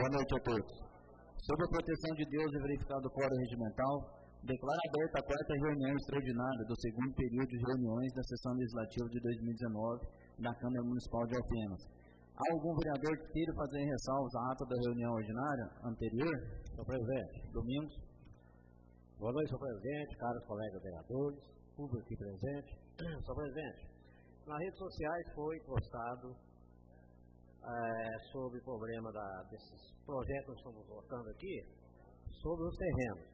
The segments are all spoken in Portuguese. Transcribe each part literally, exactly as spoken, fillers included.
Boa noite a todos. Sob a proteção de Deus e verificado o quórum regimental, declaro aberta a quarta reunião extraordinária do segundo período de reuniões da sessão legislativa de dois mil e dezenove da Câmara Municipal de Alfenas. Há algum vereador que queira fazer ressalvas à ata da reunião ordinária anterior? Senhor Presidente. Domingos. Boa noite, senhor Presidente, caros colegas vereadores, público aqui presente. Senhor Presidente, nas redes sociais foi postado é, sobre o problema da, desses projetos que estamos votando aqui, sobre os terrenos.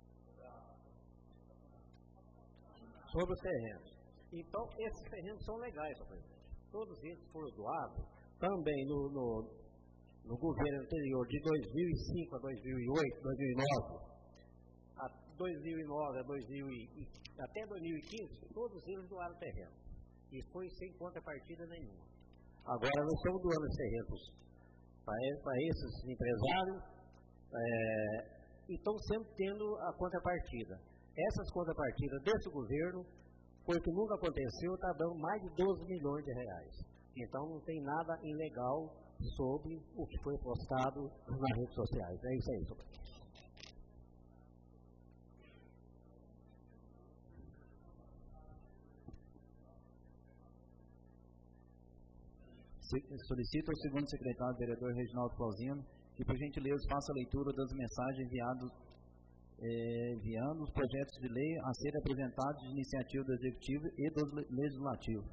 Sobre os terrenos. Então, esses terrenos são legais, senhor Presidente. Todos eles foram doados também no, no, no governo anterior, de dois mil e cinco a dois mil e oito, dois mil e nove, a dois mil e nove a dois mil e, até dois mil e quinze, todos eles doaram terreno. E foi sem contrapartida nenhuma. Agora nós estamos doando os terrenos para esses empresários é, e estão sempre tendo a contrapartida. Essas contrapartidas desse governo, foi que nunca aconteceu, está dando mais de doze milhões de reais. Então não tem nada ilegal sobre o que foi postado nas redes sociais. É isso aí, senhor. Solicito ao segundo secretário, vereador Reginaldo Flauzino, que por gentileza faça a leitura das mensagens enviadas, eh, enviando os projetos de lei a serem apresentados de iniciativa do Executivo e do Legislativo.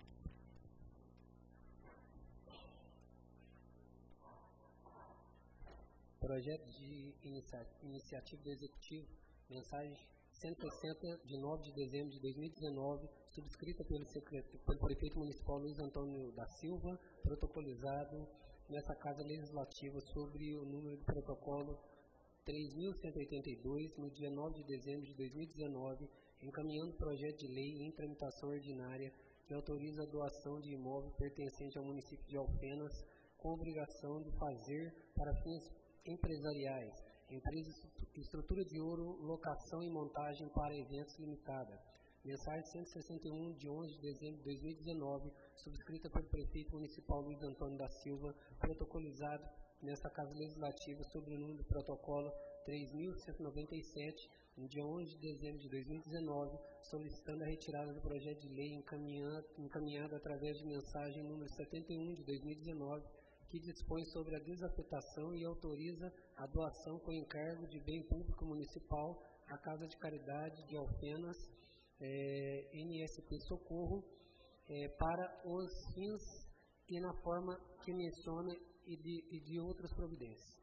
Projeto de inicia, iniciativa do Executivo, mensagem cento e sessenta, de nove de dezembro de dois mil e dezenove, subscrita pelo, pelo prefeito municipal Luiz Antônio da Silva, protocolizado nessa Casa Legislativa sobre o número do protocolo três mil cento e oitenta e dois, no dia nove de dezembro de dois mil e dezenove, encaminhando projeto de lei em tramitação ordinária que autoriza a doação de imóvel pertencente ao município de Alfenas, com obrigação de fazer para fins empresariais, empresa estrutura de ouro, locação e montagem para eventos limitada. Mensagem cento e sessenta e um, de onze de dezembro de dois mil e dezenove, subscrita pelo prefeito municipal Luiz Antônio da Silva, protocolizado nesta Casa Legislativa sob o número do protocolo três mil cento e noventa e sete, no dia onze de dezembro de dois mil e dezenove, solicitando a retirada do projeto de lei encaminhado, encaminhado através de mensagem número setenta e um de dois mil e dezenove, que dispõe sobre a desafetação e autoriza a doação com encargo de bem público municipal à Casa de Caridade de Alfenas, é, N S P Socorro, é, para os fins e na forma que menciona e de, e de outras providências.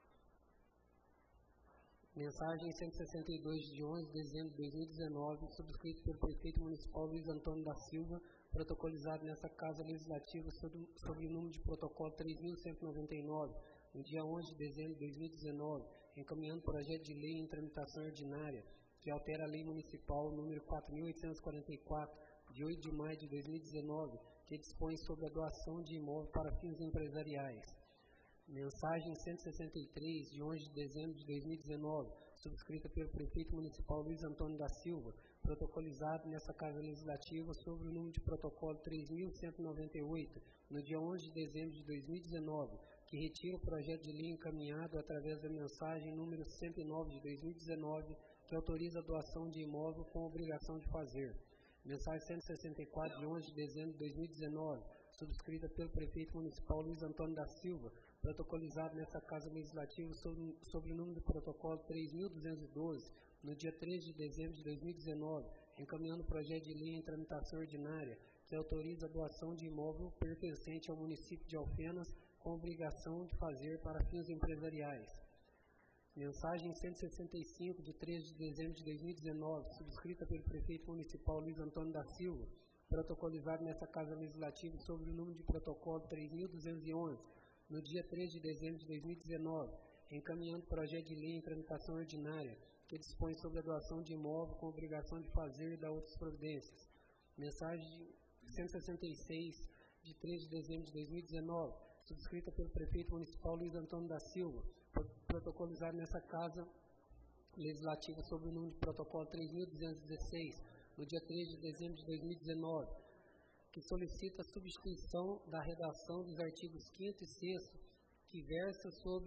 Mensagem cento e sessenta e dois, de onze de dezembro de dois mil e dezenove, subscrito pelo prefeito municipal Luiz Antônio da Silva, protocolizado nessa Casa Legislativa sob, sob o número de protocolo três mil cento e noventa e nove, no dia onze de dezembro de dois mil e dezenove, encaminhando projeto de lei em tramitação ordinária, que altera a lei municipal número quatro mil oitocentos e quarenta e quatro, de oito de maio de dois mil e dezenove, que dispõe sobre a doação de imóvel para fins empresariais. Mensagem cento e sessenta e três, de onze de dezembro de dois mil e dezenove, subscrita pelo prefeito municipal Luiz Antônio da Silva, protocolizado nessa Casa Legislativa sobre o número de protocolo três mil cento e noventa e oito, no dia onze de dezembro de dois mil e dezenove, que retira o projeto de lei encaminhado através da mensagem número cento e nove de dois mil e dezenove, que autoriza a doação de imóvel com obrigação de fazer. Mensagem cento e sessenta e quatro, de onze de dezembro de dois mil e dezenove, subscrita pelo prefeito municipal Luiz Antônio da Silva, protocolizado nessa Casa Legislativa sobre, sobre o número do protocolo três mil duzentos e doze, no dia treze de dezembro de dois mil e dezenove, encaminhando o projeto de lei em tramitação ordinária, que autoriza a doação de imóvel pertencente ao município de Alfenas, com obrigação de fazer para fins empresariais. Mensagem cento e sessenta e cinco, de treze de dezembro de dois mil e dezenove, subscrita pelo prefeito municipal Luiz Antônio da Silva, protocolizado nessa Casa Legislativa sobre o número de protocolo três mil duzentos e onze, no dia treze de dezembro de dois mil e dezenove, encaminhando projeto de lei em tramitação ordinária, que dispõe sobre a doação de imóvel com obrigação de fazer e dar outras providências. Mensagem cento e sessenta e seis, de treze de dezembro de dois mil e dezenove, subscrita pelo prefeito municipal Luiz Antônio da Silva, protocolizado nessa Casa Legislativa sob o número de protocolo três mil duzentos e dezesseis, no dia treze de dezembro de dois mil e dezenove, que solicita a substituição da redação dos artigos quinto e sexto, que versa sobre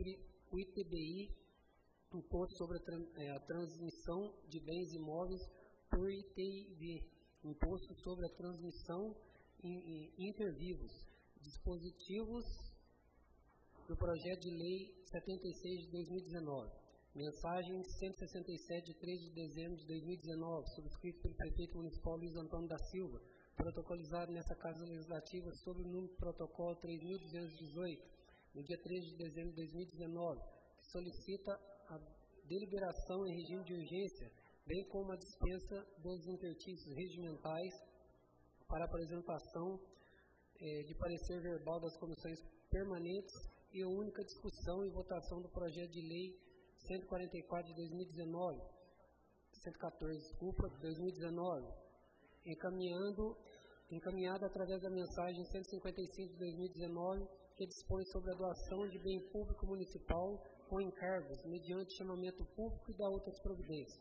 o I T B I, Imposto sobre a, tran, é, a Transmissão de Bens Imóveis por I T I V, Imposto sobre a Transmissão Intervivos, dispositivos do Projeto de Lei setenta e seis de dois mil e dezenove. Mensagem cento e sessenta e sete, de três de dezembro de dois mil e dezenove, subscrito pelo Prefeito Municipal Luiz Antônio da Silva, protocolizado nessa Casa Legislativa sob o número de protocolo três mil duzentos e dezoito, no dia três de dezembro de dois mil e dezenove, que solicita a deliberação em regime de urgência, bem como a dispensa dos intertícios regimentais para apresentação eh, de parecer verbal das comissões permanentes e a única discussão e votação do projeto de lei cento e quarenta e quatro de dois mil e dezenove, cento e quatorze, desculpa, de dois mil e dezenove, encaminhando, encaminhada através da mensagem cento e cinquenta e cinco de dois mil e dezenove, que dispõe sobre a doação de bem público municipal com encargos, mediante chamamento público e da outras providências.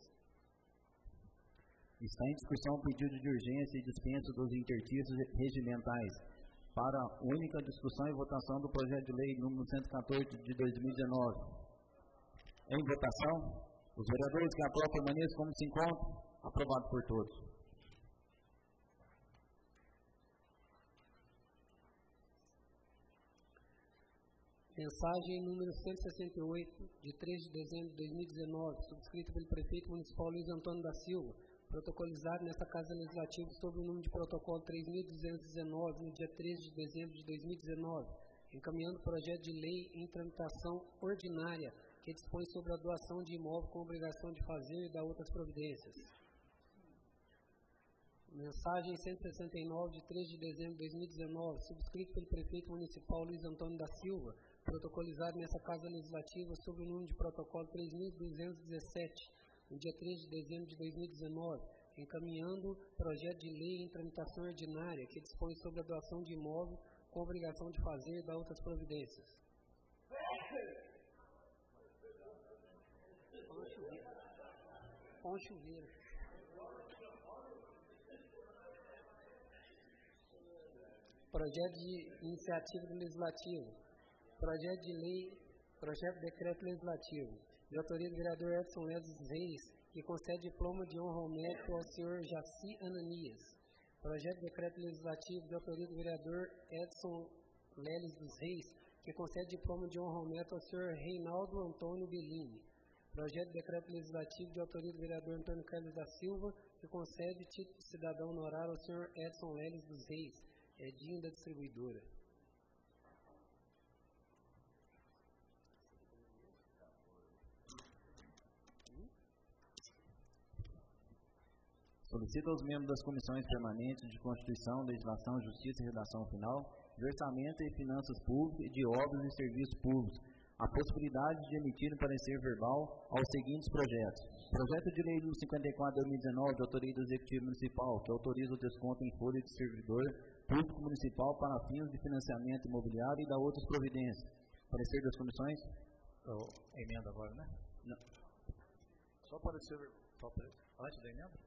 Está em discussão o pedido de urgência e dispensa dos intertícios regimentais para única discussão e votação do projeto de lei número cento e quatorze de dois mil e dezenove. Em votação, os vereadores que aprovam permaneçam como se encontram. Aprovado por todos. Mensagem número cento e sessenta e oito, de três de dezembro de dois mil e dezenove, subscrita pelo Prefeito Municipal Luiz Antônio da Silva, protocolizado nesta Casa Legislativa sob o número de protocolo três mil duzentos e dezenove, no dia treze de dezembro de dois mil e dezenove, encaminhando o projeto de lei em tramitação ordinária, que dispõe sobre a doação de imóvel com obrigação de fazer e dar outras providências. Mensagem cento e sessenta e nove, de três de dezembro de dois mil e dezenove, subscrito pelo Prefeito Municipal Luiz Antônio da Silva, protocolizado nessa Casa Legislativa sob o número de protocolo três mil duzentos e dezessete, no dia treze de dezembro de dois mil e dezenove, encaminhando projeto de lei em tramitação ordinária, que dispõe sobre a doação de imóvel com obrigação de fazer e dar outras providências. Com chuveiro. Projeto de iniciativa legislativa. Projeto de lei, projeto de decreto legislativo, de autoria do vereador Edson Leles Reis, que concede diploma de honra ao mérito ao senhor Jaci Ananias. Projeto de decreto legislativo, de autoria do vereador Edson Leles dos Reis, que concede diploma de honra ao mérito ao senhor Reinaldo Antônio Bellini. Projeto de decreto legislativo, de autoria do vereador Antônio Carlos da Silva, que concede título de cidadão honorário ao senhor Edson Leles dos Reis, Edinho da Distribuidora. Solicita aos membros das comissões permanentes de Constituição, Legislação, Justiça e Redação Final, de Orçamento e Finanças Públicas e de Obras e Serviços Públicos, a possibilidade de emitir um parecer verbal aos seguintes projetos. Projeto de Lei número cinquenta e quatro de dois mil e dezenove, de autoria do Executivo Municipal, que autoriza o desconto em folha de servidor público municipal para fins de financiamento imobiliário e da outras providências. Parecer das comissões? Oh, emenda agora, né? Não. Só parecer, só parecer. Antes da emenda?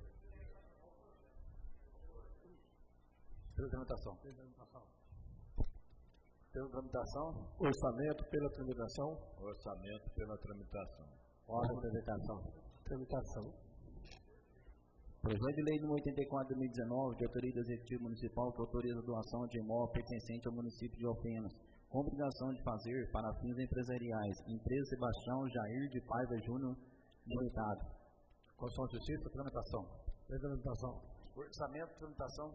Pela tramitação. Pela tramitação. Pela tramitação. Orçamento pela tramitação. Orçamento pela tramitação. Ordem de tramitação. Tramitação. Projeto de Lei número oitenta e quatro de dois mil e dezenove, de autoria do Executivo Municipal, que autoriza a doação de imóvel pertencente ao município de Alfenas, com obrigação de fazer para fins empresariais. Empresa Sebastião Jair de Paiva Júnior Limitado. Constituição de Justiça, tramitação. Tramitação. Orçamento, tramitação.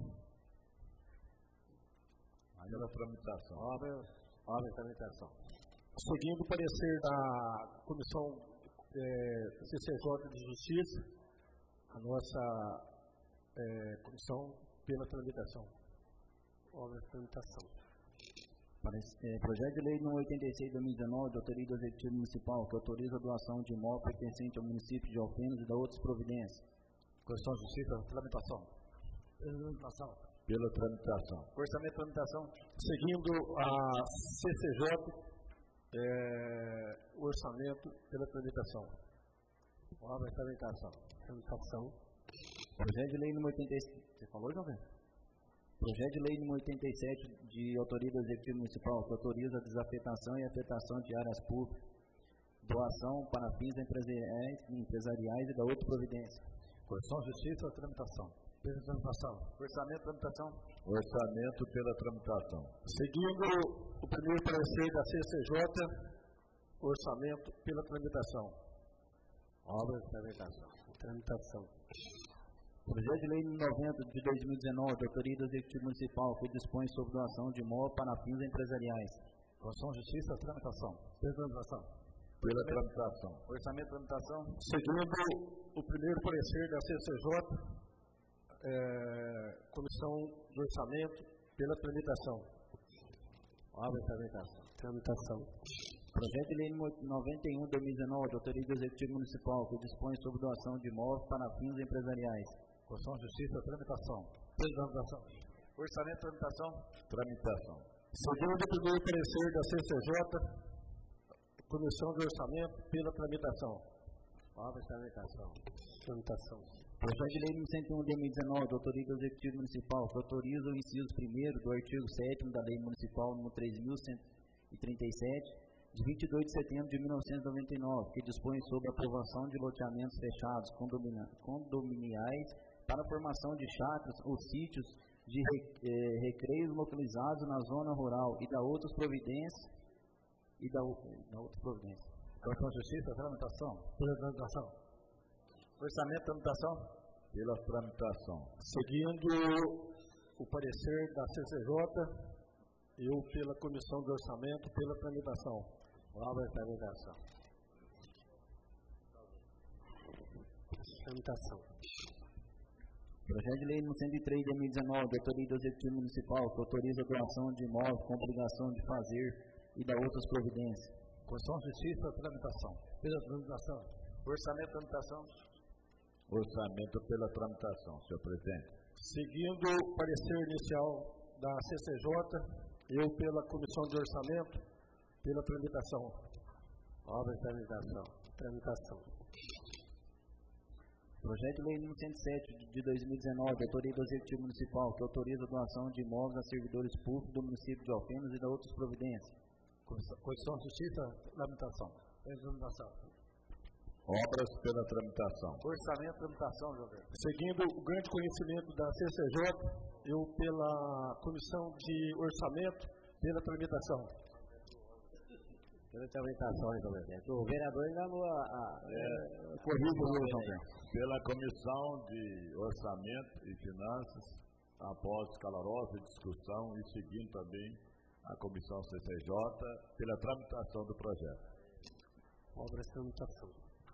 Ainda da tramitação. Obra, obra e tramitação. Seguindo o parecer da Comissão é, C C J de Justiça, a nossa é, comissão pela tramitação. Obra e tramitação. É, projeto de Lei número oitenta e seis de dois mil e dezenove, de autoria do Executivo Municipal, que autoriza a doação de imóvel pertencente ao município de Alfenas e da outras providências. Constituição de Justiça, tramitação. Pela tramitação. Pela tramitação. Orçamento, tramitação. Seguindo a C C J, é, orçamento pela tramitação. Obra e tramitação. Tramitação. Projeto de Lei número oitenta e sete. Você falou, João Pedro? Projeto de Lei número oitenta e sete, de autoria do Executivo Municipal, que autoriza a desafetação e afetação de áreas públicas doação para fins empresariais, empresariais e da outra providência. Constituição, Justiça, tramitação. Pela tramitação. Orçamento, tramitação. Orçamento pela tramitação. Seguindo o primeiro parecer da C C J, orçamento pela tramitação. Obras de tramitação. Tramitação. Projeto de Lei noventa de dois mil e dezenove, de autoria do Executivo Municipal, que dispõe sobre doação de imóvel para fins empresariais. Constituição, Justiça, tramitação. Pela tramitação. Pela tramitação. Orçamento, tramitação. Seguindo o primeiro parecer da C C J, é, Comissão de Orçamento pela tramitação. Obra de tramitação. Tramitação. Projeto de Lei noventa e um de dois mil e dezenove, de autoria do Executivo Municipal, que dispõe sobre doação de imóveis para fins empresariais. Constituição, Justiça, tramitação. Pela tramitação. Orçamento, tramitação. Tramitação. Seguindo o primeiro parecer da C C J, Comissão de Orçamento pela tramitação. Obra de tramitação. Tramitação. Projeto de Lei cento e um de dois mil e dezenove, de autoria do Executivo Municipal, que autoriza o inciso primeiro do artigo sétimo da Lei Municipal número três mil cento e trinta e sete, de vinte e dois de setembro de mil novecentos e noventa e nove, que dispõe sobre a aprovação de loteamentos fechados condominiais para a formação de chácaras ou sítios de eh, recreios localizados na zona rural e da outras providências e da, da outras providências. Constituição, Justiça, tramitação. Pela tramitação. Orçamento, tramitação. Pela tramitação. Seguindo o parecer da C C J, eu pela Comissão de Orçamento pela tramitação. Obra de tramitação. Tramitação. Projeto de Lei cento e três de dois mil e dezenove, de autoria do Executivo Municipal, que autoriza a doação de imóveis com obrigação de fazer e da outras providências. Constituição, Justiça, tramitação. Pela tramitação. Orçamento, tramitação. Orçamento pela tramitação, senhor presidente. Seguindo o parecer inicial da C C J, eu pela Comissão de Orçamento pela tramitação. Obra de tramitação. Tramitação. Projeto de Lei número cento e sete de dois mil e dezenove, de autoria do Executivo Municipal, que autoriza a doação de imóveis a servidores públicos do município de Alfenas e da outras providências. Constituição, Justiça, tramitação. Pela tramitação. Obras pela tramitação. Orçamento, tramitação, Jovem. Seguindo o grande conhecimento da C C J, eu pela Comissão de Orçamento pela tramitação. Pela tramitação, então, presidente. O vereador enganou a... a é, corrido hoje, Jovem. Pela Comissão de Orçamento e Finanças, após calorosa discussão e seguindo também a Comissão C C J, pela tramitação do projeto. Obras de tramitação.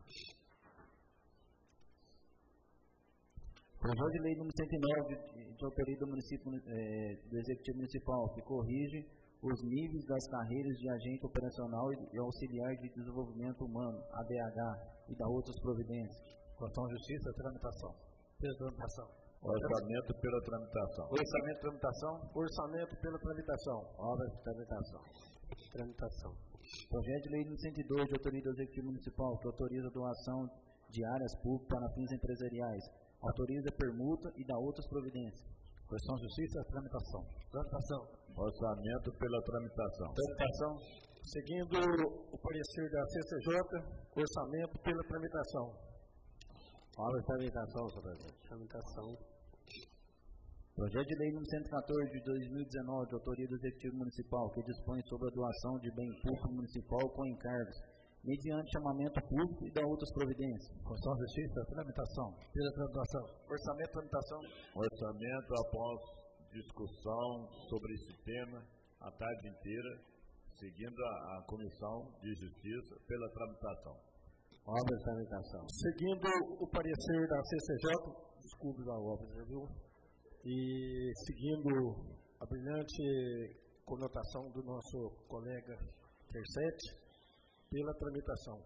Projeto de Lei número cento e nove, de autoria do, município, eh, do Executivo Municipal, que corrige os níveis das carreiras de agente operacional e auxiliar de desenvolvimento humano, A D H, e da outras providências. Constituição, Justiça, tramitação. Pela tramitação. Orçamento pela tramitação. Orçamento, tramitação. Orçamento pela tramitação. Obra de tramitação. Tramitação. Projeto de Lei número cento e dois, de autoria do Executivo Municipal, que autoriza a doação de áreas públicas para fins empresariais, autoriza a permuta e dá outras providências. Constituição, Justiça, tramitação. Tramitação. Orçamento pela tramitação. Tramitação. Seguindo o parecer da C C J, orçamento pela tramitação. Obra de tramitação, senhor presidente. Tramitação. Projeto de Lei número cento e quatorze de dois mil e dezenove, de autoria do Executivo Municipal, que dispõe sobre a doação de bem público municipal com encargos, mediante chamamento público e da outras providências. Constituição, Justiça, tramitação. Pela tramitação. Orçamento, tramitação. Orçamento após discussão sobre esse tema a tarde inteira, seguindo a, a Comissão de Justiça pela tramitação. Obra de tramitação. Seguindo o parecer da C C J, desculpe da obra, viu? E seguindo a brilhante conotação do nosso colega Tercetti, pela tramitação.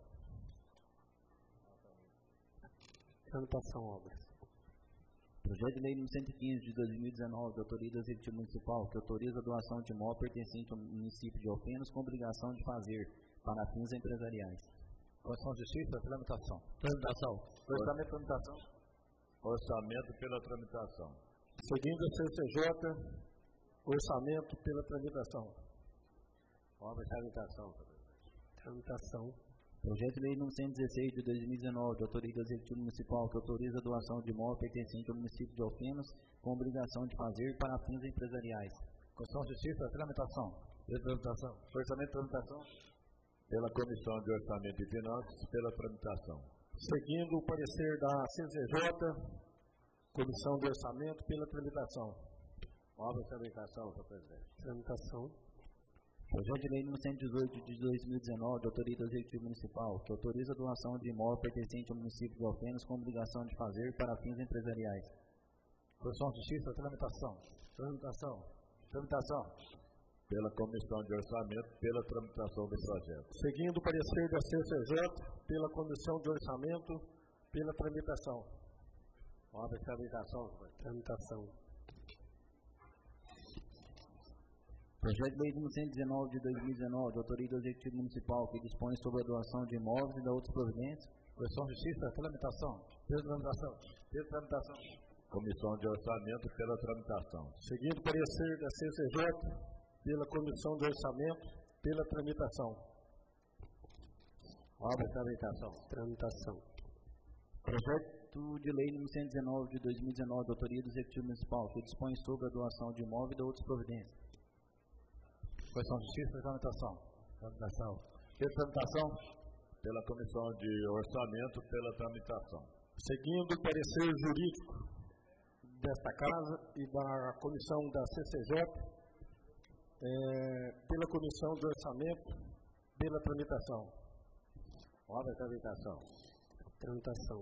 Tramitação, obras. Projeto de Lei número cento e quinze de dois mil e dezenove, de autoria do Executivo Municipal, que autoriza a doação de imóvel pertencente ao município de Alfenas com obrigação de fazer para fins empresariais. Constituição, Justiça, tramitação. Tramitação. Orçamento, tramitação. Orçamento pela tramitação. Seguindo a C C J, orçamento pela tramitação. Obra de tramitação. Tramitação. Projeto de Lei número cento e dezesseis de dois mil e dezenove, de autoria do Executivo Municipal, que autoriza a doação de imóvel pertencente ao município de Alfenas, com obrigação de fazer para fins empresariais. Constituição e Justiça, tramitação. Tramitação. Orçamento, tramitação. Pela Comissão de Orçamento e Finanças, pela tramitação. Seguindo o parecer da C C J, Comissão de Orçamento, pela tramitação. Obra de tramitação, senhor presidente. Tramitação. Projeto de Lei número cento e dezoito de dois mil e dezenove, de autoria do Executivo Municipal, que autoriza a doação de imóvel pertencente ao município de Alfenas, com obrigação de fazer para fins empresariais. Constituição e Justiça, tramitação. Tramitação. Tramitação. Pela Comissão de Orçamento, pela tramitação do projeto. Seguindo o parecer da C C J, pela Comissão de Orçamento, pela tramitação. Obra de tramitação, senhor. Tramitação. Projeto de Lei número cento e dezenove de dois mil e dezenove, de autoria do Executivo Municipal, que dispõe sobre a doação de imóveis e da outras providências. Constituição e Justiça, tramitação. Pela tramitação. Pela tramitação. Comissão de Orçamento, pela tramitação. Seguindo o parecer da C C J, pela Comissão de Orçamento, pela tramitação. Obra de tramitação. Tramitação. Projeto de Lei número cento e dezenove de dois mil e dezenove, de autoria do Executivo Municipal, que dispõe sobre a doação de imóvel e da outras providências. Constituição e Justiça, tramitação. Tramitação. Pela tramitação. Pela Comissão de Orçamento, pela tramitação. Seguindo o parecer jurídico desta Casa e da Comissão da C C J, é, pela Comissão de Orçamento, pela tramitação. Obra de tramitação. Tramitação.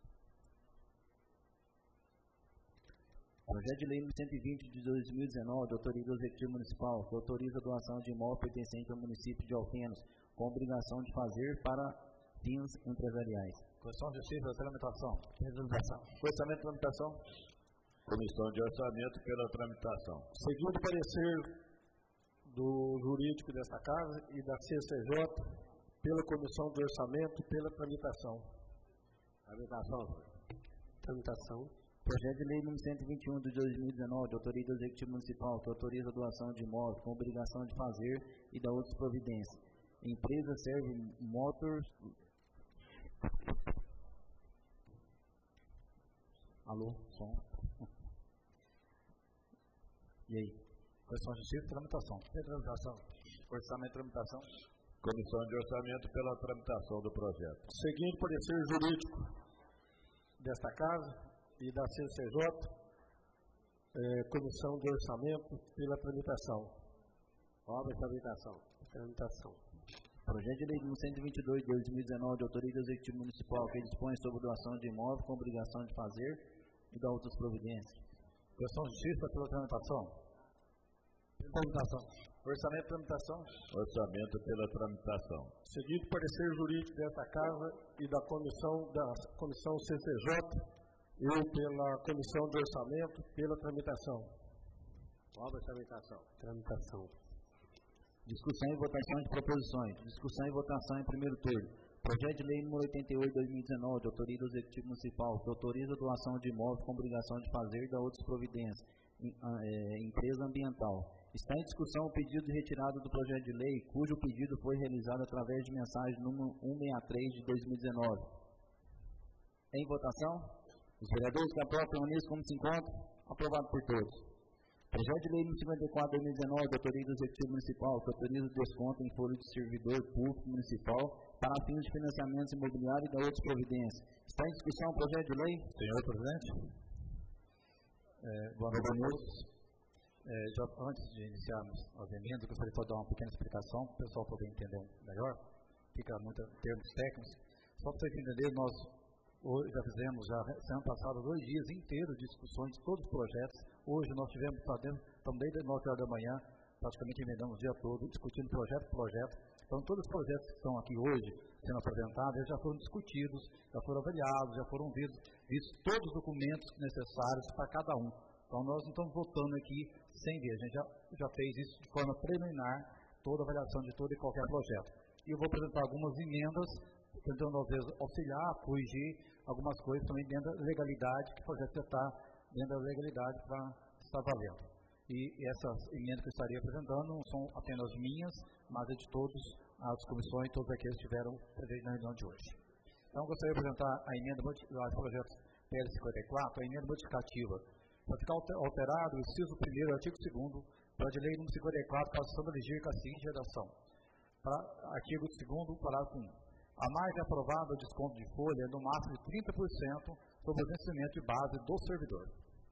Projeto de Lei número cento e vinte de dois mil e dezenove, de autoria do Executivo Municipal, que autoriza a doação de imóvel pertencente ao município de Alfenas, com obrigação de fazer para fins empresariais. Constituição e Justiça, tramitação. Tramitação. Orçamento, tramitação. Comissão de Orçamento, pela tramitação. Seguindo o parecer do jurídico desta Casa e da C C J, pela Comissão de Orçamento, pela tramitação. Tramitação, senhor. Tramitação. Projeto de Lei número cento e vinte e um de dois mil e dezenove, de autoria do Executivo Municipal, que autoriza a doação de imóveis com obrigação de fazer e da outras providências. Empresa Serve Motors. Alô, som. E aí? Constituição e Justiça, tramitação. Pela tramitação. Orçamento, tramitação. Comissão de Orçamento, pela tramitação do projeto. Seguindo o parecer jurídico desta Casa e da C C J, eh, Comissão de Orçamento, pela tramitação. Obra de tramitação. Tramitação. Projeto de Lei número cento e vinte e dois de dois mil e dezenove, de autoria do Executivo Municipal, que dispõe sobre doação de imóvel com obrigação de fazer e da outras providências. Constituição e Justiça, pela tramitação. Pela tramitação. Orçamento, tramitação. Orçamento, pela tramitação. Seguido o parecer jurídico desta Casa e da Comissão, da Comissão C C J, eu pela Comissão de Orçamento, pela tramitação. Obra de tramitação. Tramitação. Discussão e votação de proposições. Discussão e votação em primeiro turno. Projeto de Lei número oitenta e oito de dois mil e dezenove, de autoria do Executivo Municipal, que autoriza a doação de imóveis com obrigação de fazer e da outras providências. Em, é, empresa ambiental. Está em discussão o pedido de retirada do projeto de lei, cujo pedido foi realizado através de mensagem número cento e sessenta e três de dois mil e dezenove. Em votação? Os vereadores que aprovam nisso como se encontram? Aprovado por todos. Projeto de Lei número cinquenta e quatro de dois mil e dezenove, de autoria do Executivo Municipal, que autoriza o desconto em folha de servidor público municipal para fins de financiamentos imobiliários e da outras providências. Está em discussão o projeto de lei? Senhor Presidente. É, boa noite. É, já, antes de iniciarmos as emendas, eu gostaria de dar uma pequena explicação para o pessoal poder entender melhor. Fica muito em termos técnicos. Só para vocês entenderem, nós hoje já fizemos, já semana passada, dois dias inteiros de discussões de todos os projetos. Hoje nós tivemos, estamos desde as nove horas da manhã, praticamente emendamos o dia todo, discutindo projeto por projeto. Então, todos os projetos que estão aqui hoje sendo apresentados, eles já foram discutidos, já foram avaliados, já foram vistos, vistos todos os documentos necessários para cada um. Então, nós não estamos votando aqui sem ver, a gente já, já fez isso de forma preliminar, toda a avaliação de todo e qualquer projeto. E eu vou apresentar algumas emendas, tentando, às vezes, auxiliar, corrigir algumas coisas também dentro da legalidade, que o projeto já está dentro da legalidade para estar valendo. E essas emendas que eu estaria apresentando não são apenas minhas, mas é de todos as comissões, todos aqueles que estiveram presentes na reunião de hoje. Então, gostaria de apresentar a emenda do projeto P L cinquenta e quatro, a emenda modificativa, para ficar alterado o inciso primeiro, artigo segundo, para a lei número cinquenta e quatro, passando a vigir com a seguinte redação. Para artigo segundo, parágrafo um. A margem aprovada do desconto de folha é no máximo de trinta por cento sobre o vencimento de base do servidor.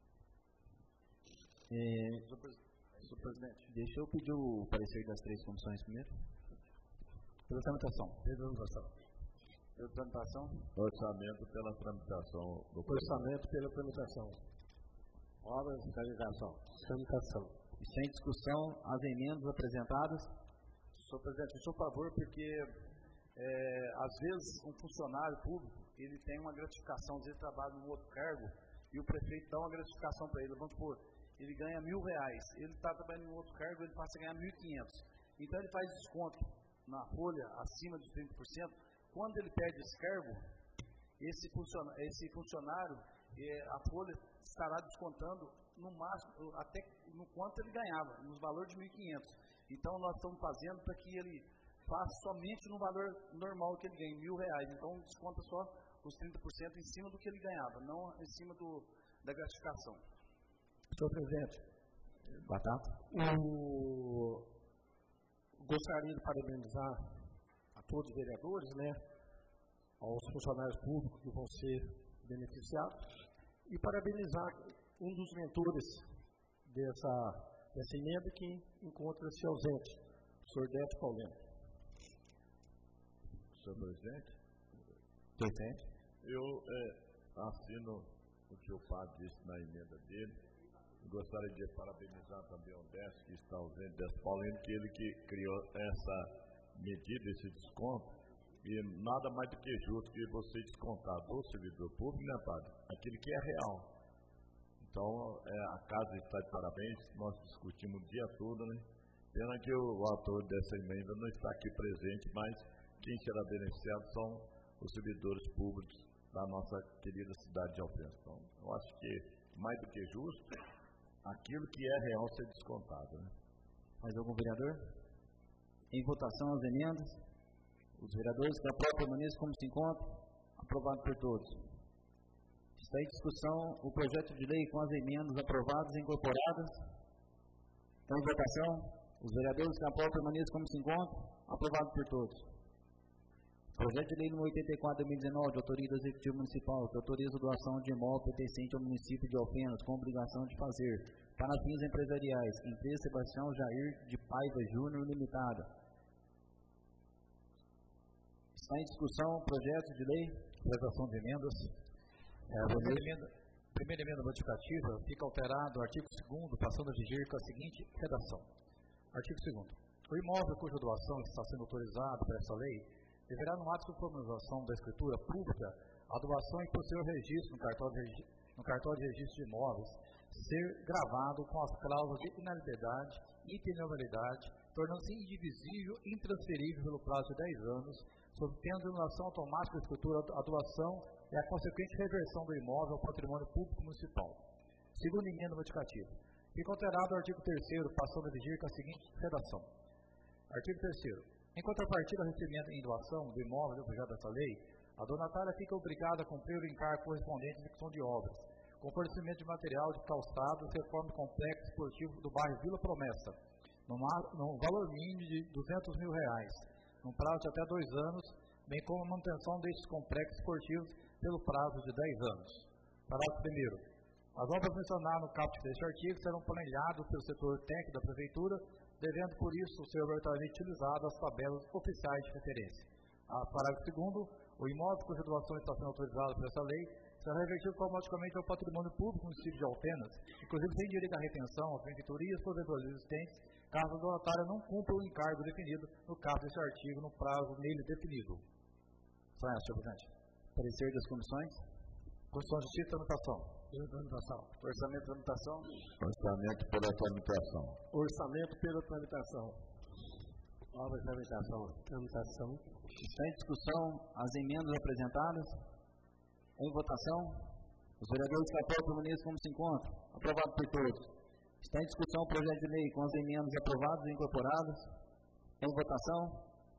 É, senhor Presidente, deixa eu pedir o parecer das três comissões primeiro. Pela tramitação. Pela tramitação. Pela tramitação. Orçamento pela tramitação. Do Orçamento pela tramitação. Obras de tramitação. Tramitação. E sem discussão, as emendas apresentadas. Senhor Presidente, eu sou a favor porque, é, às vezes, um funcionário público, ele tem uma gratificação, às vezes trabalha num outro cargo, e o prefeito dá uma gratificação para ele. Vamos supor, ele ganha mil reais, ele está trabalhando em outro cargo, ele passa a ganhar mil e quinhentos. Então, ele faz desconto na folha acima de trinta por cento. Quando ele perde esse cargo, esse funcionário, esse funcionário é, a folha estará descontando no máximo, até no quanto ele ganhava, nos valores de mil e quinhentos. Então, nós estamos fazendo para que ele faça somente no valor normal que ele ganha, mil reais. Então, desconta só os trinta por cento em cima do que ele ganhava, não em cima do, da gratificação. Senhor Presidente, Batata. Eu gostaria de parabenizar a todos os vereadores, né, aos funcionários públicos que vão ser beneficiados, e parabenizar um dos mentores dessa, dessa emenda que encontra-se ausente, o senhor Décio Paulino. Senhor Presidente? Presidente. Eu é, assino o que o padre disse na emenda dele. Gostaria de parabenizar também o Décio, que está ausente, Décio Paulino, que ele que criou essa medida, esse desconto, e nada mais do que justo que você descontar do servidor público, né, padre? Aquilo que é real. Então, é, a casa está de parabéns, nós discutimos o dia todo, né? Pena que o, o autor dessa emenda não está aqui presente, mas quem será beneficiado são os servidores públicos da nossa querida cidade de Alfenas. Então, eu acho que, mais do que justo, aquilo que é real ser descontado, né? Mais algum vereador? Em votação as emendas. Os vereadores que aprovam permaneçam como se encontram. Aprovado por todos. Está em discussão o projeto de lei com as emendas aprovadas e incorporadas. Está em votação. Os vereadores que aprovam permaneçam como se encontram. Aprovado por todos. Projeto de lei número oitenta e quatro de dois mil e dezenove, de autoria do Executivo Municipal, que autoriza a doação de imóvel pertencente ao município de Alfenas, com obrigação de fazer, para fins empresariais, empresa Sebastião Jair de Paiva Júnior Limitada. Está em discussão o projeto de lei. Apresentação de emendas. É, a primeira emenda, primeira emenda modificativa fica alterado o artigo segundo, passando a vigir com a seguinte redação. Artigo segundo. O imóvel cuja doação está sendo autorizado por essa lei deverá, no ato de formalização da escritura pública, a doação e posterior registro no cartório de, no cartório de registro de imóveis ser gravado com as cláusulas de inalienabilidade e penalidade, tornando-se indivisível e intransferível pelo prazo de dez anos, sob tendo anulação automática da escritura, a doação e a consequente reversão do imóvel ao patrimônio público municipal. Segunda emenda modificativa. Fica alterado o artigo terceiro, passando a vigir com a seguinte redação. Artigo terceiro. Em contrapartida ao recebimento em doação do imóvel objeto dessa lei, a donatária fica obrigada a cumprir o encargo correspondente à execução de obras, com fornecimento de material de calçados e reforma do complexo esportivo do bairro Vila Promessa, no valor mínimo de duzentos mil reais, num prazo de até dois anos, bem como a manutenção destes complexos esportivos pelo prazo de dez anos. Parágrafo primeiro. As obras mencionadas no caput deste artigo serão planejadas pelo setor técnico da Prefeitura, devendo, por isso, ser obrigatoriamente utilizado as tabelas oficiais de referência. A parágrafo segundo. O imóvel cuja doação está sendo autorizada por essa lei será revertido automaticamente ao patrimônio público do município de Alfenas, inclusive sem direito à retenção, às benfeitorias porventura existentes, caso a donatária não cumpra o encargo definido no caso deste artigo no prazo nele definido. Só essa, senhor Presidente. Parecer das comissões. Comissão de Justiça e Tramitação. Tramitação. Orçamento e tramitação. Orçamento pela tramitação. Orçamento pela tramitação. Obra de tramitação. Tramitação. Está em discussão as emendas apresentadas. Em votação. Os vereadores que aprovam permaneçam como se encontram. Aprovado por todos. Está em discussão o projeto de lei com as emendas aprovadas e incorporadas. Em votação.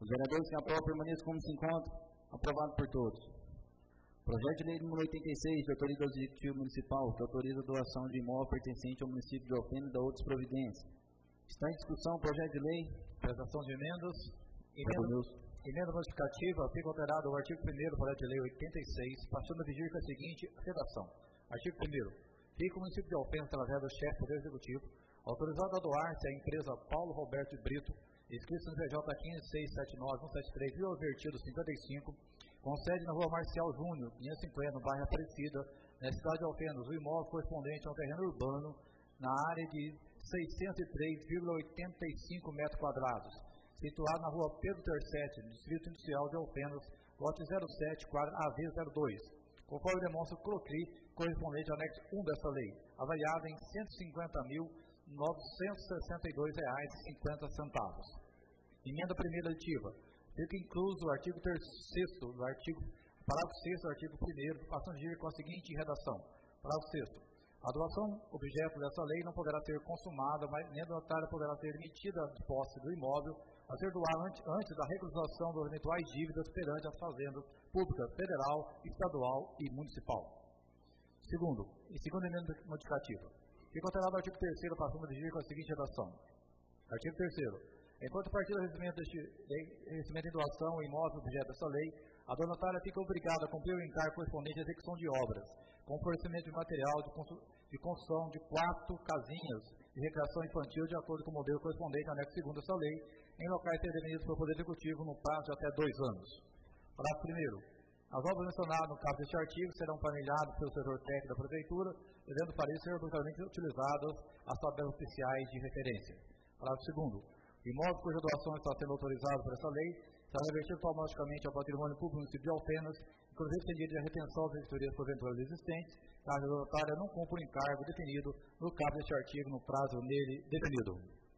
Os vereadores que aprovam permaneçam como se encontram. Aprovado por todos. Projeto de lei número oitenta e seis, de autoria do Executivo Municipal, que autoriza a doação de imóvel pertencente ao município de Alfenas e da outras providências. Está em discussão o projeto de lei. Apresentação de emendas. Emenda, emenda modificativa. Fica alterado o artigo primeiro do projeto de lei oitenta e seis, passando a vigir com a seguinte redação. Artigo primeiro. Fica o município de Alfenas, através do chefe do Poder Executivo, autorizado a doar-se à empresa Paulo Roberto de Brito, inscrito no P J quinze seis sete nove um sete três, Vila Vertido cinquenta e cinco, com sede na rua Marcial Júnior, quinhentos e cinquenta, no bairro Aparecida, na cidade de Alfenas, o imóvel correspondente a um terreno urbano na área de seiscentos e três vírgula oitenta e cinco metros quadrados, situado na rua Pedro Tercetti, no Distrito Industrial de Alfenas, lote zero sete, quadra A V zero dois, conforme demonstra o CROCRI, correspondente ao anexo um dessa lei, avaliado em cento e cinquenta mil novecentos e sessenta e dois reais e cinquenta centavos. Emenda primeira aditiva. Fica incluso o artigo sexto do artigo, parágrafo sexto do artigo primeiro, passando a agir com a seguinte redação. Parágrafo sexto. A doação objeto dessa lei não poderá ser consumada, mas nem a donatária poderá ser emitida de posse do imóvel a ser doado antes, antes da regularização das eventuais dívidas perante as fazendas públicas federal, estadual e municipal. Segundo, e segunda emenda modificativa. Fica alterado o artigo terceiro, passando a vigir com a seguinte redação. Artigo terceiro. Enquanto a partir do recebimento deste recebimento em doação o imóvel objeto dessa lei, a donatária fica obrigada a cumprir o encargo correspondente à execução de obras, com fornecimento de material de, de construção de quatro casinhas de recreação infantil, de acordo com o modelo correspondente ao anexo segundo dessa lei, em locais definidos pelo Poder Executivo no prazo de até dois anos. Parágrafo primeiro. As obras mencionadas no caso deste artigo serão planilhadas pelo setor técnico da Prefeitura, devendo para isso ser obrigatoriamente utilizadas as tabelas oficiais de referência. Parágrafo segundo. O imóvel cuja doação está sendo autorizado por essa lei será revertido automaticamente ao patrimônio público do município de Alfenas, inclusive sem direito de retenção das editorias porventura existentes, caso a donatária não cumpra o encargo definido no caso deste artigo no prazo nele definido.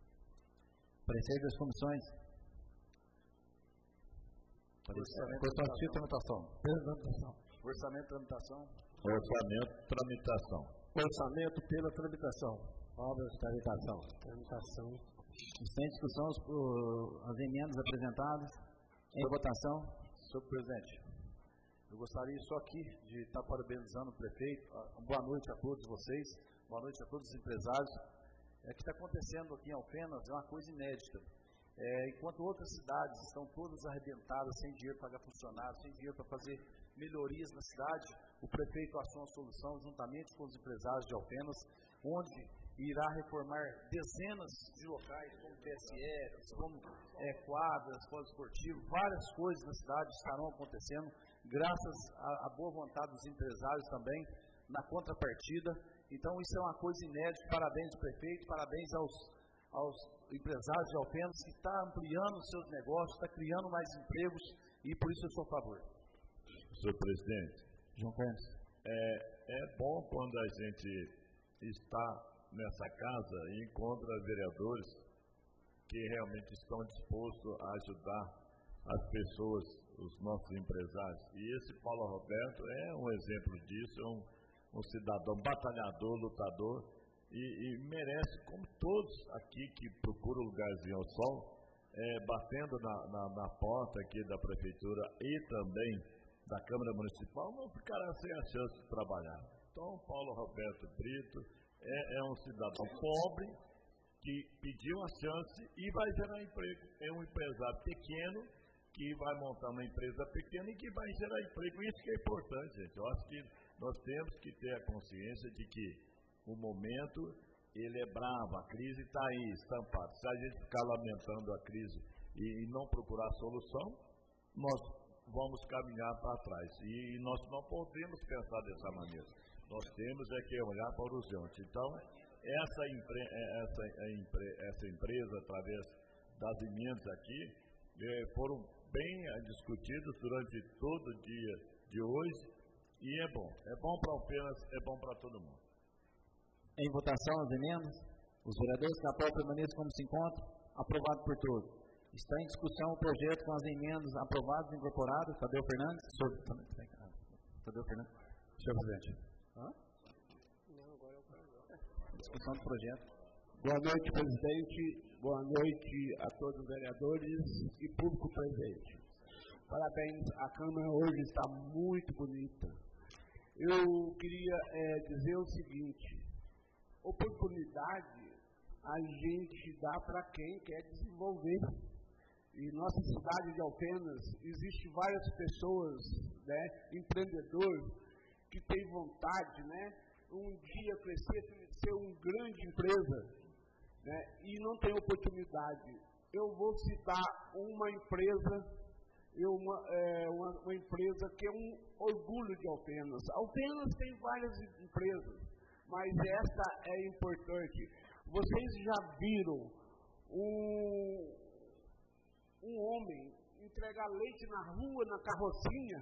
Parecer das comissões. Orçamento, tramitação. Orçamento, tramitação. Orçamento, tramitação. Orçamento pela tramitação. Obras, tramitação. Tramitação. Está em discussão os, uh, as emendas apresentadas. Em votação. Senhor presidente, eu gostaria só aqui de estar parabenizando o prefeito. Boa noite a todos vocês. Boa noite a todos os empresários. É, o que está acontecendo aqui em Alfenas é uma coisa inédita. É, enquanto outras cidades estão todas arrebentadas, sem dinheiro para pagar funcionários, sem dinheiro para fazer melhorias na cidade, o prefeito achou uma solução juntamente com os empresários de Alfenas, onde irá reformar dezenas de locais, como P S Fs, como é, quadras, quadros esportivos, várias coisas na cidade estarão acontecendo, graças à boa vontade dos empresários também, na contrapartida. Então, isso é uma coisa inédita. Parabéns ao prefeito, parabéns aos, aos empresários de Alfenas, que está ampliando os seus negócios, está criando mais empregos, e por isso eu sou a favor. Senhor presidente, João Carlos. É, é bom quando a gente está nessa casa e encontra vereadores que realmente estão dispostos a ajudar as pessoas, os nossos empresários. E esse Paulo Roberto é um exemplo disso, é um, um cidadão batalhador, lutador, e, e merece, como todos aqui que procuram um lugarzinho ao sol, é, batendo na, na, na porta aqui da Prefeitura e também da Câmara Municipal, não ficará sem a chance de trabalhar. Então, Paulo Roberto Brito é, é um cidadão pobre que pediu a chance e vai gerar emprego. É um empresário pequeno que vai montar uma empresa pequena e que vai gerar emprego. Isso que é importante, gente. Eu acho que nós temos que ter a consciência de que o momento, ele é bravo, a crise está aí, estampada. Se a gente ficar lamentando a crise e, e não procurar solução, nós vamos caminhar para trás. E, e nós não podemos pensar dessa maneira. Nós temos é que olhar para o horizonte. Então, essa, empre, essa, essa empresa, através das emendas aqui, eh, foram bem discutidas durante todo o dia de hoje, e é bom. É bom para Alfenas, é bom para todo mundo. Em votação as emendas. Os vereadores que aprovam permaneçam como se encontram. Aprovado por todos. Está em discussão o projeto com as emendas aprovadas e incorporadas. Tadeu Fernandes. Tadeu Fernandes. Senhor presidente. Hã? Não, agora eu quero. Discussão do projeto. Boa noite, presidente. Boa noite a todos os vereadores e público presente. Parabéns, a Câmara hoje está muito bonita. Eu queria é, dizer o seguinte: oportunidade a gente dá para quem quer desenvolver. E nossa cidade de Alfenas, existe várias pessoas, né, empreendedores, que têm vontade, né, um dia crescer, ser uma grande empresa, né, e não tem oportunidade. Eu vou citar uma empresa, eu, uma, é, uma, uma empresa que é um orgulho de Alfenas. Alfenas tem várias empresas, mas essa é importante. Vocês já viram um, um homem entregar leite na rua, na carrocinha?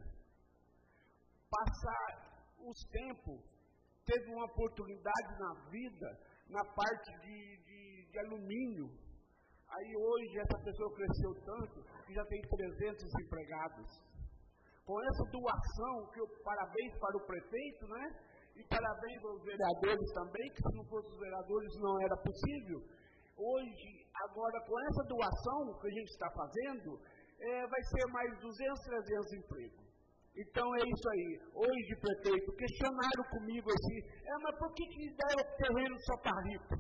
Passar os tempos, teve uma oportunidade na vida, na parte de, de, de alumínio. Aí hoje essa pessoa cresceu tanto que já tem trezentos empregados. Com essa doação, que eu parabéns para o prefeito, né? E parabéns aos vereadores também, que se não fossem os vereadores não era possível. Hoje, agora com essa doação que a gente está fazendo, é, vai ser mais duzentos, trezentos empregos. Então é isso aí. Hoje, prefeito, questionaram comigo assim, é, mas por que que deram terreno só para rico?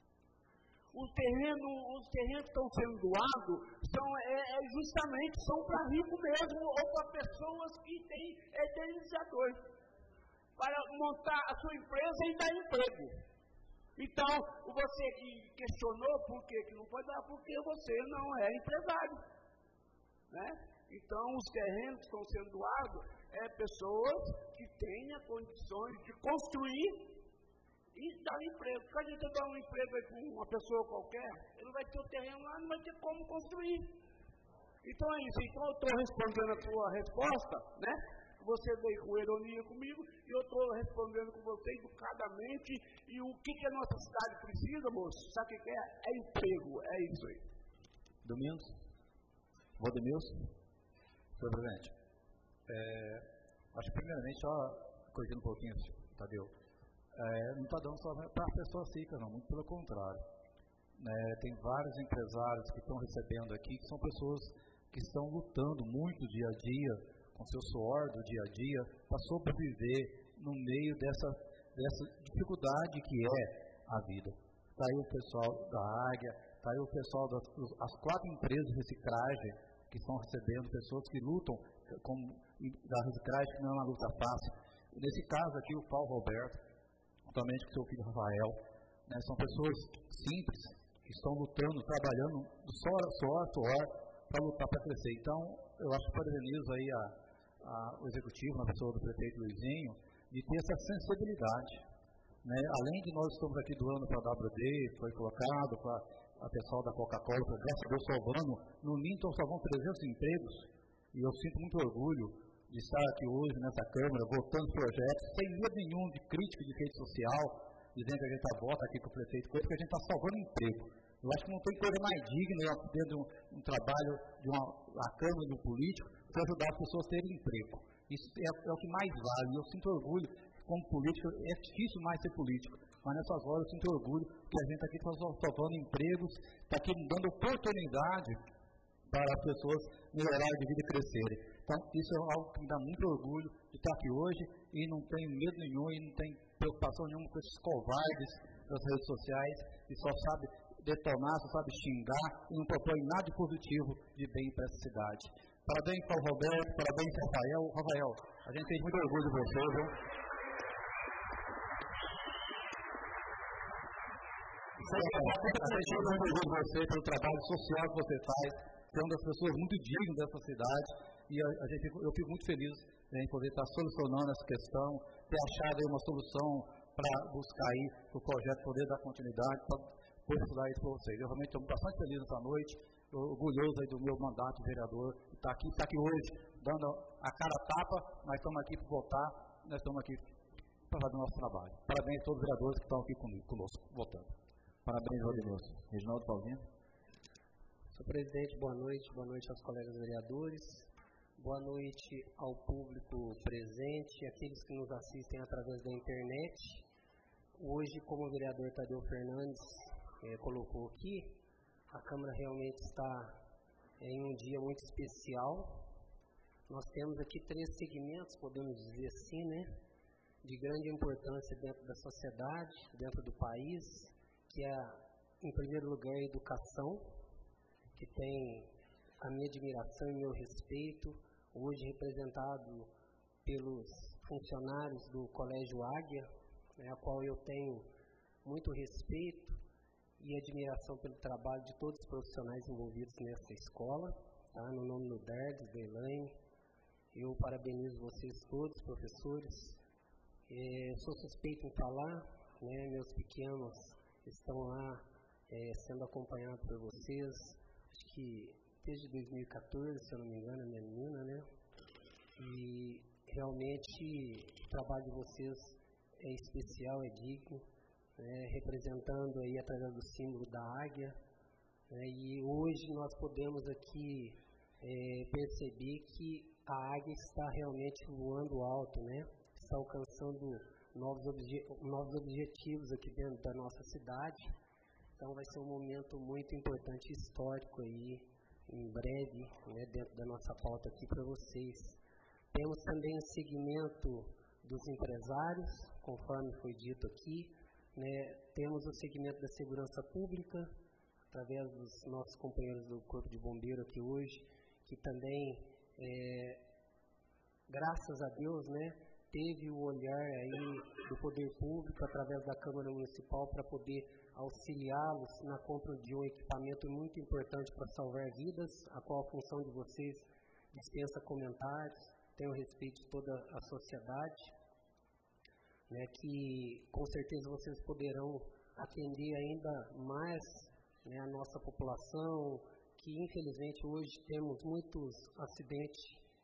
Os terrenos, os terrenos que estão sendo doados são é, é justamente são para rico mesmo ou para pessoas que têm é, idealizador, para montar a sua empresa e dar emprego. Então, você que questionou por que que não pode dar, porque você não é empresário, né? Então, os terrenos que estão sendo doados é pessoas que tenham condições de construir e dar emprego. Porque a gente dá um emprego aí para uma pessoa qualquer, ele não vai ter o terreno lá, não vai ter como construir. Então é isso. Então eu estou respondendo a sua resposta, né? Você veio com ironia comigo e eu estou respondendo com você educadamente. E o que, que a nossa cidade precisa, moço? Sabe o que é? É emprego. É isso aí. Domingos? Valdemilson? Senhor presidente, é, acho que primeiramente, só corrigindo um pouquinho, Tadeu, é, não está dando só para as pessoas ricas, não, muito pelo contrário. É, tem vários empresários que estão recebendo aqui, que são pessoas que estão lutando muito dia a dia, com seu suor do dia a dia, para sobreviver no meio dessa, dessa dificuldade que é a vida. Está aí o pessoal da Águia, está aí o pessoal das as quatro empresas de reciclagem, que estão recebendo pessoas que lutam com, da reciclagem, que não é uma luta fácil. Nesse caso aqui, o Paulo Roberto, juntamente com seu filho Rafael, né, são pessoas simples, que estão lutando, trabalhando do suor a suor, suor para lutar para crescer. Então, eu acho que parabenizo aí a, a, o executivo, na pessoa do prefeito Luizinho, de ter essa sensibilidade. Né? Além de nós estamos aqui doando para a W D, foi colocado para a pessoal da Coca-Cola, graças a Deus salvando, no Minton salvando trezentos empregos, e eu sinto muito orgulho de estar aqui hoje nessa Câmara, votando projetos, sem medo nenhum de crítica de rede social, dizendo que a gente vota aqui com o prefeito, porque a gente está salvando emprego. Eu acho que não tem coisa mais digna dentro de um, um trabalho de uma a Câmara de um político, para ajudar as pessoas a terem emprego. Isso é, é o que mais vale, e eu sinto orgulho, como político, é difícil mais ser político. Mas nessas horas eu sinto orgulho que a gente está aqui salvando empregos, está aqui dando oportunidade para as pessoas melhorarem de vida e crescerem. Então, isso é algo que me dá muito orgulho de estar aqui hoje e não tenho medo nenhum e não tenho preocupação nenhuma com esses covardes das redes sociais que só sabe detonar, só sabe xingar e não propõe nada de positivo de bem para essa cidade. Parabéns para o Roberto, parabéns para o Rafael. Rafael, a gente tem muito orgulho de você, viu? A gente tem muito orgulho de você pelo trabalho social que você faz. Você é uma das pessoas muito dignas dessa cidade e a, a gente, eu fico muito feliz em poder estar solucionando essa questão, ter achado aí uma solução para buscar aí o projeto poder dar continuidade, para poder estudar isso para vocês. Eu realmente estou bastante feliz nessa noite, orgulhoso aí do meu mandato de vereador, estar aqui, estar aqui hoje, dando a cara a tapa, nós estamos aqui para votar, nós estamos aqui para fazer o nosso trabalho. Parabéns a todos os vereadores que estão aqui comigo, conosco, votando. Parabéns, Valdemilson. Reginaldo Paulino. Senhor presidente, boa noite. Boa noite aos colegas vereadores. Boa noite ao público presente, aqueles que nos assistem através da internet. Hoje, como o vereador Tadeu Fernandes é, colocou aqui, a Câmara realmente está em um dia muito especial. Nós temos aqui três segmentos, podemos dizer assim, né, de grande importância dentro da sociedade, dentro do país, que é, em primeiro lugar, a educação, que tem a minha admiração e meu respeito, hoje representado pelos funcionários do Colégio Águia, né, a qual eu tenho muito respeito e admiração pelo trabalho de todos os profissionais envolvidos nessa escola, tá? No nome do Dardes, da Elaine, eu parabenizo vocês todos, professores. É, sou suspeito em falar, né, meus pequenos estão lá é, sendo acompanhados por vocês, acho que desde dois mil e quatorze, se eu não me engano, a minha menina, né? E realmente o trabalho de vocês é especial, é digno, né, representando aí através do símbolo da águia, né, e hoje nós podemos aqui é, perceber que a águia está realmente voando alto, né, está alcançando novos, obje novos objetivos aqui dentro da nossa cidade. Então vai ser um momento muito importante e histórico aí, em breve, né, dentro da nossa pauta aqui para vocês. Temos também o segmento dos empresários, conforme foi dito aqui, né, temos o segmento da segurança pública, através dos nossos companheiros do Corpo de Bombeiro aqui hoje, que também, é, graças a Deus, né, teve o olhar aí do poder público, através da Câmara Municipal, para poder auxiliá-los na compra de um equipamento muito importante para salvar vidas, a qual a função de vocês dispensa comentários, tem o respeito de toda a sociedade, né, que com certeza vocês poderão atender ainda mais, né, a nossa população, que infelizmente hoje temos muitos acidentes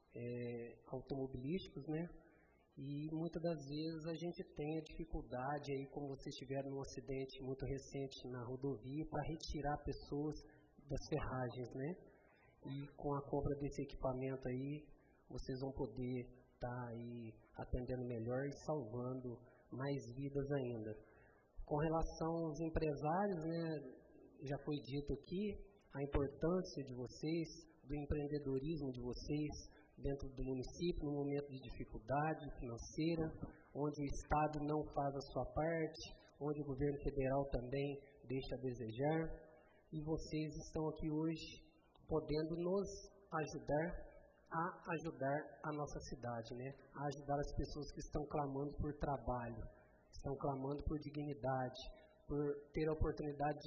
é, automobilísticos, né, e muitas das vezes a gente tem a dificuldade aí, como vocês tiveram um acidente muito recente na rodovia, para retirar pessoas das ferragens, né, e com a compra desse equipamento aí, vocês vão poder estar aí atendendo melhor e salvando mais vidas ainda. Com relação aos empresários, né, já foi dito aqui a importância de vocês, do empreendedorismo de vocês dentro do município, no momento de dificuldade financeira, onde o Estado não faz a sua parte, onde o governo federal também deixa a desejar, e vocês estão aqui hoje podendo nos ajudar a ajudar a nossa cidade, né? A ajudar as pessoas que estão clamando por trabalho, estão clamando por dignidade, por ter a oportunidade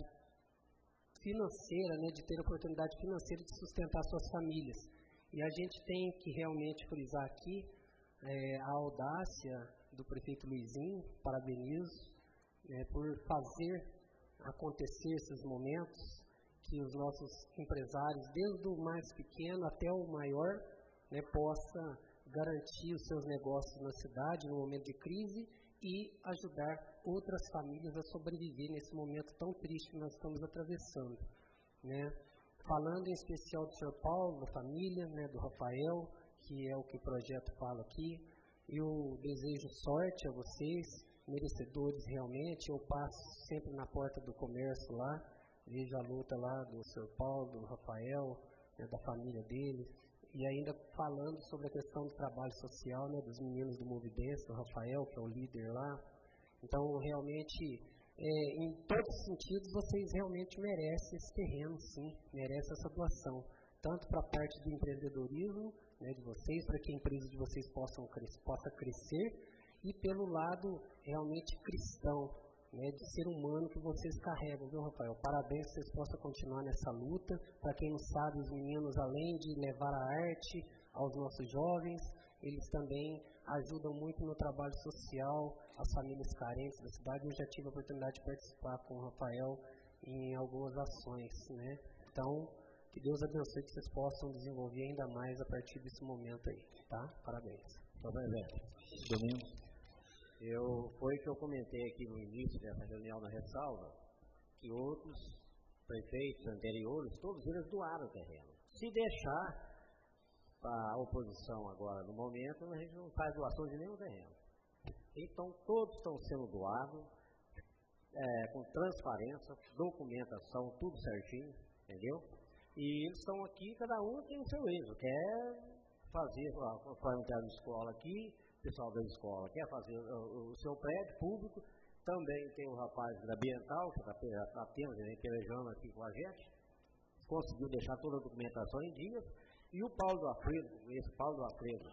financeira, né? De ter a oportunidade financeira de sustentar suas famílias. E a gente tem que realmente frisar aqui é, a audácia do prefeito Luizinho, parabenizo, é, por fazer acontecer esses momentos, que os nossos empresários, desde o mais pequeno até o maior, né, possa garantir os seus negócios na cidade no momento de crise e ajudar outras famílias a sobreviver nesse momento tão triste que nós estamos atravessando, né. Falando em especial do senhor Paulo, da família, né, do Rafael, que é o que o projeto fala aqui, eu desejo sorte a vocês, merecedores realmente. Eu passo sempre na porta do comércio lá, vejo a luta lá do senhor Paulo, do Rafael, né, da família dele, e ainda falando sobre a questão do trabalho social, né, dos meninos do Movidência, do Rafael, que é o líder lá. Então, realmente, é, em todos os sentidos, vocês realmente merecem esse terreno, sim, merecem essa doação, tanto para a parte do empreendedorismo, né, de vocês, para que a empresa de vocês possam, possa crescer, e pelo lado realmente cristão, né, de ser humano que vocês carregam, viu, Rafael? Parabéns que vocês possam continuar nessa luta. Para quem não sabe, os meninos, além de levar a arte aos nossos jovens, eles também ajudam muito no trabalho social, as famílias carentes da cidade. Eu já tive a oportunidade de participar com o Rafael em algumas ações, né? Então, que Deus abençoe, que vocês possam desenvolver ainda mais a partir desse momento aí, tá? Parabéns. Parabéns, Zé. Domingos. Eu, foi que eu comentei aqui no início dessa reunião na ressalva, que outros prefeitos anteriores, todos eles doaram o terreno. Se deixar para a oposição agora, no momento, a gente não faz doação de nenhum terreno. Então, todos estão sendo doados. é, com transparência, documentação, tudo certinho, entendeu? E eles estão aqui, cada um tem o seu eixo, quer fazer, vai entrar na escola aqui, o pessoal da escola quer fazer o, o seu prédio público, também tem o rapaz da ambiental, que está tá tendo, pelejando aqui com a gente, conseguiu deixar toda a documentação em dias, e o Paulo do Alfredo, esse Paulo do Alfredo,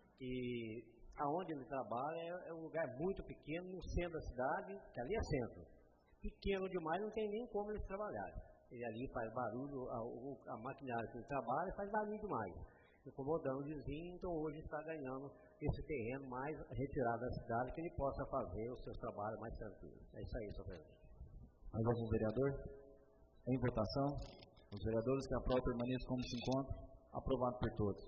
que aonde ele trabalha é, é um lugar muito pequeno, no centro da cidade, que ali é centro, pequeno demais, não tem nem como eles trabalharem. Ele ali faz barulho, a, a maquinária que ele trabalha faz barulho demais, incomodando o vizinho, então hoje está ganhando esse terreno mais retirado da cidade, que ele possa fazer os seus trabalhos mais tranquilos. É isso aí, senhor presidente. Mais algum vereador? Em votação, os vereadores que aprovam permaneçam como se encontram. Aprovado por todos.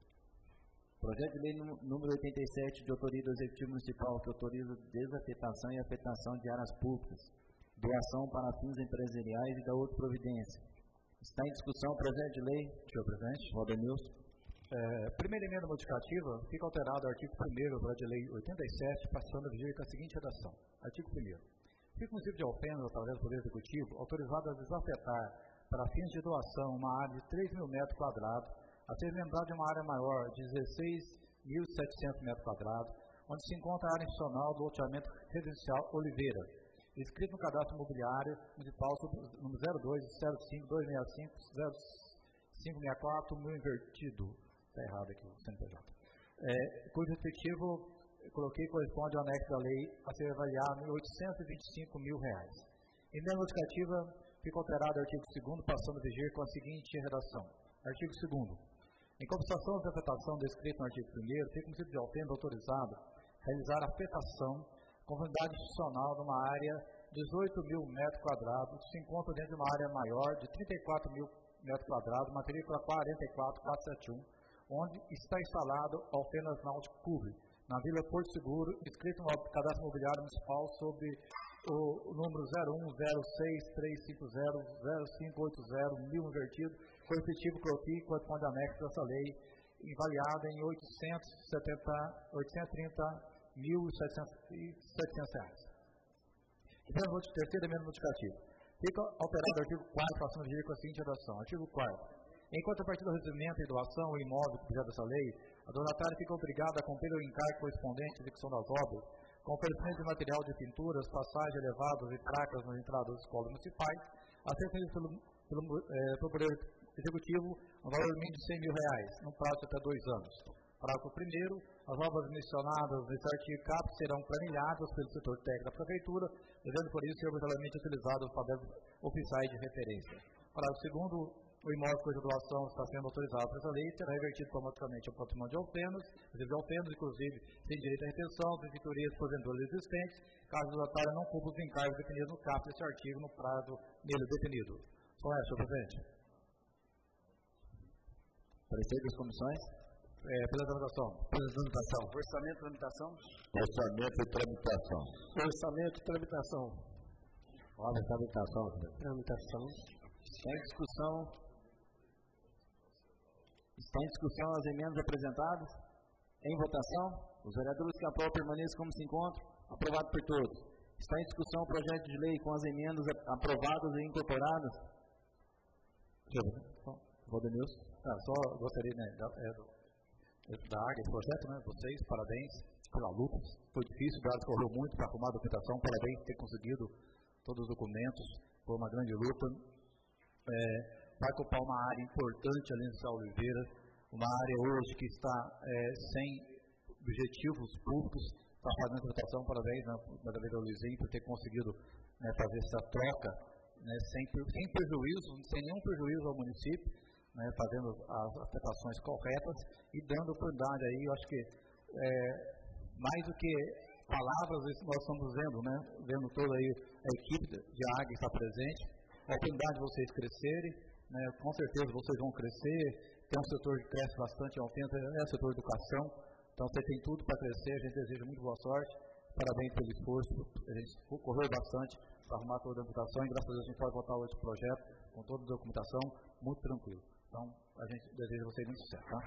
Projeto de lei número oitenta e sete, de autoria do Executivo Municipal, que autoriza desafetação e afetação de áreas públicas, doação para fins empresariais e da outra providência. Está em discussão o projeto de lei. Senhor presidente. Valdenilson. É, primeira emenda modificativa, fica alterado o artigo primeiro do projeto de lei oitenta e sete, passando a vigir com a seguinte redação. Artigo primeiro. Fica o município de Alfenas, através do Poder Executivo, autorizado a desafetar para fins de doação uma área de três mil metros quadrados, a ser lembrado de uma área maior de dezesseis mil e setecentos metros quadrados, onde se encontra a área institucional do loteamento residencial Oliveira, inscrito no cadastro imobiliário municipal número zero dois zero cinco dois seis cinco zero cinco seis quatro, mil invertido. Está errado aqui o C N P J. É, cujo efetivo, coloquei, corresponde ao anexo da lei a ser avaliado em oitocentos e vinte e cinco mil reais. Emenda modificativa, fica alterado o artigo segundo, passando a vigir com a seguinte redação. Artigo segundo. Em compensação da afetação descrita no artigo primeiro, fica o município de Alfenas autorizado a realizar a afetação com unidade institucional numa área de dezoito mil metros quadrados, que se encontra dentro de uma área maior de trinta e quatro mil metros quadrados, matrícula quarenta e quatro mil quatrocentos e setenta e um, onde está instalado Alfenas Náutico Clube, na Vila Porto Seguro, inscrito no cadastro imobiliário municipal sobre o, o número zero um zero seis três cinco zero zero cinco oito zero, mil invertido, com o efetivo coloquei, corresponde ao anexo dessa lei, avaliada em oitocentos e trinta mil e setecentos reais. Então, a terceira emenda modificativa. Fica alterado o artigo quarto, passando a vigir com a seguinte redação. Artigo quarto. Enquanto a partir do recebimento e doação ou imóvel que objeto dessa lei, a donatária fica obrigada a cumprir o encargo correspondente à execução das obras, com oferecimento de material de pinturas, passagens elevadas e placas nas entradas das escolas municipais, a ser feito pelo, pelo, eh, pelo Poder Executivo, um valor mínimo de cem mil reais, num prazo de até dois anos. Parágrafo primeiro, as obras mencionadas nesse artigo cap serão planilhadas pelo setor técnico da Prefeitura, devendo por isso ser obrigatoriamente utilizados os padrões oficiais de referência. Parágrafo segundo, o imóvel cuja doação está sendo autorizado por essa lei será revertido automaticamente ao patrimônio de Alfenas, de Alfenas, inclusive sem direito à retenção, benfeitorias por vendedores existentes, caso o donatário não cumpra os encargos definidos no cap deste artigo no prazo nele definido. Só é, senhor presidente. Parecer das comissões? É, pela tramitação. Pela tramitação. Orçamento e tramitação. Orçamento e tramitação. Orçamento e tramitação. Olha, tramitação. Tramitação. Está em discussão. Está em discussão as emendas apresentadas. Em votação. Os vereadores que aprovam permaneçam como se encontram. Aprovado por todos. Está em discussão o projeto de lei com as emendas aprovadas e incorporadas. Valdenilson. Ah, só gostaria, né, da, é, do, da área esse projeto, né, vocês, parabéns pela luta. Foi difícil, o Brasil correu muito para arrumar a documentação, parabéns por ter conseguido todos os documentos, foi uma grande luta. É, vai ocupar uma área importante ali no São Oliveira, uma área hoje que está é, sem objetivos públicos, está fazendo a documentação, parabéns, né, da Vila Luizinho, por ter conseguido, né, fazer essa troca, né, sem, sem prejuízo, sem nenhum prejuízo ao município, né, fazendo as afetações corretas e dando oportunidade aí, eu acho que é, mais do que palavras, isso nós estamos vendo, né, vendo toda aí a equipe de Águia está presente, a oportunidade de vocês crescerem, né, com certeza vocês vão crescer, tem um setor que cresce bastante, é o setor de educação, então você tem tudo para crescer, a gente deseja muito boa sorte, parabéns pelo esforço, a gente correu bastante para arrumar toda a documentação e graças a Deus a gente pode votar hoje o projeto com toda a documentação, muito tranquilo. Então, a gente deseja a vocês muito sucesso, tá?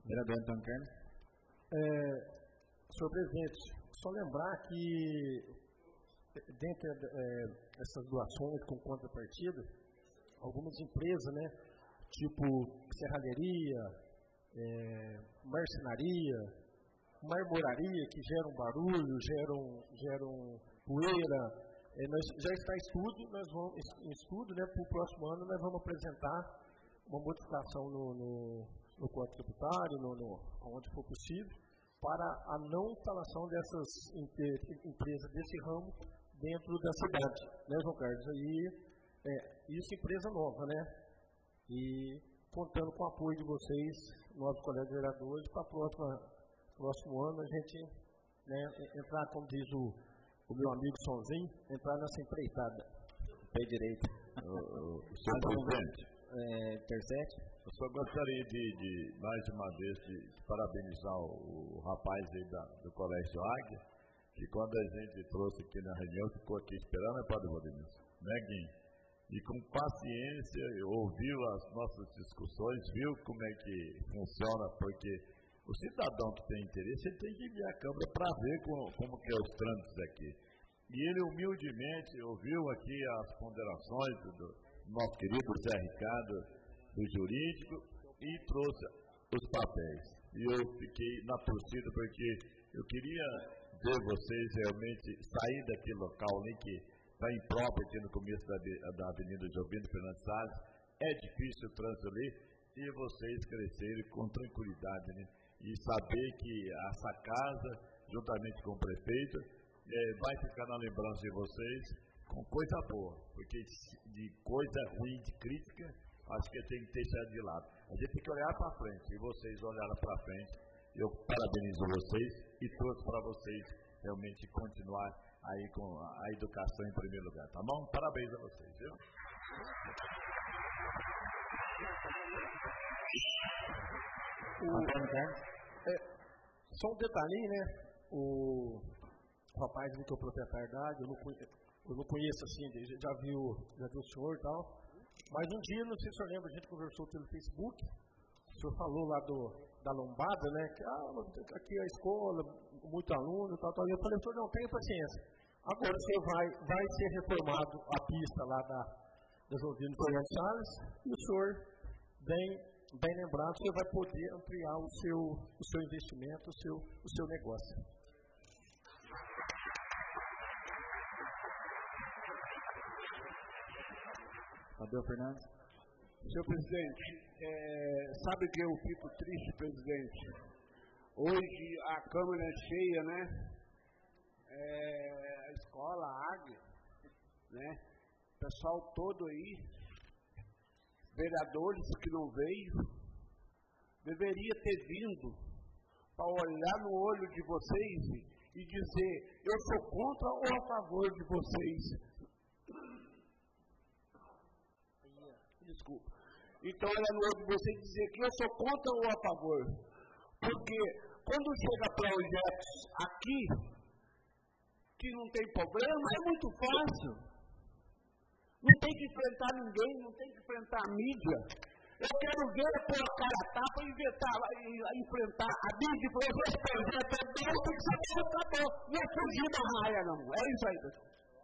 Vereador Antônio Carlos. É, senhor presidente, só lembrar que, dentre é, essas doações com contrapartida, algumas empresas, né, tipo serralheria, é, marcenaria, marmoraria, que geram barulho, geram, geram poeira, é, nós, já está em estudo, nós vamos, em estudo, né, para o próximo ano nós vamos apresentar uma modificação no, no, no Código Tributário, no, no, onde for possível, para a não instalação dessas empresas desse ramo dentro da cidade, né, João Carlos? Aí, é, isso é empresa nova, né? E contando com o apoio de vocês, nossos colegas vereadores, para o próximo ano a gente, né, entrar, como diz o, o meu amigo Sonzinho, entrar nessa empreitada. Pé direito. O, o senhor presidente, é, Tercetti, eu só gostaria de, de, mais uma vez, de, de parabenizar o, o rapaz aí da, do Colégio Águia, que quando a gente trouxe aqui na reunião, ficou aqui esperando, é Padre Rodrigues, né, Guinho? E com paciência ouviu as nossas discussões, viu como é que funciona, porque o cidadão que tem interesse, ele tem que vir à Câmara para ver como, como que é os trâmites aqui. E ele humildemente ouviu aqui as ponderações do, do nosso querido Zé Ricardo, do jurídico, e trouxe os papéis. E eu fiquei na torcida porque eu queria ver vocês realmente sair daquele local ali que está impróprio aqui no começo da, da Avenida Jobim Fernandes Salles. É difícil o trânsito ali e vocês crescerem com tranquilidade, né? E saber que essa casa, juntamente com o prefeito, é, vai ficar na lembrança de vocês com coisa boa, porque de coisa ruim, de crítica, acho que tem que deixar de lado. A gente tem que olhar para frente, e vocês olharam para frente. Eu parabenizo vocês e torço para vocês realmente continuar aí com a educação em primeiro lugar, tá bom? Parabéns a vocês, viu? O, é, só um detalhinho, né? O, o rapaz que é o proprietário da área, eu não conheço, eu não conheço assim, já viu, já viu o senhor e tal. Mas um dia, não sei se o senhor lembra, a gente conversou pelo Facebook, o senhor falou lá do, da lombada, né? Que ah, aqui é a escola, muito aluno e tal, tal. E eu falei, senhor, não, tenha paciência. Agora o senhor vai, vai ser reformado a pista lá da, da Jovino Fernandes Salles e o senhor, bem, bem lembrado, o senhor vai poder ampliar o seu, o seu investimento, o seu, o seu negócio. Fabio Fernandes. Senhor presidente, é, sabe que eu fico triste, presidente? Hoje a Câmara é cheia, né? É, a escola, a Águia, né? Pessoal todo aí, vereadores que não veio, deveria ter vindo para olhar no olho de vocês e dizer, eu sou contra ou a favor de vocês. Desculpa. Então, olha no olho de vocês e dizer que eu sou contra ou a favor. Porque quando chega projetos aqui, que não tem problema, é muito fácil. Não tem que enfrentar ninguém, não tem que enfrentar a mídia. Eu quero ver pôr a cara a tapa e inventar, enfrentar a mídia e falar, esse projeto é bom, tem que saber o acabou. Não é fugir da raia, não. É isso aí, pessoal.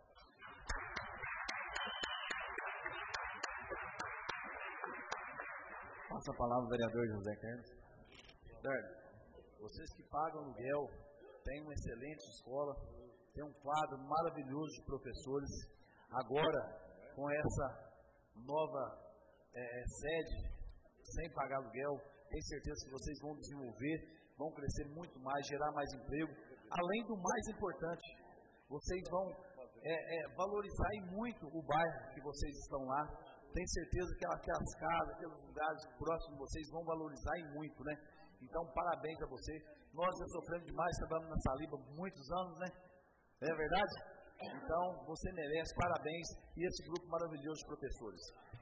Passa a palavra ao vereador José Carlos. Vocês que pagam aluguel, têm uma excelente escola, tem um quadro maravilhoso de professores. Agora, com essa nova é, sede, sem pagar aluguel, tenho certeza que vocês vão desenvolver, vão crescer muito mais, gerar mais emprego. Além do mais importante, vocês vão é, é, valorizar muito o bairro que vocês estão lá. Tenho certeza que aquelas casas, aqueles lugares próximos de vocês vão valorizar e muito, né? Então, parabéns a vocês. Nós já sofremos demais, trabalhando na Saliba muitos anos, né? É verdade? Então, você merece, parabéns, e esse grupo maravilhoso de professores.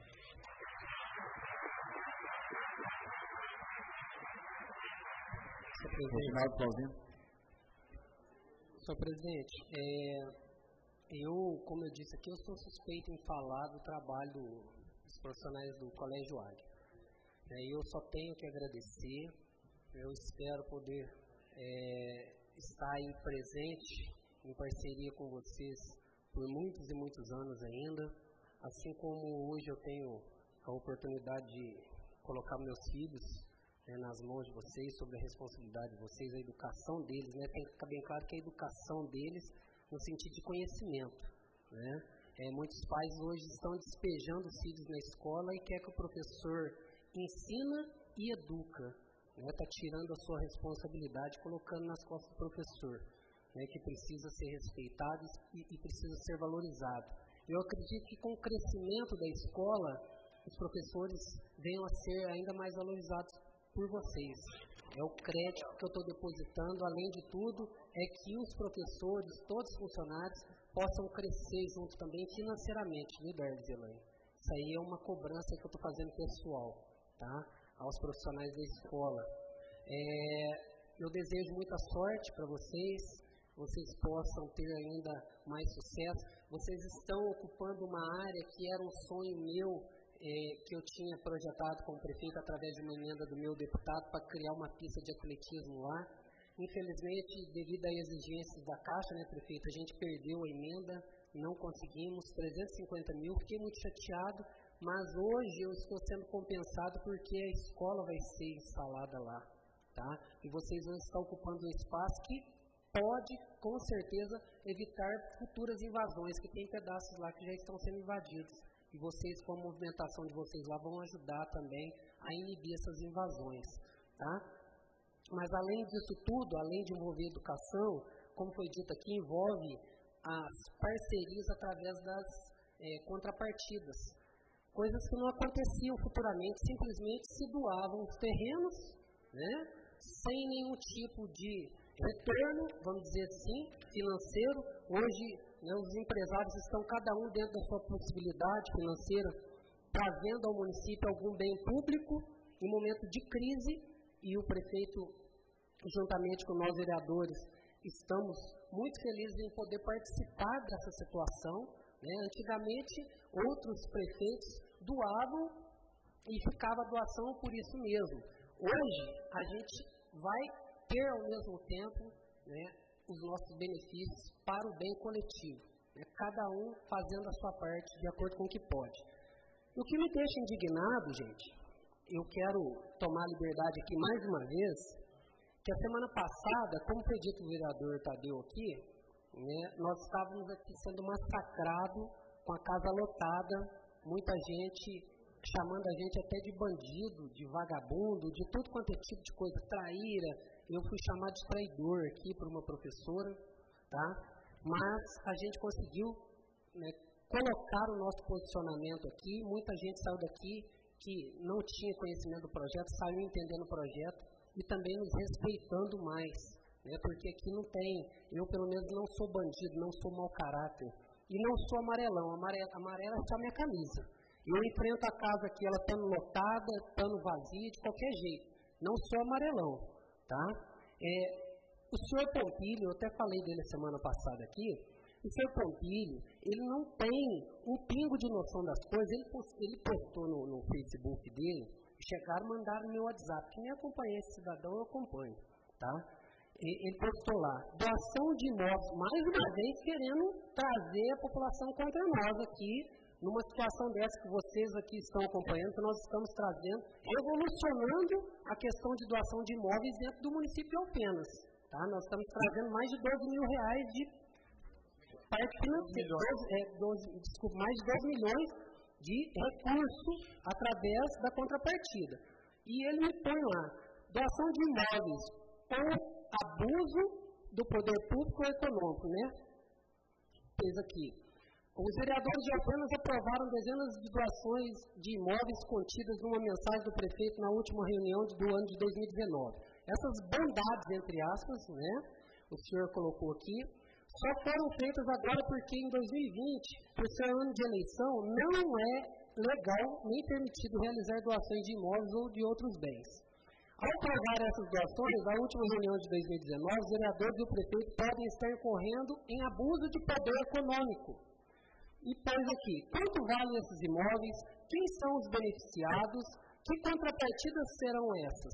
Senhor presidente, é, eu, como eu disse aqui, eu sou suspeito em falar do trabalho do, dos profissionais do Colégio Águia. É, eu só tenho que agradecer eu espero poder é, estar aí presente, em parceria com vocês, por muitos e muitos anos ainda, assim como hoje eu tenho a oportunidade de colocar meus filhos né, nas mãos de vocês, sobre a responsabilidade de vocês, a educação deles, né, tem que ficar bem claro que a educação deles no sentido de conhecimento, né? É, muitos pais hoje estão despejando os filhos na escola e quer que o professor ensina e educa, está né, tirando a sua responsabilidade, colocando nas costas do professor, né, que precisa ser respeitado e, e precisa ser valorizado. Eu acredito que com o crescimento da escola, os professores venham a ser ainda mais valorizados por vocês. É o crédito que eu estou depositando, além de tudo, é que os professores, todos os funcionários, possam crescer junto também financeiramente, viu, Darlis e Elaine? Isso aí é uma cobrança que eu estou fazendo pessoal, tá? Aos profissionais da escola. É, eu desejo muita sorte para vocês, vocês possam ter ainda mais sucesso. Vocês estão ocupando uma área que era um sonho meu, é, que eu tinha projetado como prefeito através de uma emenda do meu deputado para criar uma pista de atletismo lá. Infelizmente, devido às exigências da Caixa, né, prefeito, a gente perdeu a emenda, não conseguimos, trezentos e cinquenta mil, fiquei muito chateado, mas hoje eu estou sendo compensado porque a escola vai ser instalada lá, tá? E vocês vão estar ocupando um espaço que pode, com certeza, evitar futuras invasões, que tem pedaços lá que já estão sendo invadidos. E vocês, com a movimentação de vocês lá, vão ajudar também a inibir essas invasões, tá? Mas além disso tudo, além de envolver educação, como foi dito aqui, envolve as parcerias através das é, contrapartidas. Coisas que não aconteciam futuramente, simplesmente se doavam os terrenos, né, sem nenhum tipo de retorno, vamos dizer assim, financeiro. Hoje, né, os empresários estão cada um dentro da sua possibilidade financeira, trazendo ao município algum bem público em momento de crise, e o prefeito, juntamente com nós vereadores, estamos muito felizes em poder participar dessa situação. Né? Antigamente, outros prefeitos doavam e ficava a doação por isso mesmo. Hoje, a gente vai ter ao mesmo tempo, né, os nossos benefícios para o bem coletivo, né? Cada um fazendo a sua parte de acordo com o que pode. O que me deixa indignado, gente, eu quero tomar liberdade aqui mais uma vez, que a semana passada, como foi dito o vereador Tadeu aqui, né, nós estávamos aqui sendo massacrados, com a casa lotada, muita gente chamando a gente até de bandido, de vagabundo, de tudo quanto é tipo de coisa, traíra. Eu fui chamado de traidor aqui por uma professora, tá? Mas a gente conseguiu, né, colocar o nosso posicionamento aqui. Muita gente saiu daqui que não tinha conhecimento do projeto, saiu entendendo o projeto e também nos respeitando mais, né? Porque aqui não tem, eu pelo menos não sou bandido, não sou mau caráter e não sou amarelão. Amarela, amarela é só minha camisa. Eu enfrento a casa aqui, ela estando lotada, estando vazia, de qualquer jeito. Não sou amarelão, tá? É, o senhor Pompilho, eu até falei dele semana passada aqui, o senhor Pompilho, ele não tem um pingo de noção das coisas. Ele, ele postou no, no Facebook dele, chegaram e mandaram no meu WhatsApp. Quem acompanha esse cidadão, eu acompanho, tá? Ele postou lá, doação de imóveis, mais uma vez querendo trazer a população contra nós aqui, numa situação dessa que vocês aqui estão acompanhando, que nós estamos trazendo, revolucionando a questão de doação de imóveis dentro do município de Alfenas, tá? Nós estamos trazendo mais de doze mil reais de parte financeira, doze, é, doze, desculpa, mais de doze milhões de recursos através da contrapartida. E ele me põe lá, doação de imóveis ou abuso do poder público ou econômico, né? Fez aqui. Os vereadores de Alfenas aprovaram dezenas de doações de imóveis contidas numa mensagem do prefeito na última reunião do ano de dois mil e dezenove. Essas bondades, entre aspas, né, o senhor colocou aqui, só foram feitas agora porque em dois mil e vinte, por ser ano de eleição, não é legal nem permitido realizar doações de imóveis ou de outros bens. Ao aprovar essas doações, na última reunião de dois mil e dezenove, os vereadores e o prefeito podem estar incorrendo em abuso de poder econômico. E pôs aqui, quanto valem esses imóveis, quem são os beneficiados, que contrapartidas serão essas?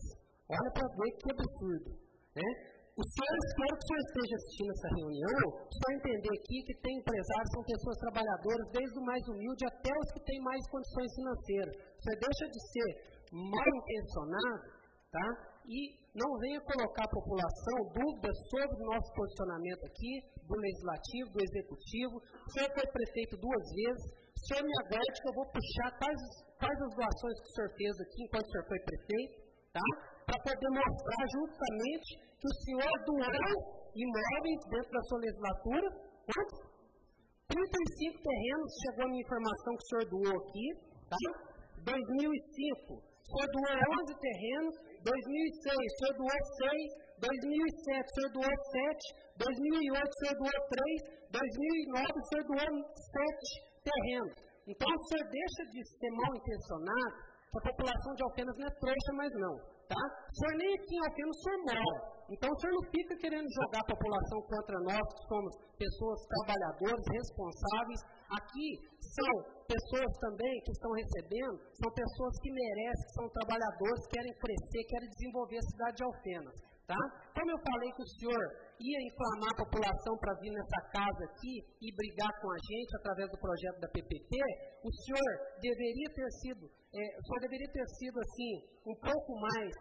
Olha para ver que absurdo. Né? Os senhores, quero que o senhor esteja assistindo essa reunião, só entender aqui que tem empresários, são pessoas trabalhadoras, desde o mais humilde até os que têm mais condições financeiras. Você deixa de ser mal intencionado, tá? E não venha colocar a população dúvidas sobre o nosso posicionamento aqui, do Legislativo, do Executivo. O senhor foi prefeito duas vezes, o senhor me aguarde que eu vou puxar quais, quais as doações que o senhor fez aqui enquanto o senhor foi prefeito, tá? Para poder mostrar justamente que o senhor doou imóveis dentro da sua legislatura. Quantos? trinta e cinco terrenos, chegou a minha informação que o senhor doou aqui, tá? dois mil e cinco, o senhor doou onze terrenos. dois mil e seis, o senhor doou seis. dois mil e sete, o senhor doou sete. dois mil e oito, o senhor doou três. dois mil e nove, o senhor doou sete terrenos. Então, o senhor deixa de ser mal intencionado, que a população de Alfenas não é trouxa, mas não. Tá? O senhor nem aqui em Alfenas o senhor mora. Então, o senhor não fica querendo jogar a população contra nós, que somos pessoas trabalhadoras, responsáveis. Aqui são pessoas também que estão recebendo, são pessoas que merecem, que são trabalhadores, querem crescer, querem desenvolver a cidade de Alfenas. Tá? Como eu falei que o senhor ia inflamar a população para vir nessa casa aqui e brigar com a gente através do projeto da P P P, o senhor deveria ter sido, é, o senhor deveria ter sido assim, um pouco mais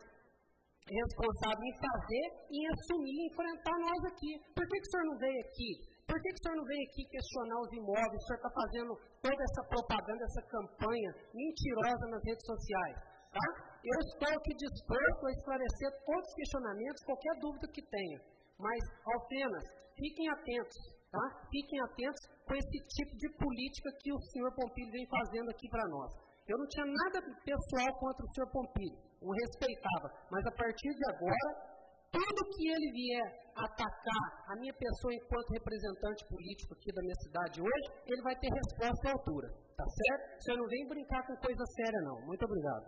responsável em fazer e assumir e enfrentar nós aqui. Por que, que o senhor não veio aqui? Por que, que o senhor não veio aqui questionar os imóveis? O senhor está fazendo toda essa propaganda, essa campanha mentirosa nas redes sociais. Tá? Eu estou aqui disposto a esclarecer todos os questionamentos, qualquer dúvida que tenha. Mas, Alfenas, fiquem atentos, tá? Fiquem atentos com esse tipo de política que o senhor Pompílio vem fazendo aqui para nós. Eu não tinha nada pessoal contra o senhor Pompílio, o respeitava, mas a partir de agora, tudo que ele vier atacar a minha pessoa enquanto representante político aqui da minha cidade hoje, ele vai ter resposta à altura, tá certo? O senhor não vem brincar com coisa séria não. Muito obrigado.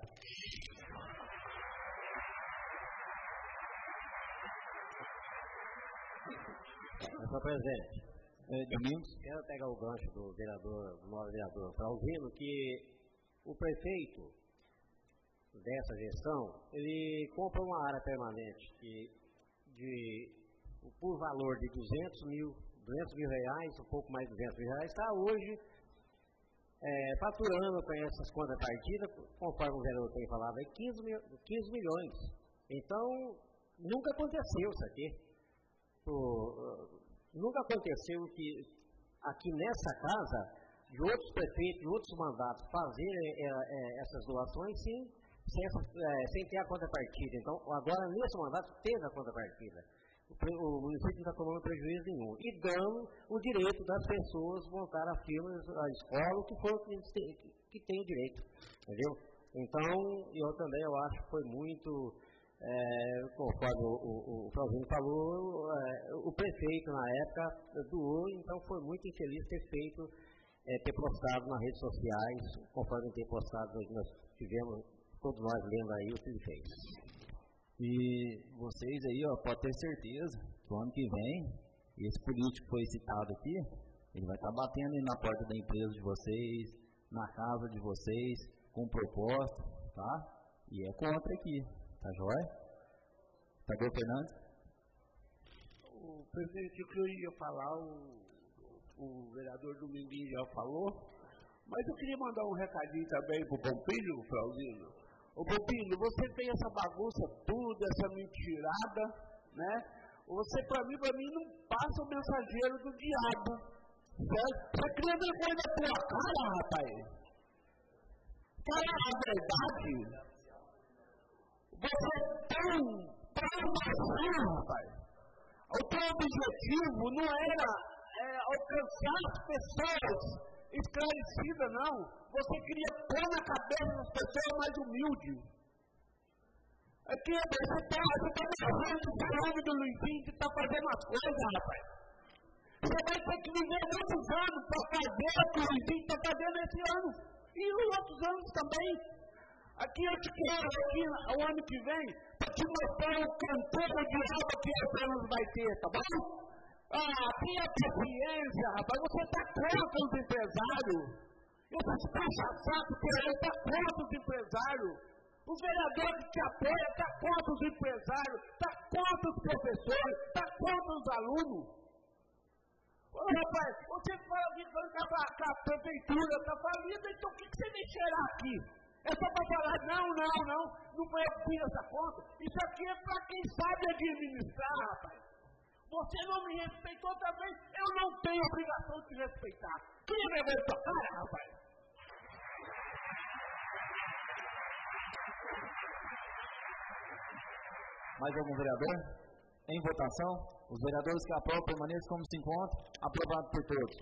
Senhor presidente, é, Domingos, quero pegar o gancho do vereador, do novo vereador Flauzino, que o prefeito dessa gestão, ele compra uma área permanente que, de, por valor de duzentos mil reais, um pouco mais de duzentos mil reais, está hoje é, faturando com essas contrapartidas, conforme o vereador tem falado, é quinze milhões. Então, nunca aconteceu isso aqui. O, nunca aconteceu que aqui nessa casa, de outros prefeitos, de outros mandatos, fazerem é, é, essas doações sem, sem, essa, é, sem ter a contrapartida. Então, agora, nesse mandato, teve a contrapartida. O, o município não está tomando prejuízo nenhum. E dando o direito das pessoas montar a firma, a escola, o que for que, que, que tem o direito. Entendeu? Então, eu também eu acho que foi muito... É, conforme o, o, o Flauzino falou, é, o prefeito na época doou, então foi muito infeliz ter feito, é, ter postado nas redes sociais, conforme ter postado, nós tivemos, todos nós lendo aí o que ele fez. E vocês aí, ó, pode ter certeza que o ano que vem, esse político que foi citado aqui, ele vai estar batendo aí na porta da empresa de vocês, na casa de vocês, com proposta, tá? E é contra aqui. Tá joia? Tá bom, Fernando? O presidente, o que eu ia falar, o, o vereador Dominguinho já falou, mas eu queria mandar um recadinho também pro Pompílio, Flauzino. Ô Pompílio, você tem essa bagunça tudo, essa mentirada, né? Você, pra mim, pra mim, não passa o mensageiro do diabo, certo? Você cria vergonha da tua cara, rapaz. Fala a verdade. Você tem programação, rapaz. O teu objetivo não era é, alcançar as pessoas esclarecidas, não. Você queria pôr na cabeça das pessoas mais humildes. Aqui, você está fazendo o nome do Luizinho que está fazendo as coisas, rapaz. Você vai ter que viver muitos anos para fazer o que o Luizinho está fazendo esse ano. E os outros anos também. Aqui eu te quero, aqui o ano que vem, para te mostrar o cantor de alma que esse ano vai ter, tá bom? Ah, tenha paciência, rapaz, você está contra os empresários. Esses puxa-saco que ele está contra os empresários. O vereador que te apoia está contra os empresários, está contra os professores, está contra os alunos. Ô rapaz, você fala que a prefeitura está falida, então o que você vem cheirar aqui? É só para falar, não, não, não, não foi eu que fiz essa conta. Isso aqui é para quem sabe administrar, rapaz. Você não me respeitou também, eu não tenho obrigação de te respeitar. Quem vai ver tua cara, rapaz? Mais algum vereador? Em votação, os vereadores que aprovam permaneçam como se encontram. Aprovado por todos.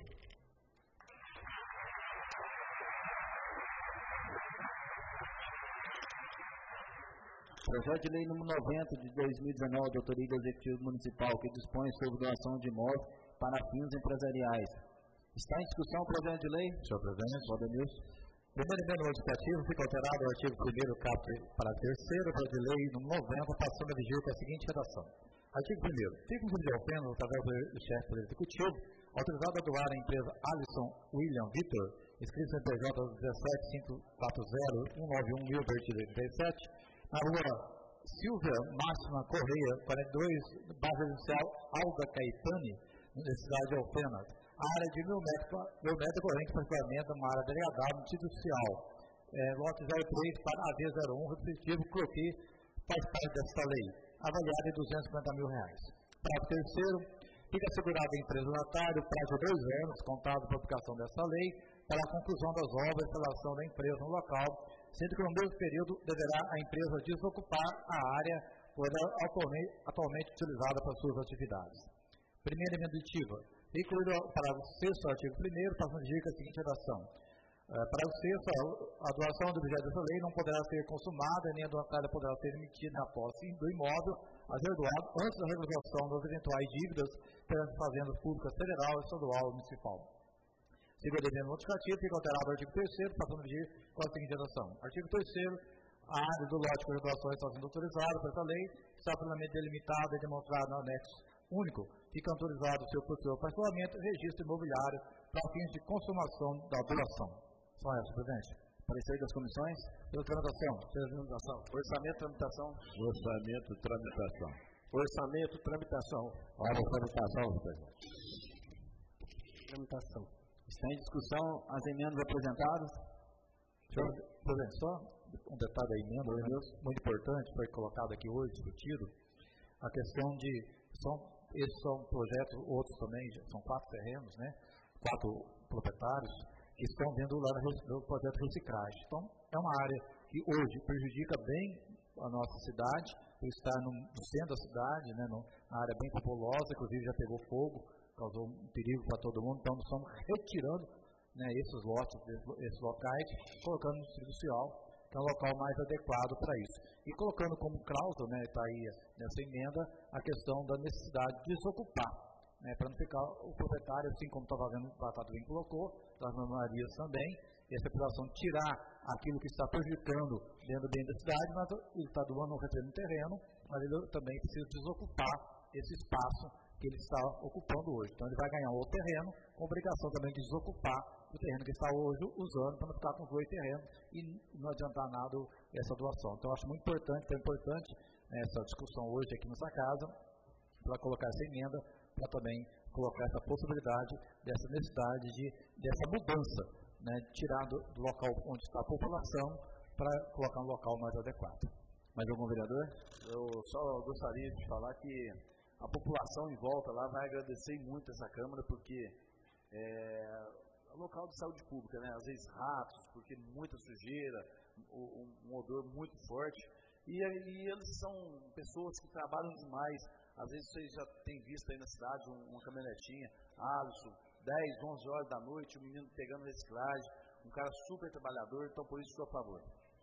Projeto de Lei número noventa de dois mil e dezenove, da Autoria do Executivo Municipal, que dispõe sobre doação de imóveis para fins empresariais. Está em discussão o projeto de lei? Senhor presidente. Rodemilson. Primeiro emenda modificativo, fica alterado o artigo primeiro, caput para terceiro, projeto de lei número noventa, passando a vigir com a seguinte redação. Artigo primeiro. Fica um de ofensa, através do chefe do Executivo, autorizado a doar à empresa Alisson William Vitor, inscrito em P J dezessete cinco quatro zero um nove um mil, vertido oitenta e sete, na rua Silvia Máxima Correia, quarenta e dois, base residencial Alda Caetani, Universidade de Alfenas. A área de mil metros corrente, particularmente uma área delegadada no título social. É, lote zero três para A D zero um, repetitivo, que faz parte desta lei, avaliada em duzentos e cinquenta mil reais. Parágrafo terceiro, fica assegurada a empresa notário prazo de dois anos, contado a publicação desta lei, para a conclusão das obras e instalação da empresa no local, sendo que no mesmo período deverá a empresa desocupar a área atualmente, atualmente utilizada para suas atividades. Primeira emenda aditiva. Incluído o parágrafo sexto do artigo primeiro, passando a dica a seguinte redação. Uh, parágrafo sexto, a doação do objeto dessa lei não poderá ser consumada, nem a doação poderá ser emitida na posse do imóvel a ser doado antes da regulação das eventuais dívidas perante fazendas públicas federal, estadual ou municipal. Segundo a emenda modificativa, fica alterado o artigo terceiro, passando a vigir com a seguinte redação. Artigo terceiro, a área do lote de doação está sendo autorizada por essa lei, está plenamente delimitada e demonstrada no anexo único, fica autorizado o seu posterior parcelamento e registro imobiliário para fins de consumação da doação. Só essa, presidente. Parecer das comissões? Pela tramitação. Pela tramitação. Orçamento, tramitação. Orçamento, tramitação. Orçamento, tramitação. Ordem de tramitação, presidente. Tramitação. Está em discussão as emendas apresentadas? Senhor presidente, só um detalhe da emenda, muito importante, foi colocado aqui hoje, discutido, a questão de, são, esses são projetos, outros também, são quatro terrenos, né, quatro proprietários, que estão vendo lá no projeto de reciclagem. Então, é uma área que hoje prejudica bem a nossa cidade, por estar no, no centro da cidade, né, no, na área bem populosa, inclusive já pegou fogo, causou um perigo para todo mundo, então nós estamos retirando, né, esses lotes, esses locais, colocando no distrito social, que é um local mais adequado para isso. E colocando como cláusula, né, está aí nessa emenda, a questão da necessidade de desocupar, né, para não ficar o proprietário, assim como está fazendo, o Batata bem colocou, das mamarias também, e essa população tirar aquilo que está prejudicando dentro bem da cidade, mas ele está doando um referendo terreno, mas ele também precisa desocupar esse espaço que ele está ocupando hoje. Então ele vai ganhar outro terreno, com obrigação também de desocupar o terreno que está hoje usando, para não ficar com os dois terrenos e não adiantar nada essa doação. Então eu acho muito importante, é importante né, essa discussão hoje aqui nessa casa, para colocar essa emenda, para também colocar essa possibilidade, dessa necessidade de, dessa mudança, né, de tirar do, do local onde está a população, para colocar um local mais adequado. Mais algum vereador? Eu só gostaria de falar que a população em volta lá vai agradecer muito essa Câmara, porque é local de saúde pública, né? Às vezes ratos, porque muita sujeira, um, um odor muito forte, e, e eles são pessoas que trabalham demais. Às vezes vocês já têm visto aí na cidade um, uma caminhonetinha, Alisson, dez, onze horas da noite, o um menino pegando reciclagem, um cara super trabalhador, então por isso estou a favor.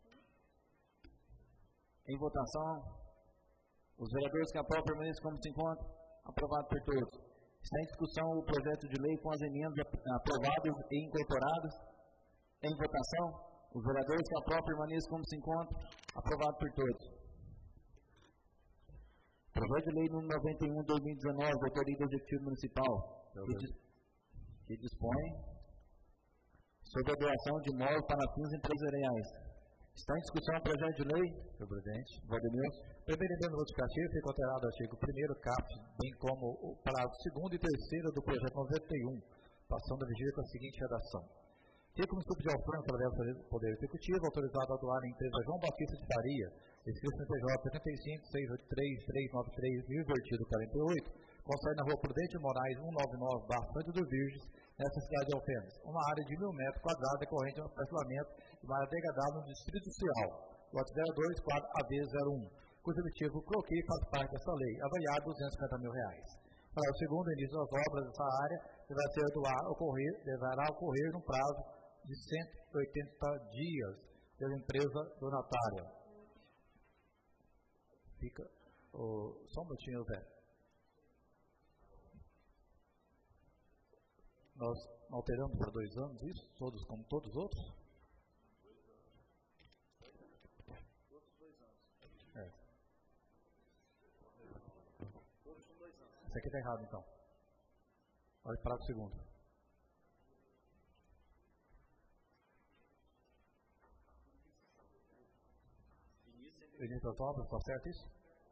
Em votação, os vereadores que aprovam permanecem como se encontram. Aprovado por todos. Está em discussão o projeto de lei com as emendas aprovadas e incorporadas. Em votação, os vereadores que aprovam permanecem como se encontram. Aprovado por todos. Projeto de lei número noventa e um de dois mil e dezenove, da Autoria do Executivo Municipal, que, dis, que dispõe sobre a doação de imóveis para fins empresariais. Está em discussão o projeto de lei. Senhor presidente. Valdemir. Primeiro emenda modificativa fica alterado o artigo primeiro caput, bem como o parágrafo segundo e terceiro do projeto noventa e um, passando a vigir com a seguinte redação. Fica o município de Alfândega, através do Poder Executivo, autorizado a atuar na empresa João Batista de Faria, escrito no P J setenta e cinco, seiscentos e oitenta e três, trezentos e noventa e três, invertido quarenta e oito, constrói na rua Prudente Moraes, cento e noventa e nove, Barra Santo do Virges, nessa cidade de Alfenas, uma área de mil metros quadrados decorrente de um parcelamento de uma área degradada no Distrito Social, lote zero dois quatro A B zero um, cujo objetivo coloquei faz parte dessa lei, avaliado duzentos e cinquenta mil reais. Para o segundo, o início das obras dessa área deverá, ser doar, ocorrer, deverá ocorrer no prazo de cento e oitenta dias pela empresa donatária. Fica oh, só um minutinho, Zé. Nós alteramos para dois anos isso, todos como todos os outros? Todos dois anos. É. Todos são dois anos. Isso aqui está errado, então. Olha para o segundo. Início das obras, está certo isso?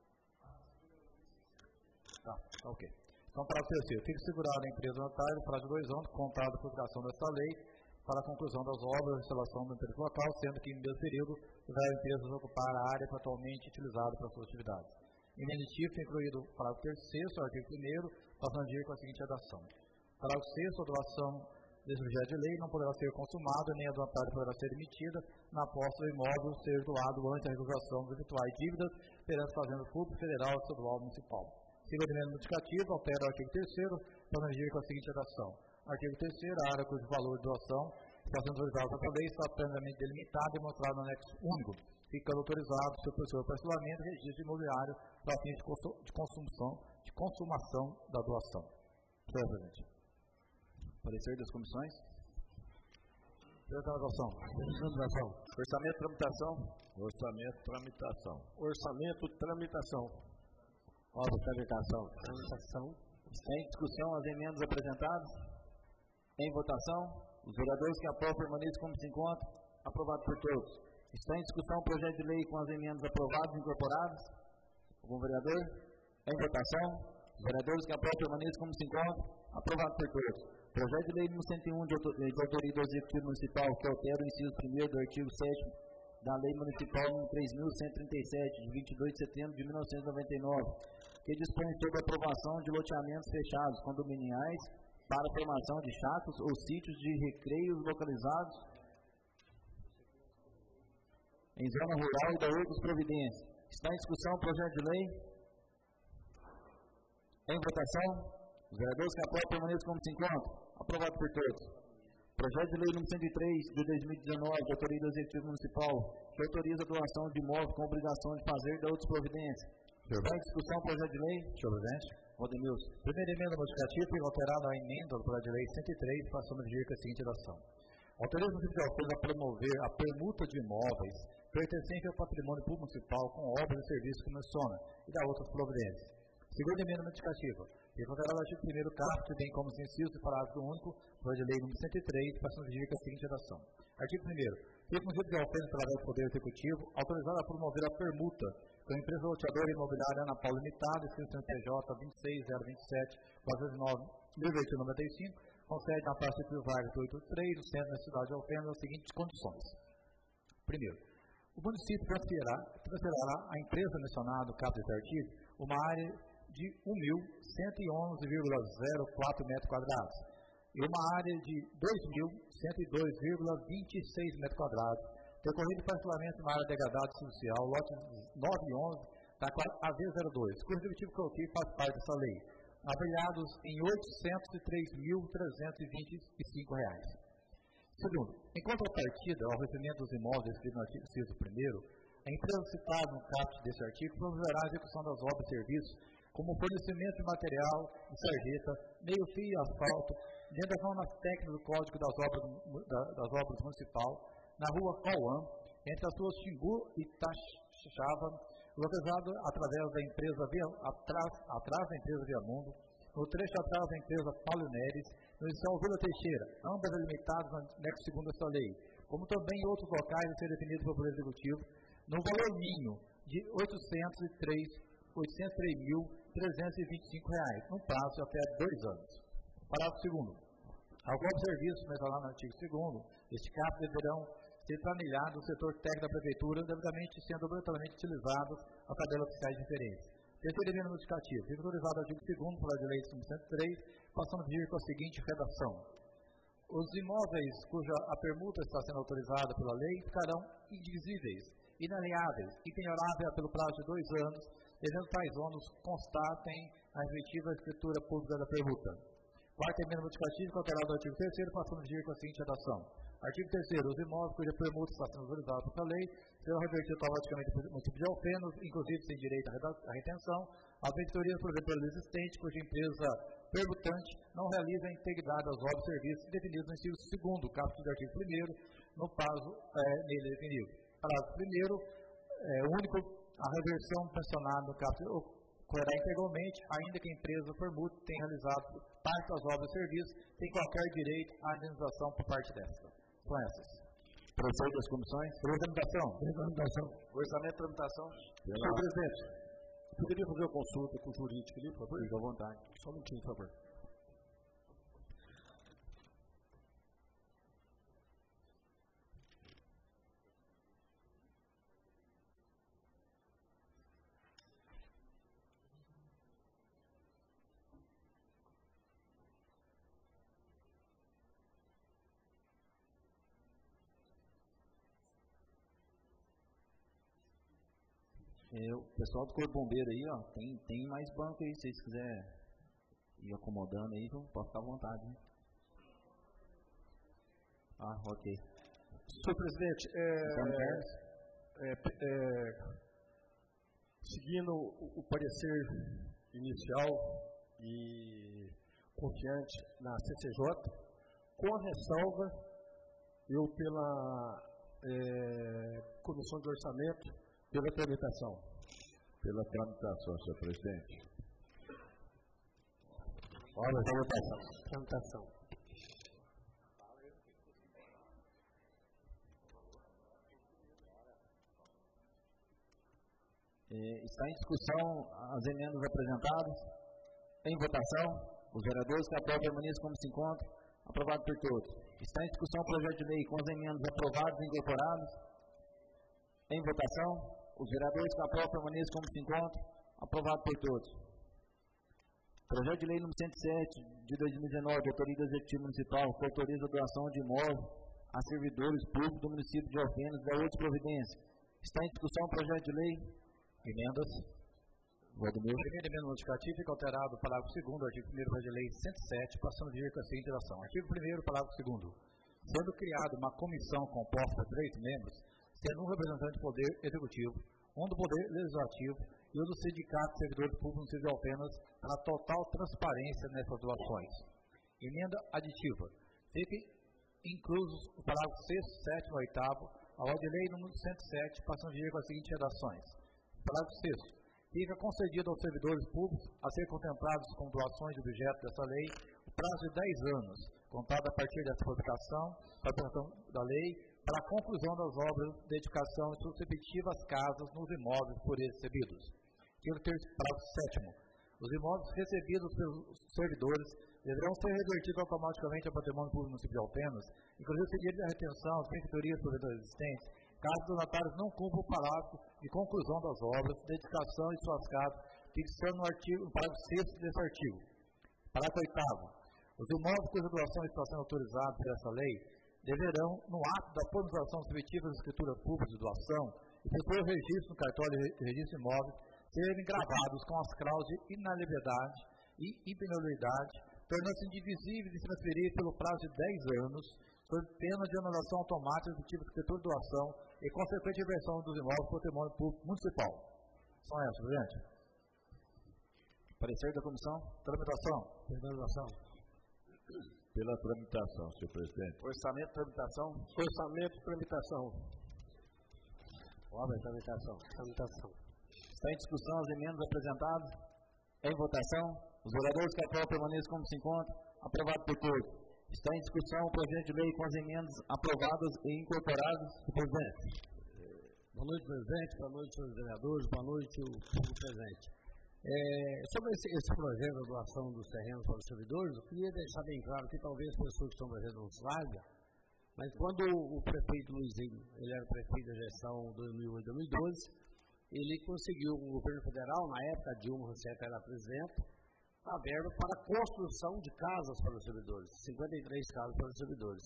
Tá, tá ok. Então, para o terceiro, fica segurado a empresa notária no prazo de dois anos, contado a publicação desta lei, para a conclusão das obras e instalação do emprego local, sendo que, em mesmo período, deverá a empresa ocupar a área atualmente utilizada para suas atividades. Emenda típica, incluído o parágrafo terceiro, artigo primeiro, passando a agir com a seguinte redação. Parágrafo sexto, a doação desse projeto de lei não poderá ser consumada, nem a donatária poderá ser emitida na posse do imóvel ser doado antes da regulação das eventuais dívidas perante a Fazenda Pública Federal, Estadual e Municipal. Segundo emenda modificativa, altera o artigo terceiro, para agir com a seguinte redação. Artigo terceiro, a área cujo valor de doação está sendo autorizado pela lei está plenamente delimitada e mostrada no anexo único, ficando autorizado o seu parcelamento e registro imobiliário para fins de, de, consumação, de consumação da doação. Senhor presidente. Parecer das comissões. Tramitação. Tramitação. Orçamento, tramitação. Orçamento, tramitação. Orçamento, tramitação. Ordem de tramitação. Tramitação. Sem discussão as emendas apresentadas. Em votação. Os vereadores que aprovam permaneçam como se encontram. Aprovado por todos. Está em discussão o projeto de lei com as emendas aprovadas e incorporadas. Algum vereador? Em votação. Os vereadores que aprovam permaneçam como se encontram. Aprovado por todos. Projeto de lei número cento e um de autoria do Executivo Municipal, que altera o inciso primeiro do artigo sétimo da Lei Municipal número três mil cento e trinta e sete, de vinte e dois de setembro de mil novecentos e noventa e nove, que dispõe sobre a aprovação de loteamentos fechados condominiais para a formação de chácaras ou sítios de recreios localizados em zona rural e da outras providências. Está em discussão o projeto de lei. Em votação. Os vereadores que aprovam permaneçam como se encontram. Aprovado por todos. Projeto de lei número cento e três de dois mil e dezenove, de autoria do Executivo Municipal, que autoriza a doação de imóveis com obrigação de fazer de outras providências. Está em discussão o projeto de lei. Senhor presidente. Valdemir. Primeira emenda modificativa fica alterada a emenda do projeto de lei cento e três, passando a vigir com a seguinte redação. Autoriza o município de Alfenas a promover a permuta de imóveis pertencentes ao patrimônio público municipal com obras e serviços que menciona e dá outras providências. Segunda emenda modificativa. Fica alterado o artigo primeiro caput, bem como os incisos do parágrafo único, projeto de lei número cento e três, passando a vigir com a seguinte redação. Artigo primeiro. Fica o município de Alfenas, através do Poder Executivo, autorizado a promover a permuta com a empresa loteadora imobiliária Ana Paula Limitada, inscrito no P J vinte e seis zero vinte e sete, quatrocentos e nove, mil oitocentos e noventa e cinco, com sede na Praça de Vargas oito oito três, no centro da cidade de Alfenas, nas seguintes condições. Primeiro, o município transferirá, transferirá à empresa mencionada no caput desse artigo uma área de um mil cento e onze vírgula zero quatro metros quadrados e uma área de dois mil cento e dois vírgula vinte e seis metros quadrados, decorrente de parcelamento na área degradada social, lote nove e onze, da A V zero dois, cujo objetivo coloquei faz parte dessa lei, avaliados em oitocentos e três mil trezentos e vinte e cinco reais. Segundo, em contrapartida ao recebimento dos imóveis escritos no artigo inciso primeiro, a empresa citada no caput desse artigo promoverá a execução das obras e serviços como fornecimento de material de sarjeta, meio-fio e asfalto, dentro das normas técnicas do Código das Obras, da, das obras Municipal, na rua Cauã, entre as ruas Xingu e Taxava, localizado através da empresa Via, atrás, atrás da empresa Viamundo, no trecho atrás da empresa Paulo Neres, no inicial Vila Teixeira, ambas delimitadas no anexo segundo desta lei, como também em outros locais a ser definidos pelo Poder Executivo, no valor mínimo de oitocentos e três mil trezentos e vinte e cinco reais, num prazo de até dois anos. Parágrafo segundo. Alguns serviços, mas lá no artigo segundo, este caso deverão ser planilhados no setor técnico da Prefeitura, devidamente sendo obrigatoriamente utilizados as tabelas oficiais de referência. Terceiro emenda modificativa. Fica autorizado o artigo segundo, pela de lei cinco cento e três, passando a vir com a seguinte redação. Os imóveis cuja a permuta está sendo autorizada pela lei ficarão indivisíveis, inalienáveis e penhoráveis pelo prazo de dois anos, devendo tais ônus constatem a efetiva escritura pública da permuta. Quarta emenda modificativa, alterado o artigo terceiro, passando a vir com a seguinte redação. Artigo terceiro. Os imóveis cuja permuta está sendo autorizada pela lei serão revertidos automaticamente por município de Alfenas, inclusive sem direito à retenção, as benfeitorias por exemplo existente, cuja empresa permutante não realiza a integridade das obras e serviços definidos no inciso segundo, capítulo do artigo primeiro, no prazo é, nele definido. Parágrafo primeiro, é, único, a reversão mencionada no capítulo ocorrerá integralmente, ainda que a empresa permute tenha realizado parte das obras e serviços, tem qualquer direito à indenização por parte desta. São essas. Prefeito das comissões. Tramitação. Tramitação. Orçamento, tramitação. Senhor presidente, poderia fazer uma consulta com o jurídico ali, por favor? Fique à vontade. Só um minutinho, por favor. É, o pessoal do Corpo Bombeiro aí, ó, tem, tem mais banco aí, se vocês quiserem ir acomodando aí, pode ficar à vontade, né? Ah, ok. Senhor presidente, é, é, é, seguindo o, o parecer inicial e confiante na C C J, com a ressalva, eu pela é, Comissão de Orçamento, pela tramitação. Pela tramitação, senhor presidente. Olha a tramitação. Tramitação. É, está em discussão as emendas apresentadas. Em votação, os vereadores que aprovam permaneçam como se encontram. Aprovado por todos. Está em discussão o projeto de lei com as emendas aprovadas e incorporadas. Em votação, os vereadores que aprovam permaneçam como se encontram. Aprovado por todos. Projeto de lei número cento e sete de dois mil e dezenove, de autoria do Executivo Municipal, que autoriza a doação de imóvel a servidores públicos do município de Alfenas e da outra providência. Está em discussão o projeto de lei. Emendas. Valdemir. Primeira emenda modificativa fica alterado o parágrafo segundo do artigo primeiro da lei cento e sete, passando a vir com a seguinte relação. Artigo primeiro, parágrafo segundo. Sendo criada uma comissão composta por três membros, sendo um representante do Poder Executivo, um do Poder Legislativo e um do Sindicato de Servidores Públicos no município de Alfenas, para total transparência nessas doações. Emenda aditiva. Fiquem inclusos o parágrafo sexto, sétimo e oitavo, a ordem de lei número cento e sete, passando a vir com as seguintes redações. Parágrafo sexto. Fica concedido aos servidores públicos a ser contemplados com doações de objeto dessa lei o prazo de dez anos, contado a partir dessa publicação, publicação da lei, para a conclusão das obras de edificação em suas respectivas casas nos imóveis por eles recebidos. Parágrafo sétimo. Os imóveis recebidos pelos servidores deverão ser revertidos automaticamente ao patrimônio público do município de Alfenas, inclusive seguir a retenção, as benfeitorias provedores existentes, caso os donatários não cumpram o parágrafo de conclusão das obras, dedicação de suas casas, fixando no, artigo, no parágrafo sexto desse artigo. Parágrafo oitavo. Os imóveis cuja doação está sendo autorizada por essa lei deverão, no ato da formalização definitiva das escrituras públicas de doação e depois registro no cartório de registro imóvel, serem gravados com as cláusulas de inalienabilidade e impenhorabilidade, tornando-se indivisíveis e transferíveis pelo prazo de dez anos, sob pena de anulação automática do tipo de escritura de doação e consequente reversão dos imóveis para o patrimônio público municipal. São essas, presidente. Parecer da comissão. Tramitação. Tramitação. Pela tramitação, senhor presidente. Orçamento, tramitação. Orçamento, tramitação. Obra, tramitação. Tramitação. Está em discussão as emendas apresentadas. Em votação. Os vereadores que aprovam permaneçam como se encontram. Aprovado por todos. Está em discussão o projeto de lei com as emendas aprovadas e incorporadas. Presidente. Boa noite, presidente. Boa noite, senhores vereadores. Boa noite, o público presente. É, sobre esse, esse projeto de doação dos terrenos para os servidores, eu queria deixar bem claro que talvez as pessoas que estão presentes não saibam, mas quando o, o prefeito Luizinho, ele era prefeito da gestão dois mil e oito a dois mil e doze, ele conseguiu com o governo federal, na época a Dilma Rousseff era presidente, a verba para a construção de casas para os servidores, cinquenta e três casas para os servidores.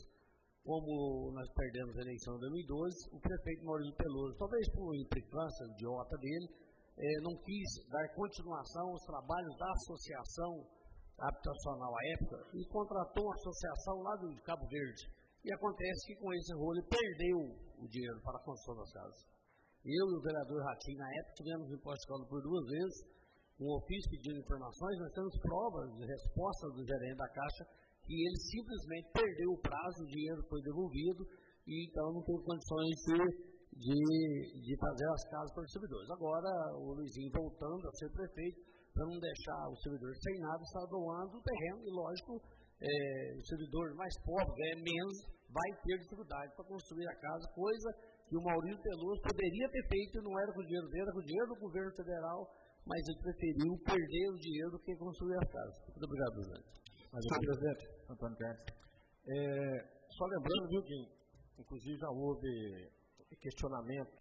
Como nós perdemos a eleição em dois mil e doze, o prefeito Maurício Peloso, talvez por implicância idiota dele, eh, não quis dar continuação aos trabalhos da associação habitacional à época e contratou uma associação lá de Cabo Verde. E acontece que com esse rolo ele perdeu o dinheiro para a construção das casas. Eu e o vereador Ratinho, na época, tivemos em Porto por duas vezes, um ofício pedindo informações, nós temos provas de resposta do gerente da Caixa que ele simplesmente perdeu o prazo, o dinheiro foi devolvido e então não teve condições de, de, de fazer as casas para os servidores. Agora, o Luizinho voltando a ser prefeito, para não deixar os servidores sem nada, está doando o terreno e, lógico, é, o servidor mais pobre, ganha menos, vai ter dificuldade para construir a casa, coisa que o Maurício Peloso poderia ter feito, não era com o dinheiro dele, era com o dinheiro do governo federal, mas ele preferiu perder o dinheiro do que construir as casas. Muito obrigado, presidente. Senhor presidente, Antônio Carlos. É, só lembrando, viu, que inclusive já houve questionamento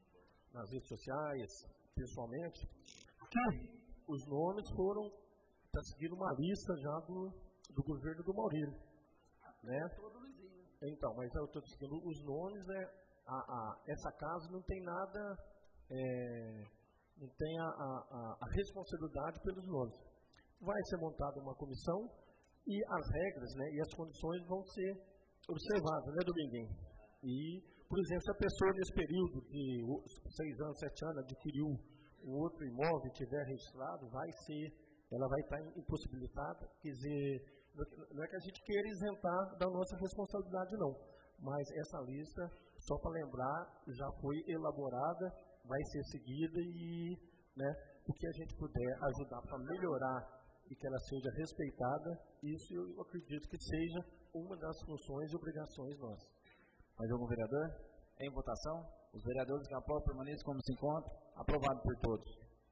nas redes sociais, pessoalmente, que os nomes foram, está seguindo uma lista já do, do governo do Maurício. Né? Então, mas eu estou seguindo os nomes, né? A, a, essa casa não tem nada, é, não tem a, a, a responsabilidade pelos nomes. Vai ser montada uma comissão e as regras, né, e as condições vão ser observadas, né, Dominguinho? E, por exemplo, se a pessoa nesse período de seis anos, sete anos, adquiriu um outro imóvel e tiver registrado, vai ser, ela vai estar impossibilitada, quer dizer, não é que a gente queira isentar da nossa responsabilidade, não, mas essa lista, só para lembrar, já foi elaborada, vai ser seguida e, né, o que a gente puder ajudar para melhorar e que ela seja respeitada, isso eu acredito que seja uma das funções e obrigações nossas. Mais algum vereador? Em votação? Os vereadores que aprovam permaneçam como se encontram. Aprovado por todos.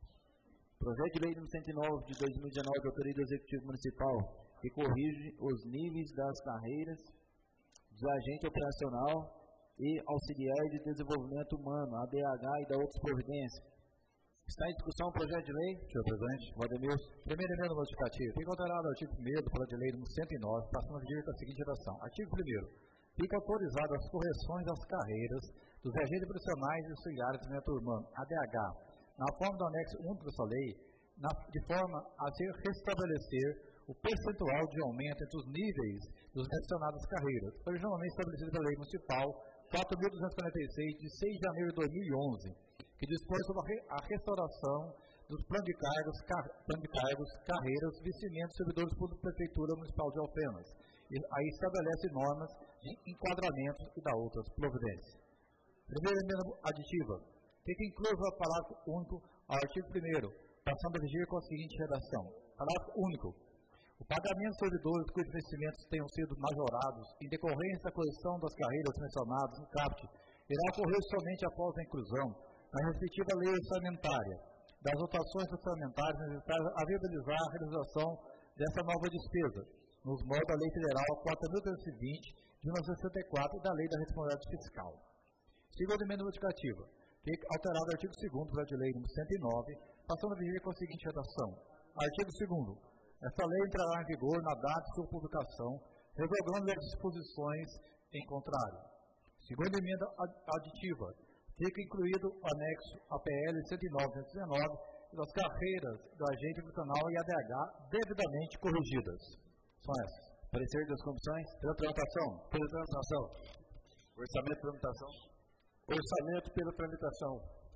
Projeto de lei número cento e nove de dois mil e dezenove, de autoria do Executivo Municipal, que corrige os níveis das carreiras do agente operacional e auxiliar de desenvolvimento humano, A D H, e da outras providências. Está em discussão o projeto de lei? Senhor presidente, Valdemir, primeiro emenda modificativa. Fica alterado o artigo primeiro do projeto de lei número cento e nove, passando a vigir com a seguinte redação. Artigo primeiro. Fica autorizado as correções das carreiras dos agentes profissionais e auxiliares de desenvolvimento humano, A D H, na forma do anexo um dessa lei, na, de forma a se restabelecer o percentual de aumento entre os níveis dos mencionadas carreiras, originalmente estabelecido pela Lei Municipal quatro mil duzentos e quarenta e seis, de seis de janeiro de dois mil e onze, que dispõe sobre a restauração dos planos de cargos, car, plano de cargos carreiras, vestimentos de servidores públicos da Prefeitura Municipal de Alfenas. E aí estabelece normas de enquadramento e da outras providências. Primeira emenda aditiva. Fica incluso o parágrafo único ao artigo primeiro, passando a vigir com a seguinte redação. Parágrafo único. O pagamento dos servidores cujos vencimentos tenham sido majorados em decorrência da correção das carreiras mencionadas no caput irá ocorrer somente após a inclusão na respectiva lei orçamentária das dotações orçamentárias necessárias a viabilizar a realização dessa nova despesa, nos moldes da Lei Federal quatro mil trezentos e vinte, de mil novecentos e sessenta e quatro e da Lei da Responsabilidade Fiscal. Segunda emenda modificativa. Fica alterado o artigo segundo do projeto de lei número cento e nove, passando a vigir com a seguinte redação. Artigo segundo. Esta lei entrará em vigor na data de sua publicação, revogando as disposições em contrário. Segunda emenda aditiva. Fica incluído o anexo A P L cento e nove, cento e dezenove das carreiras do agente profissional e A D H devidamente corrigidas. São essas. Parecer das comissões? Pela tramitação. Pela tramitação. Orçamento, tramitação. Orçamento pela tramitação.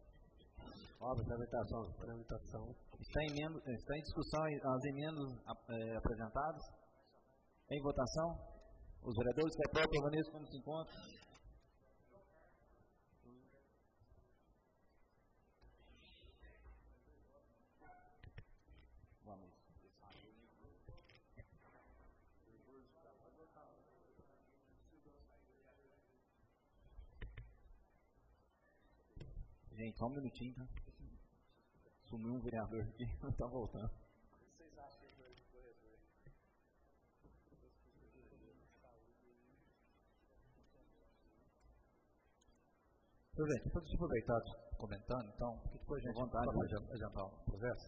Obra, tramitação. Tramitação. Está em, está em discussão as emendas é, apresentadas? Em votação? Os vereadores que aprovam permaneçam como se encontram. Vamos. Gente, só um minutinho, tá? Sumiu um vereador aqui, está voltando. Vocês acham que ele foi corretor? Presidente, depois de aproveitar comentando, então, porque depois a gente vontade, vai adiantar o processo.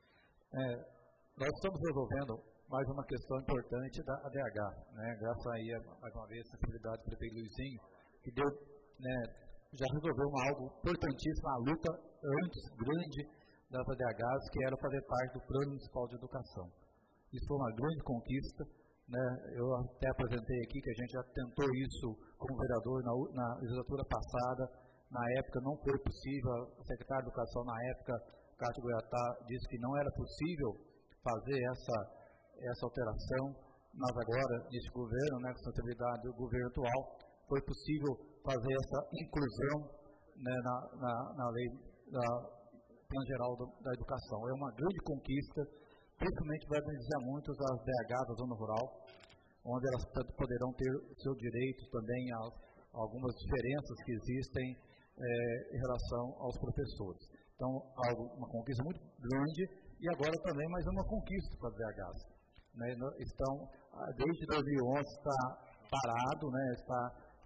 É, nós estamos resolvendo mais uma questão importante da A D H, né? Graças aí, mais uma vez, a sensibilidade do prefeito Luizinho, que deu, né, já resolveu uma, algo importantíssimo, a luta antes grande das A D Hs, que era fazer parte do Plano Municipal de Educação. Isso foi uma grande conquista, né? Eu até apresentei aqui que a gente já tentou isso como vereador na, na legislatura passada. Na época não foi possível, o secretário de Educação na época, Cássio Goiatá, disse que não era possível fazer essa, essa alteração, mas agora, nesse governo, né, com a responsabilidade do governo atual, foi possível fazer essa inclusão, né, na, na, na lei da Plano Geral do, da Educação. É uma grande conquista, principalmente vai beneficiar muito as D Hs da zona rural, onde elas poderão ter seus direitos também a, a algumas diferenças que existem É, em relação aos professores. Então, algo, uma conquista muito grande e agora também mais uma conquista para as D Hs. Né? Estão, desde dois mil e onze está parado, né? Está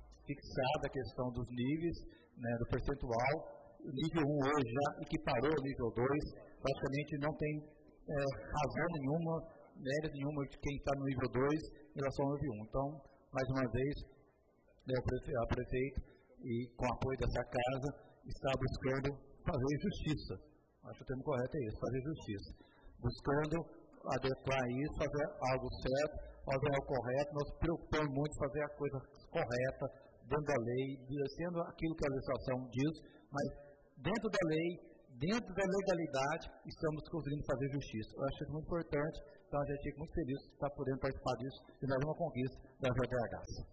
fixada a questão dos níveis, né, do percentual. O nível um hoje já equiparou o nível dois, praticamente não tem é, razão nenhuma, mérito nenhuma de quem está no nível dois em relação ao nível um. Então, mais uma vez, né, a prefeita, e com o apoio dessa casa, está buscando fazer justiça. Acho que o termo correto é esse, fazer justiça. Buscando adequar isso, fazer algo certo, fazer algo correto. Nós nos preocupamos muito em fazer a coisa correta, dentro da lei, sendo aquilo que a legislação diz, mas dentro da lei, dentro da legalidade, estamos conseguindo fazer justiça. Eu acho isso muito importante, então a gente fica muito feliz de estar podendo participar disso e mais uma conquista das A D Hs.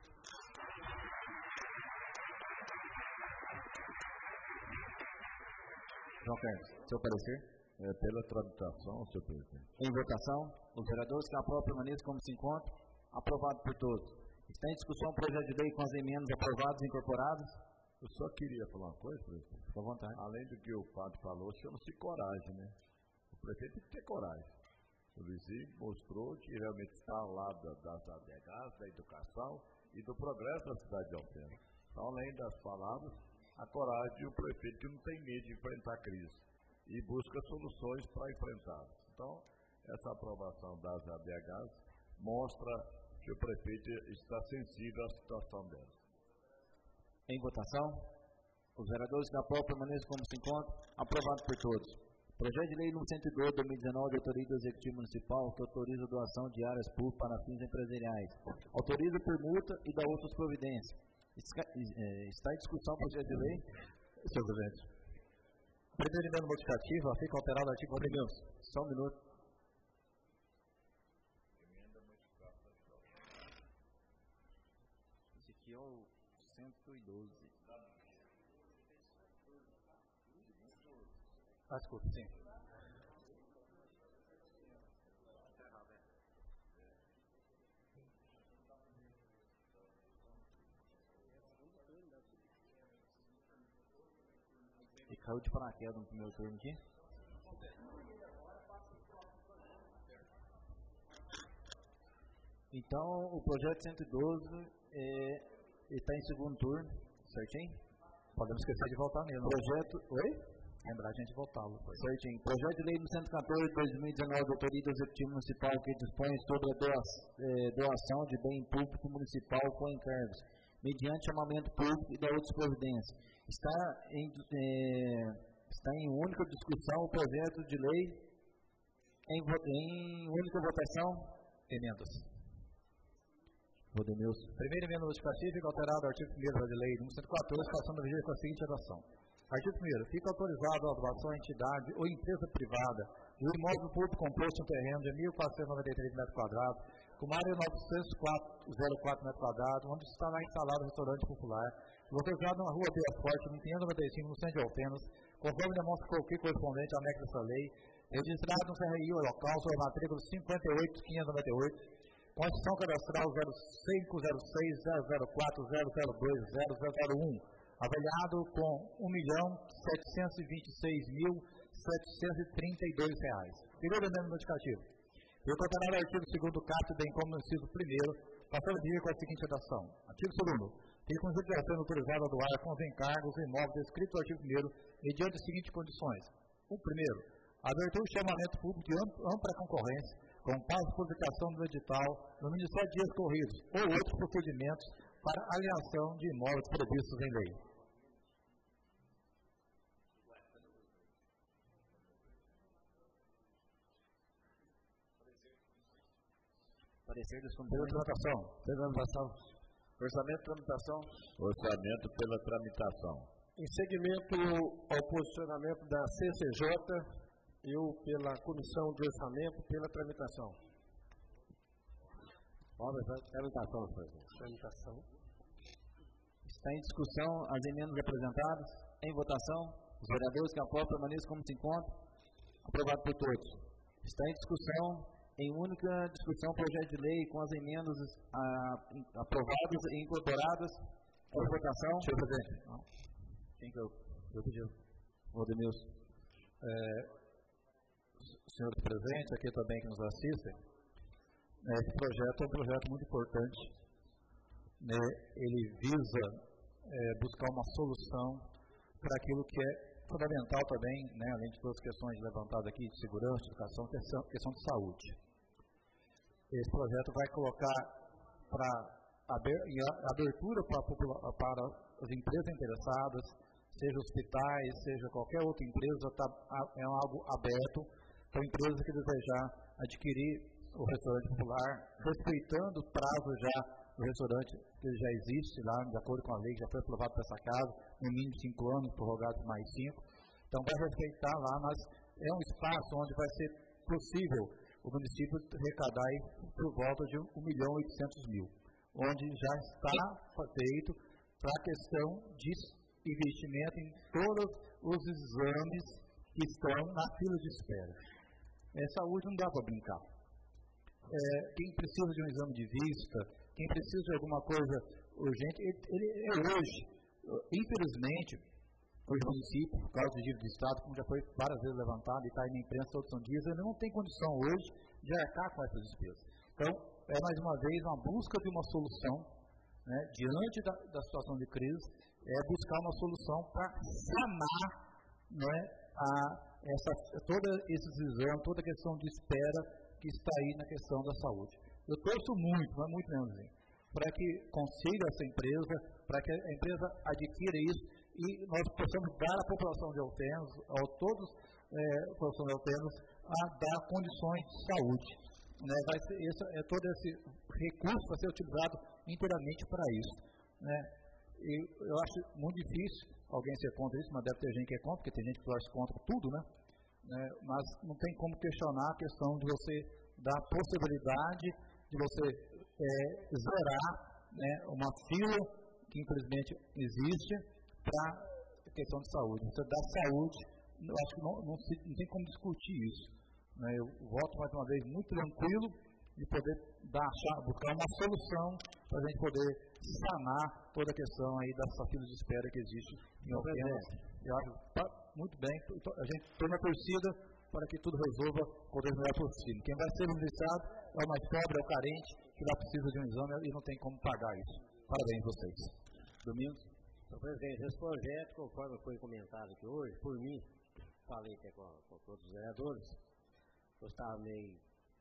João Carlos, seu parecer? É, pela tramitação, senhor presidente. Em votação, os vereadores que aprovam permaneçam como se encontram. Aprovado por todos. Está em discussão o projeto de lei com as emendas aprovadas e incorporadas? Eu só queria falar uma coisa, presidente. Fique à vontade. Além do que o padre falou, chama-se coragem, né? O prefeito tem que ter coragem. O Luizinho mostrou que realmente está ao lado das A D Hs, da educação e do progresso da cidade de Alfena. Então, além das palavras, a coragem de um prefeito que não tem medo de enfrentar a crise e busca soluções para enfrentá-las. Então, essa aprovação das A D Hs mostra que o prefeito está sensível à situação delas. Em votação, os vereadores que aprovam permaneçam como se encontram. Aprovado por todos. Projeto de lei número cento e dois de dois mil e dezenove, de autoria do Executivo Municipal, que autoriza a doação de áreas públicas para fins empresariais. Autoriza permuta e dá outras providências. Está em discussão o projeto de lei? Senhor presidente. Primeiro emenda modificativa, fica alterado o artigo primeiro. Só um minuto. Esse aqui é o cento e doze. Ah, desculpa, sim. E caiu de paraquedas no primeiro turno aqui. Então, o projeto cento e doze é, está em segundo turno, certinho? Podemos esquecer de votar nele. Projeto. Oi? Lembrar a gente de votá-lo. Certinho. Projeto de lei número cento e quatorze de dois mil e dezenove, autoria do Executivo Municipal, que dispõe sobre a doação de bem público municipal com encargos, mediante chamamento público e da outras providências. Está em, é, está em única discussão o projeto de lei em, em única votação. Emendas. Rodemilson. Primeira emenda modificativa, fica alterado o artigo primeiro da lei número cento e quatorze, passando a vigência com a seguinte redação. Artigo primeiro. Fica autorizado a doação à entidade ou empresa privada de um imóvel público composto em um terreno de mil quatrocentos e noventa e três metros quadrados, com uma área de novecentos e quatro metros quadrados, onde está lá instalado o restaurante popular, localizado na rua Bia Forte, no quinhentos e noventa e cinco, no centro de Alfenas, conforme demonstra qualquer correspondente à anexo dessa lei, registrado no C R I ou local, sob a matrícula cinquenta e oito mil quinhentos e noventa e oito, Constituição Cadastral zero cinco zero seis zero zero quatro zero zero dois zero zero zero um, avaliado com um milhão setecentos e vinte e seis mil setecentos e trinta e dois reais. Figura mesmo notificativo. Eu contarei o artigo segundo do caput, bem como no inciso primeiro, passando a dizer com a seguinte redação. Artigo segundo. Tem consideração autorizada do ar com os encargos e imóveis descritos no artigo primeiro, mediante as seguintes condições. O primeiro, abertura do chamamento público de ampla concorrência, com prazo de publicação do edital no mínimo sete dias corridos, ou outros procedimentos para alienação de imóveis previstos em lei. Parecer dos Pela componentes. tramitação. Pela tramitação. Orçamento e tramitação. Orçamento pela tramitação. Em seguimento ao posicionamento da C C J, eu pela Comissão de Orçamento, pela tramitação. Obras da tramitação, presidente. Tramitação. Está em discussão as emendas apresentadas. Em votação. Os vereadores que aprovam permaneçam como se encontram. Aprovado por todos. Está em discussão, em única discussão, o projeto de lei com as emendas ah, aprovadas e incorporadas. Em votação. Senhor presidente. Não. Quem que eu? Eu pedi. Rodemilson. É, senhores presentes, aqui também que nos assistem, é, esse projeto é um projeto muito importante. Né, ele visa é, buscar uma solução para aquilo que é fundamental também, né, além de todas as questões levantadas aqui, de segurança, de educação, questão, questão de saúde. Esse projeto vai colocar para abertura para, para as empresas interessadas, seja hospitais, seja qualquer outra empresa, tá, é algo aberto para a empresa que desejar adquirir o restaurante popular, respeitando o prazo já do restaurante que já existe lá, de acordo com a lei que já foi aprovada por essa casa, no mínimo cinco anos, prorrogados mais cinco. Então vai respeitar lá, mas é um espaço onde vai ser possível o município arrecadar por volta de um milhão e oitocentos mil, onde já está feito para a questão de investimento em todos os exames que estão na fila de espera. É, saúde não dá para brincar. É, quem precisa de um exame de vista, quem precisa de alguma coisa urgente, ele, ele é hoje, infelizmente, os municípios, por causa do dívida do Estado, como já foi várias vezes levantado e está aí na imprensa todos os dias, ele não tem condição hoje de arcar com essas despesas. Então, é mais uma vez uma busca de uma solução, né, diante da, da situação de crise, é buscar uma solução para sanar, né, a, essa, todos esses exames, toda a questão de espera que está aí na questão da saúde. Eu torço muito, mas muito mesmo, para que consiga essa empresa, para que a empresa adquira isso e nós possamos dar à população de Alfenas, a todos é, a população de Alfenas, a dar condições de saúde. Né? Vai ser, esse, é, todo esse recurso vai ser utilizado inteiramente para isso. Né? E eu acho muito difícil alguém ser contra isso, mas deve ter gente que é contra, porque tem gente que torce contra tudo, né? né? Mas não tem como questionar a questão de você dar a possibilidade de você é, zerar, né, uma fila que infelizmente existe para a questão de saúde. Você dá saúde, eu acho que não, não, se, não tem como discutir isso. Né? Eu voto mais uma vez muito tranquilo de poder dar, buscar uma solução para a gente poder sanar toda a questão aí dessa fila de espera que existe em Alfenas. Eu acho tá, muito bem, a gente tem uma torcida para que tudo resolva o melhor possível. Quem vai ser beneficiado é o mais pobre, é o carente, que lá precisa de um exame e não tem como pagar isso. Parabéns a vocês. Domingos? Senhor presidente, esse projeto, conforme foi comentado aqui hoje, por mim, falei até com, com todos os vereadores, eu estava meio,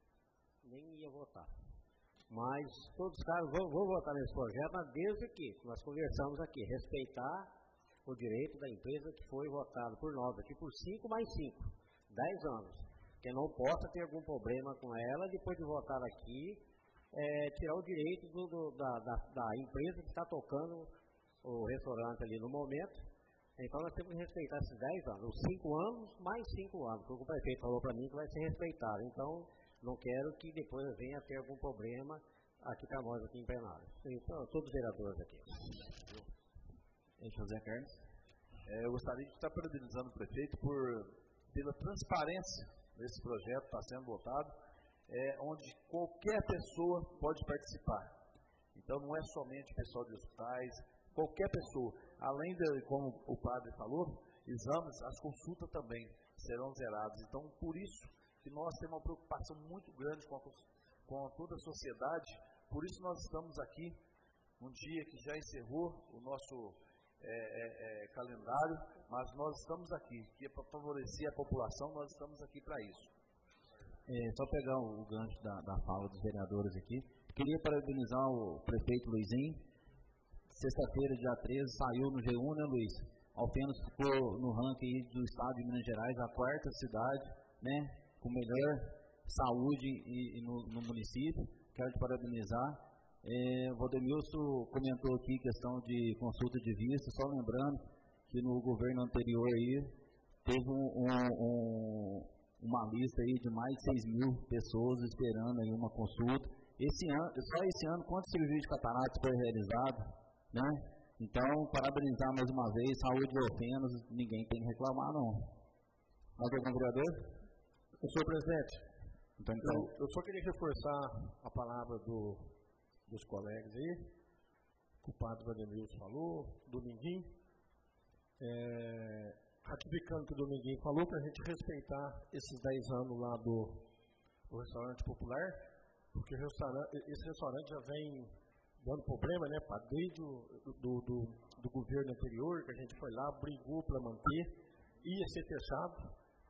nem ia votar. Mas todos os caras vão, vão votar nesse projeto, mas desde que nós conversamos aqui, respeitar o direito da empresa que foi votado por nós aqui por cinco mais cinco, dez anos. Que não possa ter algum problema com ela, depois de votar aqui, é, tirar o direito do, do, da, da, da empresa que está tocando o restaurante ali no momento. Então nós temos que respeitar esses dez anos, os cinco anos mais cinco anos, porque o prefeito falou para mim que vai ser respeitado. Então não quero que depois venha ter algum problema aqui para nós aqui em plenário. Então, todos os vereadores aqui. José Carlos. É, eu gostaria de estar parabenizando o prefeito por, pela transparência desse projeto que está sendo votado, é, onde qualquer pessoa pode participar. Então não é somente pessoal de hospitais, qualquer pessoa. Além de, como o padre falou, exames, as consultas também serão zeradas. Então, por isso que nós temos uma preocupação muito grande com, a, com toda a sociedade. Por isso nós estamos aqui, um dia que já encerrou o nosso é, é, é, calendário, mas nós estamos aqui, que é para favorecer a população, nós estamos aqui para isso. É, só pegar o, o gancho da, da fala dos vereadores aqui. Queria parabenizar o prefeito Luizinho. Sexta-feira, dia treze, saiu no G um, né, Luiz? Alfenas ficou no ranking do estado de Minas Gerais, a quarta cidade, né, com melhor saúde e, e no, no município. Quero te parabenizar. É, o Valdemilson comentou aqui questão de consulta de vista, só lembrando que no governo anterior aí teve um, um, um, uma lista aí de mais de seis mil pessoas esperando aí uma consulta. Esse ano, só esse ano, quantos cirurgias de cataratas foi realizado, né? Então, parabenizar mais uma vez, saúde de Alfenas, ninguém tem que reclamar, não. Mais algum vereador? Senhor presidente, então, então. Eu, eu só queria reforçar a palavra do, dos colegas aí, que o padre Valdemilson falou, Dominguinho, é, ratificando que o Dominguinho falou, para a gente respeitar esses dez anos lá do, do restaurante popular, porque restaurante, esse restaurante já vem dando problema, né, pá, desde o do, do, do governo anterior, que a gente foi lá, brigou para manter, ia ser fechado,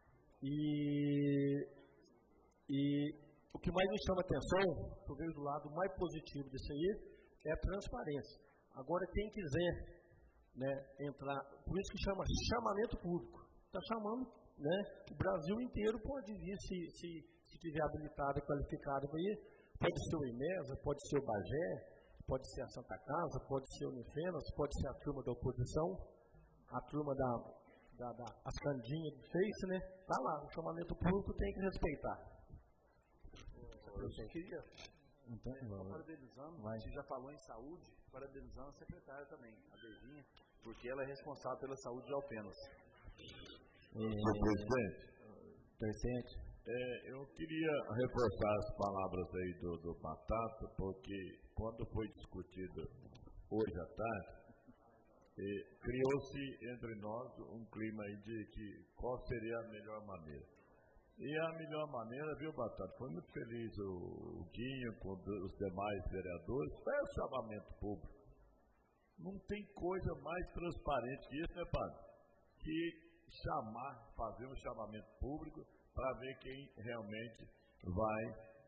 e, e o que mais me chama a atenção, eu vejo do lado mais positivo disso aí, é a transparência. Agora, quem quiser, né, entrar, por isso que chama chamamento público, está chamando, né, o Brasil inteiro pode vir, se, se, se tiver habilitado e qualificado para ir, pode ser o IMESA, pode ser o Bagé, pode ser a Santa Casa, pode ser o Unifenas, pode ser a turma da oposição, a turma da, da, da as candinhas do Face, né? Tá lá, o chamamento público tem que respeitar. Eu queria, então, é, parabenizando, a gente já falou em saúde, parabenizando a secretária também, a Beijinha, porque ela é responsável pela saúde de Alfenas. Senhor presidente, presidente. É, eu queria reforçar as palavras aí do, do Batata, porque quando foi discutido hoje à tarde, eh, criou-se entre nós um clima aí de que qual seria a melhor maneira. E a melhor maneira, viu, Batata, foi muito feliz o, o Guinho com os demais vereadores, foi o chamamento público. Não tem coisa mais transparente que isso, né, padre? Que chamar, fazer um chamamento público para ver quem realmente vai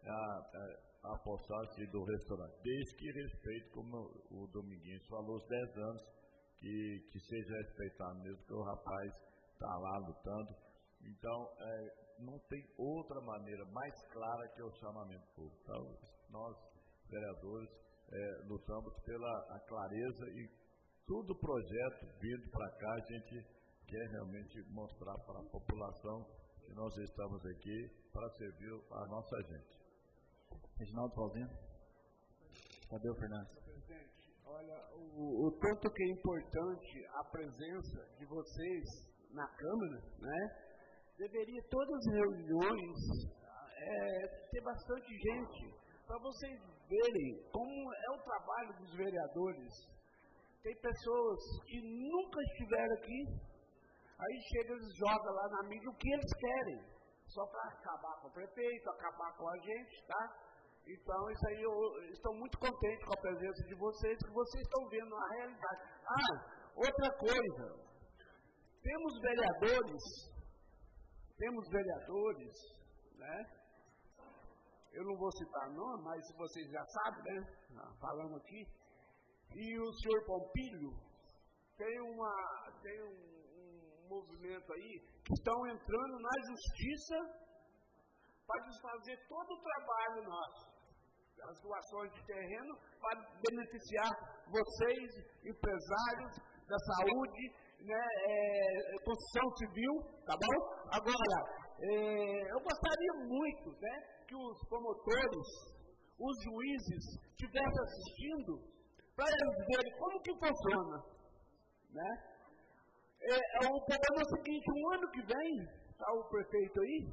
a, a, apostar-se do restaurante. Desde que respeite, como o Dominguinhos falou, os dez anos, que, que seja respeitado mesmo, que o rapaz está lá lutando. Então, é, não tem outra maneira mais clara que o chamamento público. Então, nós, vereadores, é, lutamos pela a clareza e todo o projeto vindo para cá, a gente quer realmente mostrar para a população que nós estamos aqui para servir a nossa gente. Reginaldo Paulino. Cadê o Fernando? Presidente, olha, o, o tanto que é importante a presença de vocês na Câmara, né? Deveria todas as reuniões é, ter bastante gente para vocês verem como é o trabalho dos vereadores. Tem pessoas que nunca estiveram aqui. Aí chega, eles jogam lá na mídia o que eles querem, só para acabar com o prefeito, acabar com a gente, tá? Então, isso aí, eu estou muito contente com a presença de vocês, que vocês estão vendo a realidade. Ah, outra coisa, temos vereadores, temos vereadores, né? Eu não vou citar nome, mas vocês já sabem, né? Falando aqui. E o senhor Pompilho tem, uma, tem um movimento aí, que estão entrando na justiça para desfazer todo o trabalho nosso, as doações de terreno, para beneficiar vocês, empresários da saúde, né, é, construção civil, tá bom? Agora, é, eu gostaria muito, né, que os promotores, os juízes, estivessem assistindo, para eles verem como que funciona, né? É, é, o problema é o seguinte, um ano que vem, está o prefeito aí,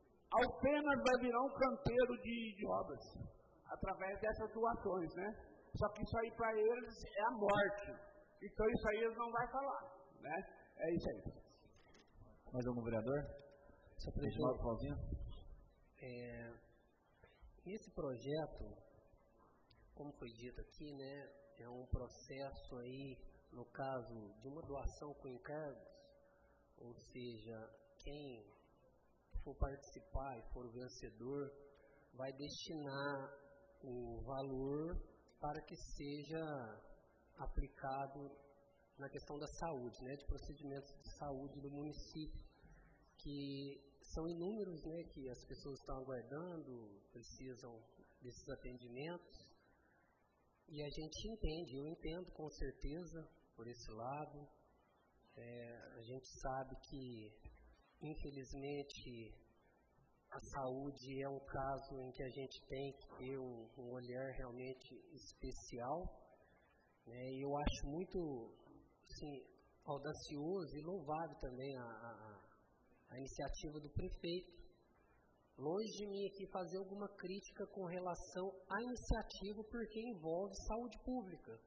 Alfenas vai virar um canteiro de, de obras, através dessas doações, né? Só que isso aí para eles é a morte. Então isso aí eles não vão falar, né? É isso aí. Mais algum vereador? Seu presidente, é, esse projeto, como foi dito aqui, né, é um processo aí, no caso de uma doação com encargos, ou seja, quem for participar e for o vencedor, vai destinar o valor para que seja aplicado na questão da saúde, né, de procedimentos de saúde do município, que são inúmeros, né, que as pessoas estão aguardando, precisam desses atendimentos, e a gente entende, eu entendo com certeza por esse lado. É, a gente sabe que, infelizmente, a saúde é um caso em que a gente tem que ter um, um olhar realmente especial, né, e eu acho muito, assim, audacioso e louvável também a, a, a iniciativa do prefeito. Longe de mim aqui fazer alguma crítica com relação à iniciativa, porque envolve saúde pública.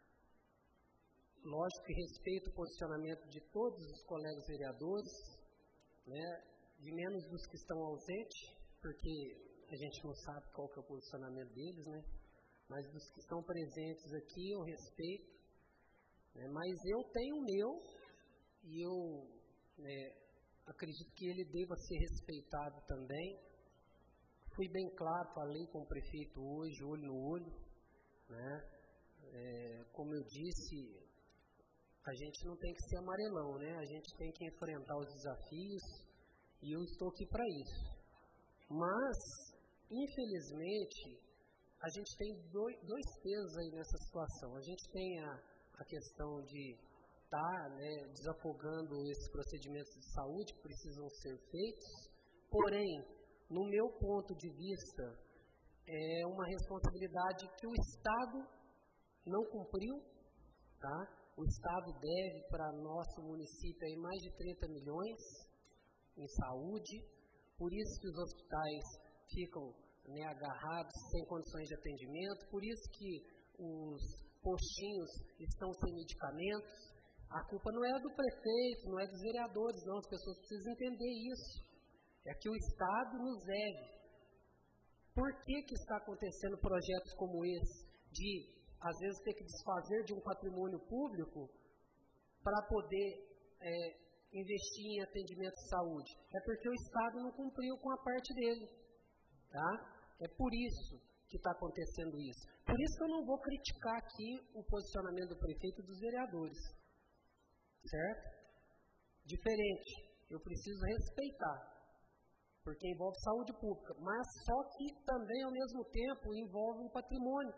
Lógico que respeito o posicionamento de todos os colegas vereadores, né, de menos dos que estão ausentes, porque a gente não sabe qual que é o posicionamento deles, né, mas dos que estão presentes aqui eu respeito, né, mas eu tenho o meu e eu, né, acredito que ele deva ser respeitado também. Fui bem claro, falei com o prefeito hoje, olho no olho, né? É, como eu disse, a gente não tem que ser amarelão, né? A gente tem que enfrentar os desafios e eu estou aqui para isso. Mas, infelizmente, a gente tem dois, dois pesos aí nessa situação. A gente tem a, a questão de está, né, desafogando esses procedimentos de saúde que precisam ser feitos, porém, no meu ponto de vista, é uma responsabilidade que o Estado não cumpriu, tá? O Estado deve para nosso município aí mais de trinta milhões em saúde, por isso que os hospitais ficam, né, agarrados, sem condições de atendimento, por isso que os postinhos estão sem medicamentos. A culpa não é do prefeito, não é dos vereadores, não. As pessoas precisam entender isso. É que o Estado nos deve. Por que que está acontecendo projetos como esse, de, às vezes, ter que desfazer de um patrimônio público para poder é, investir em atendimento de saúde? É porque o Estado não cumpriu com a parte dele. Tá? É por isso que está acontecendo isso. Por isso que eu não vou criticar aqui o posicionamento do prefeito e dos vereadores. Certo? Diferente, eu preciso respeitar, porque envolve saúde pública, mas só que também, ao mesmo tempo, envolve um patrimônio,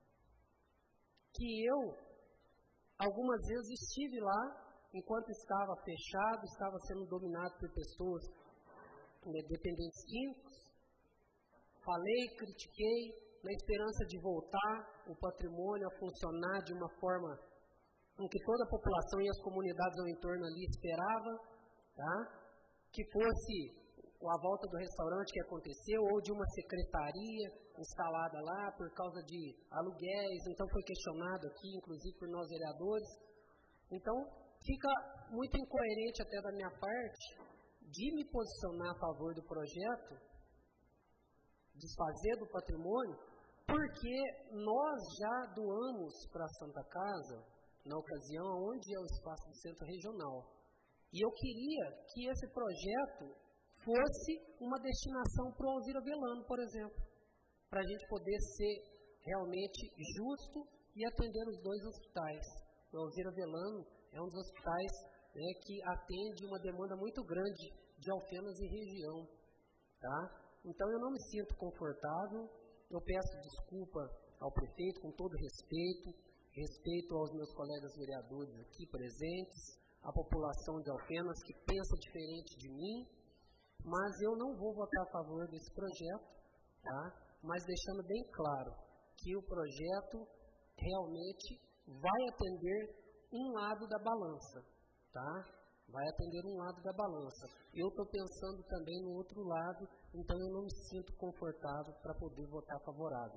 que eu, algumas vezes, estive lá, enquanto estava fechado, estava sendo dominado por pessoas, né, dependentes químicos, falei, critiquei, na esperança de voltar o patrimônio a funcionar de uma forma em que toda a população e as comunidades ao entorno ali esperava, tá? Que fosse a volta do restaurante que aconteceu, ou de uma secretaria instalada lá por causa de aluguéis, então foi questionado aqui, inclusive por nós vereadores. Então, fica muito incoerente até da minha parte de me posicionar a favor do projeto, desfazer do patrimônio, porque nós já doamos para a Santa Casa, na ocasião, onde é o espaço do centro regional. E eu queria que esse projeto fosse uma destinação para o Alzira Velano, por exemplo, para a gente poder ser realmente justo e atender os dois hospitais. O Alzira Velano é um dos hospitais, né, que atende uma demanda muito grande de Alfenas e região. Tá? Então, eu não me sinto confortável, eu peço desculpa ao prefeito, com todo respeito, respeito aos meus colegas vereadores aqui presentes, à população de Alfenas que pensa diferente de mim, mas eu não vou votar a favor desse projeto, tá? Mas deixando bem claro que o projeto realmente vai atender um lado da balança, tá? Vai atender um lado da balança. Eu estou pensando também no outro lado, então eu não me sinto confortável para poder votar favorável.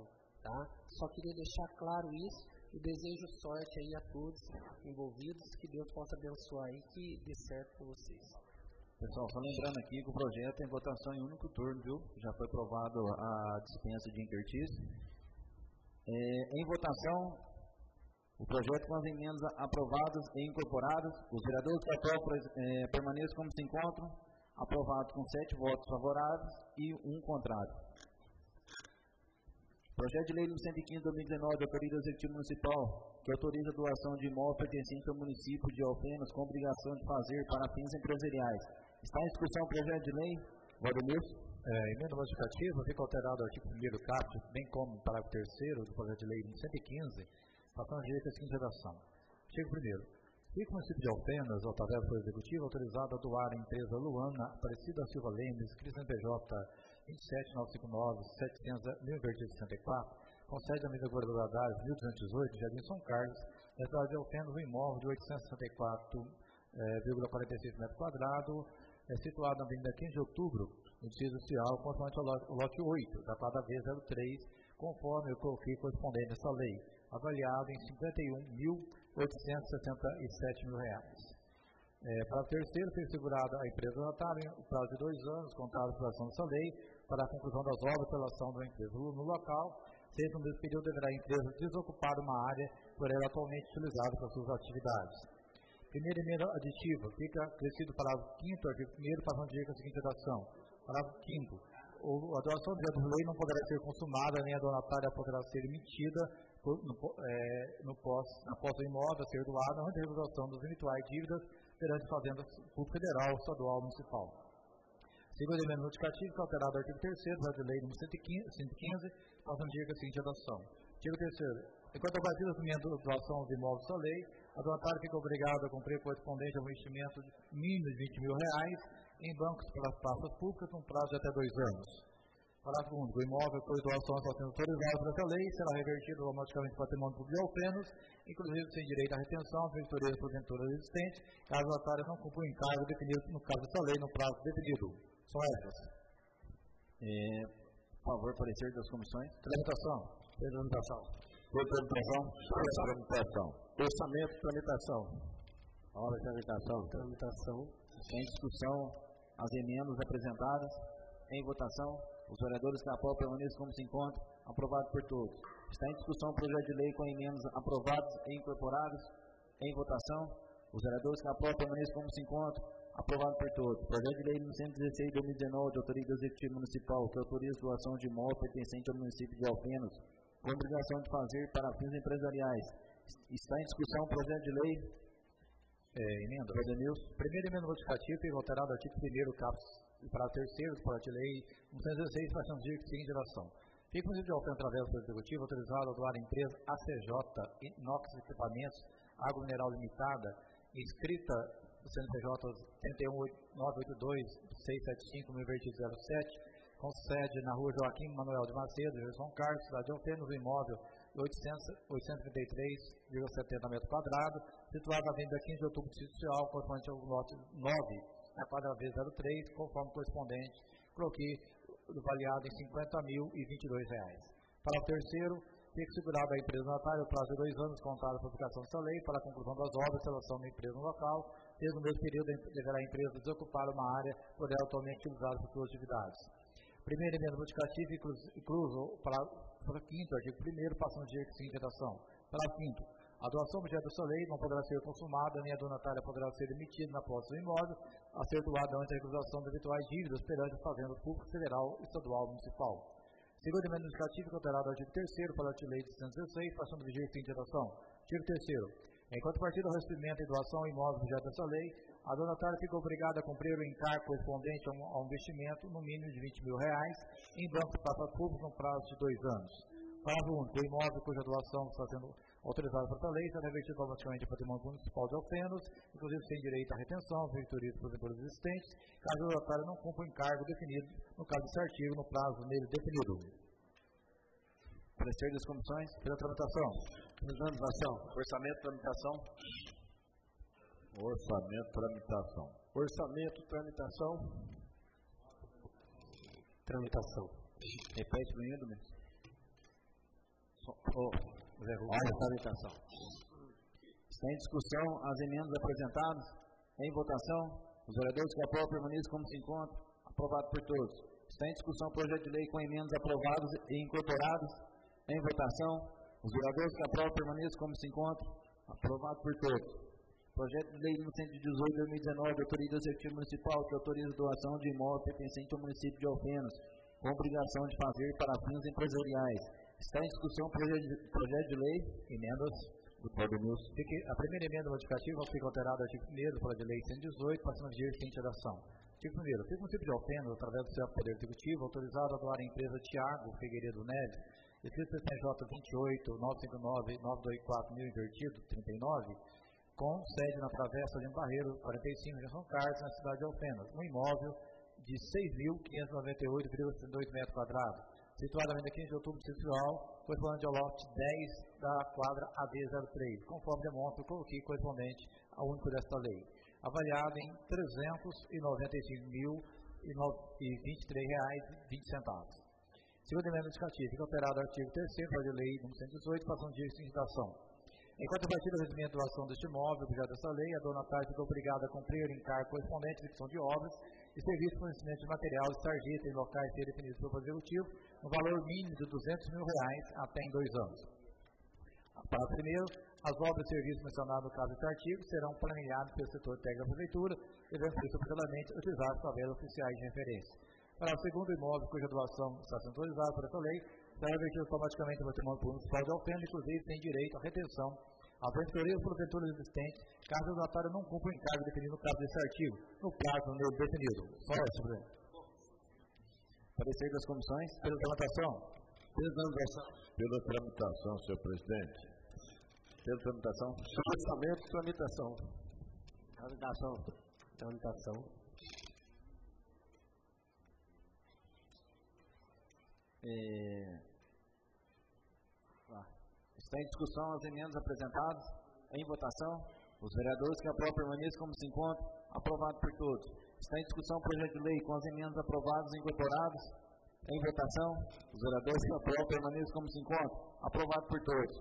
Tá? Só queria deixar claro isso e desejo sorte aí a todos envolvidos, que Deus possa abençoar e que dê certo para vocês. Pessoal, só lembrando aqui que o projeto é em votação em único turno, viu? Já foi aprovado a dispensa de intertício. É, em votação, o projeto com as emendas aprovadas e incorporadas, os vereadores que aprovam é, permaneçam como se encontram, aprovado com sete votos favoráveis e um contrário. Projeto de Lei número cento e quinze de dois mil e dezenove, da autoria do Executivo Municipal, que autoriza a doação de imóvel pertencente ao município de Alfenas com obrigação de fazer para fins empresariais. Está em discussão o projeto de lei. Valdemir. É, emenda modificativa, fica alterado o artigo primeiro caput, bem como o parágrafo terceiro do projeto de lei número cento e quinze, passando a direito à seguinte redação. Artigo primeiro. Fica o município de Alfenas, através do Executivo, autorizado a doar à empresa Luana Aparecida Silva Lemes, inscrita em P J vinte e sete mil novecentos e cinquenta e nove, setecentos mil invertido sessenta e quatro, com sede na Avenida Governador Haddad, mil duzentos e dezoito, Jardim São Carlos, na cidade de Alfenas, um imóvel de oitocentos e sessenta e quatro vírgula quarenta e seis metros quadrados, é situado na Avenida quinze de Outubro, no Distrito Social, conforme o lote oito, da quadra V zero três, conforme o que correspondente a essa lei, avaliado em cinquenta e um mil oitocentos e sessenta e sete mil reais. É, para o terceiro, foi segurada a empresa notária o prazo de dois anos, contado pela ação dessa lei, para a conclusão das obras pela ação da empresa no local, sendo no mesmo período deverá a empresa desocupar uma área por ela atualmente utilizada para suas atividades. Primeira emenda aditiva, fica crescido o parágrafo quinto, artigo primeiro, passando a dizer a seguinte redação. Parágrafo quinto. A doação de de lei não poderá ser consumada, nem a donatária poderá ser emitida no, é, no pós, após o imóvel a ser doado, antes da regulação das eventuais dívidas perante Fazenda Pública Federal, Estadual ou Municipal. Segundo emenda notificativa, alterado o artigo terceiro da lei número cento e quinze, passando a dizer a seguinte redação. Artigo terceiro. Enquanto a partir do documento de doação dos imóveis da lei, a donatária fica obrigada a cumprir correspondente ao investimento mínimo de vinte mil reais em bancos para praças públicas num prazo de até dois anos. Parágrafo único. O imóvel por doação está sendo autorizado por essa lei será revertido automaticamente ao patrimônio público de Alfenas, inclusive sem direito à retenção, vistoria porventura existente, caso a donatária não cumpra o encargo definido no caso dessa lei no prazo definido. São essas. É, por favor, parecer das comissões. Tramitação. Tramitação. Tramitação. Tramitação. Orçamento, tramitação. Hora de tramitação. Tramitação. Em discussão, as emendas apresentadas. Em votação, os vereadores que aprovam permaneçam como se encontram. Aprovado por todos. Está em discussão o projeto de lei com emendas aprovadas e incorporadas. Em votação, os vereadores que aprovam permaneçam como se encontram. Aprovado por todos. Projeto de lei número cento e dezesseis de dois mil e dezenove, de autoria do Executivo Municipal, que autoriza a doação de imóvel pertencente ao município de Alfenas, com obrigação de fazer para fins empresariais. Está em discussão o projeto de lei. É, emenda. Primeira emenda notificativa, que alterado o artigo primeiro, caput, para o terceiro, do projeto de lei número cento e dezesseis, passando a dizer a seguinte relação. Fica o município de Alfenas, através do Executivo, autorizado a doar a empresa A C J Inox Equipamentos Água Mineral Limitada, inscrita no C N P J trinta e um nove oito dois seis sete cinco invertido zero sete, com sede na rua Joaquim Manuel de Macedo, Jardim São Carlos, cidade de Alfenas, o imóvel oitocentos e trinta e três vírgula setenta metros quadrados, situado na Avenida quinze de Outubro, Distrito Social, conforme ao lote nove, na quadra V zero três, conforme correspondente, coloquei avaliado em cinquenta mil e vinte e dois reais. Para o terceiro, fica segurado a empresa notária o prazo de dois anos contado a publicação dessa lei para a conclusão das obras e instalação da empresa no local, desde o mesmo período deverá a empresa desocupar uma área por ela atualmente utilizada por suas atividades. Primeira emenda modificativa, incluso para o quinto, artigo primeiro, passando a dizer a seguinte redação. Para o quinto, a doação objeto dessa lei não poderá ser consumada, nem a donatária poderá ser emitida na posse do imóvel, a ser doada antes da regulação de eventuais dívidas perante a Fazenda Pública Federal, Estadual ou Municipal. Segunda emenda modificativa, alterado o artigo terceiro, para a lei de cento e dezesseis, passando a vigir a seguinte redação. Artigo terceiro. Enquanto o partido recebimento e doação ao imóvel objeto dessa lei, a donatária fica obrigada a cumprir o encargo correspondente a um, a um investimento no mínimo de vinte mil reais em bancos de praça pública no prazo de dois anos. Parágrafo único. O imóvel cuja doação está sendo autorizada por essa lei será revertido automaticamente ao patrimônio municipal de Alfenas, inclusive sem direito à retenção, vitorias por exemplo existentes, caso a donatária não cumpra o encargo definido, no caso desse artigo, no prazo nele definido. Parecer das comissões pela tramitação. Tramitação. Orçamento, tramitação. Orçamento, tramitação. Orçamento, tramitação. Tramitação. Repete, Bruno. Olha a votação. Está em discussão as emendas apresentadas. Em votação, os vereadores que aprovam permaneçam como se encontram. Aprovado por todos. Está em discussão o projeto de lei com emendas aprovadas e incorporadas. Em votação, os vereadores que aprovam permaneçam como se encontram. Aprovado por todos. Projeto de lei número cento e dezoito de dois mil e dezenove, de autoria do Executivo Municipal, que autoriza a doação de imóvel pertencente ao município de Alfenas, com obrigação de fazer para fins empresariais. Está em discussão o projeto, projeto de lei. Emendas. A primeira emenda modificativa fica alterada ao artigo primeiro do projeto de lei cento e dezoito, passando a vigir sem alteração. Artigo primeiro. Fica o município de Alfenas, através do seu poder executivo, autorizado a doar à empresa Tiago Figueiredo Neves, escrito C N J vinte e oito, novecentos e cinquenta e nove, novecentos e vinte e quatro mil invertido, trinta e nove, com sede na Travessa de Barreiro, quarenta e cinco, São Carlos, na cidade de Alfenas. Um imóvel de seis mil quinhentos e noventa e oito vírgula setenta e dois metros quadrados, situado na avenida quinze de outubro, Central, correspondente ao lote dez da quadra A D zero três, conforme demonstra o coloquei correspondente ao único desta lei, avaliado em trezentos e noventa e cinco mil e vinte e três reais e vinte centavos. Segunda emenda indicativa, fica alterado o artigo terceiro da lei número cento e dezoito, passando de licitação. Enquanto a partir do recebimento da doação deste imóvel, objeto dessa lei, a dona Tarde fica obrigada a cumprir o encargo correspondente à execução de obras e serviços de fornecimento de material e sarjeta em locais que serem definidos pelo Executivo, no valor mínimo de duzentos mil reais até em dois anos. Parágrafo primeiro. As obras e serviços mencionados no caso deste artigo serão planilhados pelo setor técnico da Prefeitura, devendo ser subsidiariamente utilizados tabelas oficiais de referência. Parágrafo segundo. O imóvel cuja doação está sendo autorizada por essa lei será revertido automaticamente ao patrimônio público municipal de Alfenas, inclusive tem direito à retenção às benfeitorias e proteturas existentes, caso o donatário não cumpra o encargo definido no caso desse artigo, no prazo nele definido. Só isso, presidente. Parecer das comissões, pela tramitação. Pela tramitação. Pela tramitação, senhor presidente. Pela tramitação. Orçamento, tramitação. Tramitação. Tramitação. É... Está em discussão as emendas apresentadas. Em votação. Os vereadores que aprovam permaneçam como se encontram. Aprovado por todos. Está em discussão o projeto de lei com as emendas aprovadas e incorporadas. Em votação. Os vereadores que aprovam permaneçam como se encontram. Aprovado por todos.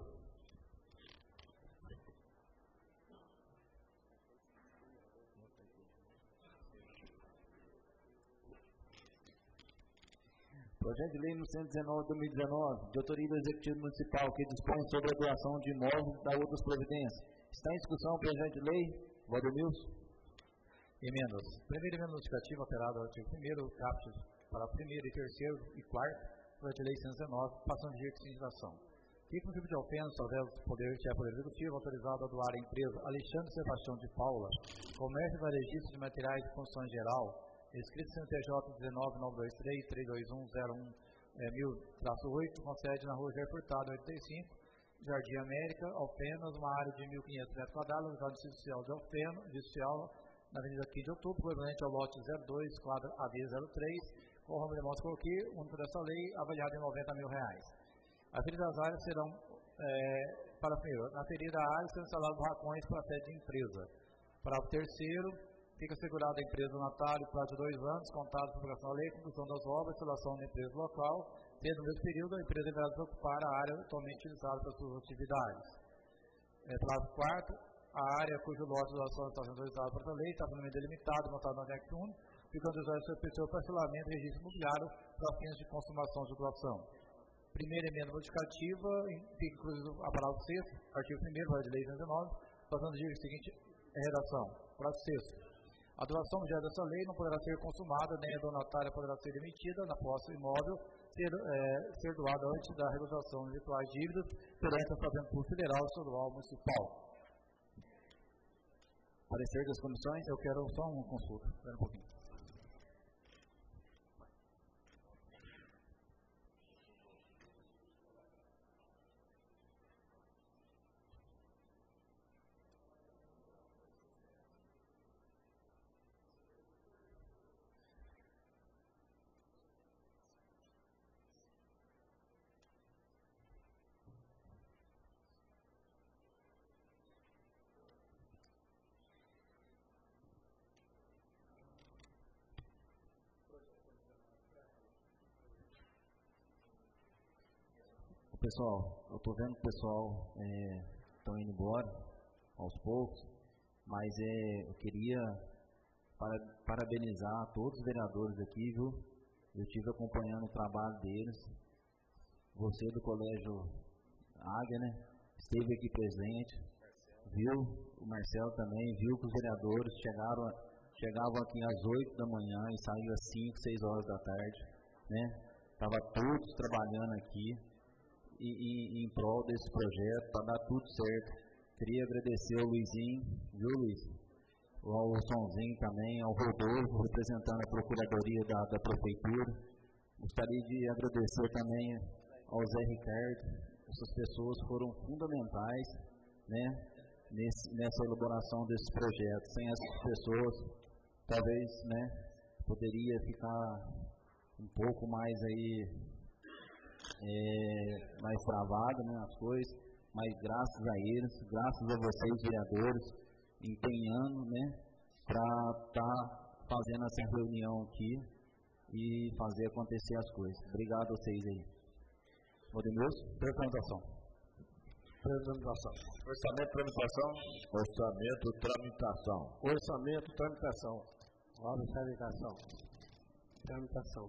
Projeto de lei número cento e dezenove de dois mil e dezenove, de autoria do Executivo Municipal, que dispõe sobre a doação de imóveis da outras providências. Está em discussão o projeto de lei. Valdemilson. Emendas. Primeira emenda notificativa alterada ao artigo primeiro, capítulos para primeiro e terceiro e quarto, projeto de lei cento e dezenove, passando de legislação. Fica no município de Alfenas, através do poder, que é poder executivo, autorizado a doar à empresa Alexandre Sebastião de Paula, comércio e varejista de materiais de construção em geral, escrito C N P J dezenove nove dois três, três dois um zero um mil oito, com sede na rua Jair Furtado, oitenta e cinco, Jardim América, Alfenas, uma área de mil e quinhentos metros quadrados, localizado no Distrito Social de Alfenas, Distrito na Avenida quinze de outubro, correspondente ao lote zero dois, quadra A D zero três, com o ramo de motos coloquei, único dessa lei, avaliado em noventa mil reais. As referidas áreas serão, é, para o primeiro, na referida área serão instalados barracões para a sede de empresa. Para o terceiro, fica assegurada a empresa donatária por prazo de dois anos, contado por publicação da lei, conclusão das obras, instalação da empresa local, tendo no mesmo período a empresa deverá ocupar a área atualmente utilizada para suas atividades. É, prazo quarto, a área cujo lote de doação está sendo autorizada por essa lei está no número delimitado, montado no anexo um, ficando usado seu pessoa para parcelamento e registro imobiliário para fins de consumação de doação. Primeira emenda modificativa, fica inclusive a parágrafo sexto, artigo primeiro, da lei cento e dezenove, passando de seguinte redação. Parágrafo sexto. A doação objeto dessa lei não poderá ser consumada, nem a donatária poderá ser emitida na posse imóvel, ser, é, ser doada antes da regulação de eventuais dívidas perante a Fazenda Pública Federal, Estadual Municipal. Parecer das comissões, eu quero só uma consulta. Espera um pouquinho. pessoal, eu estou vendo que o pessoal estão é, indo embora aos poucos, mas é, eu queria para, parabenizar todos os vereadores aqui, viu? Eu estive acompanhando o trabalho deles. Você do Colégio Águia, né? Esteve aqui presente, viu? O Marcelo também, viu que os vereadores chegaram, chegavam aqui às oito da manhã e saíam às cinco, seis horas da tarde, né? Estava todos trabalhando aqui e, e, em prol desse projeto, para dar tudo certo. Queria agradecer ao Luizinho, viu, Luiz? Ao Sonzinho também, ao Rodolfo, representando a Procuradoria da, da Prefeitura. Gostaria de agradecer também ao Zé Ricardo. Essas pessoas foram fundamentais, né, nesse, nessa elaboração desse projeto. Sem essas pessoas, talvez, né, poderia ficar um pouco mais aí, é, mais travado, né, as coisas, mas graças a eles, graças a vocês, vereadores, empenhando, né, para estar tá fazendo essa reunião aqui e fazer acontecer as coisas. Obrigado a vocês aí. Modemilson, apresentação. Apresentação. Orçamento, tramitação. Orçamento, tramitação. Orçamento, tramitação. Obra, tramitação. Tramitação.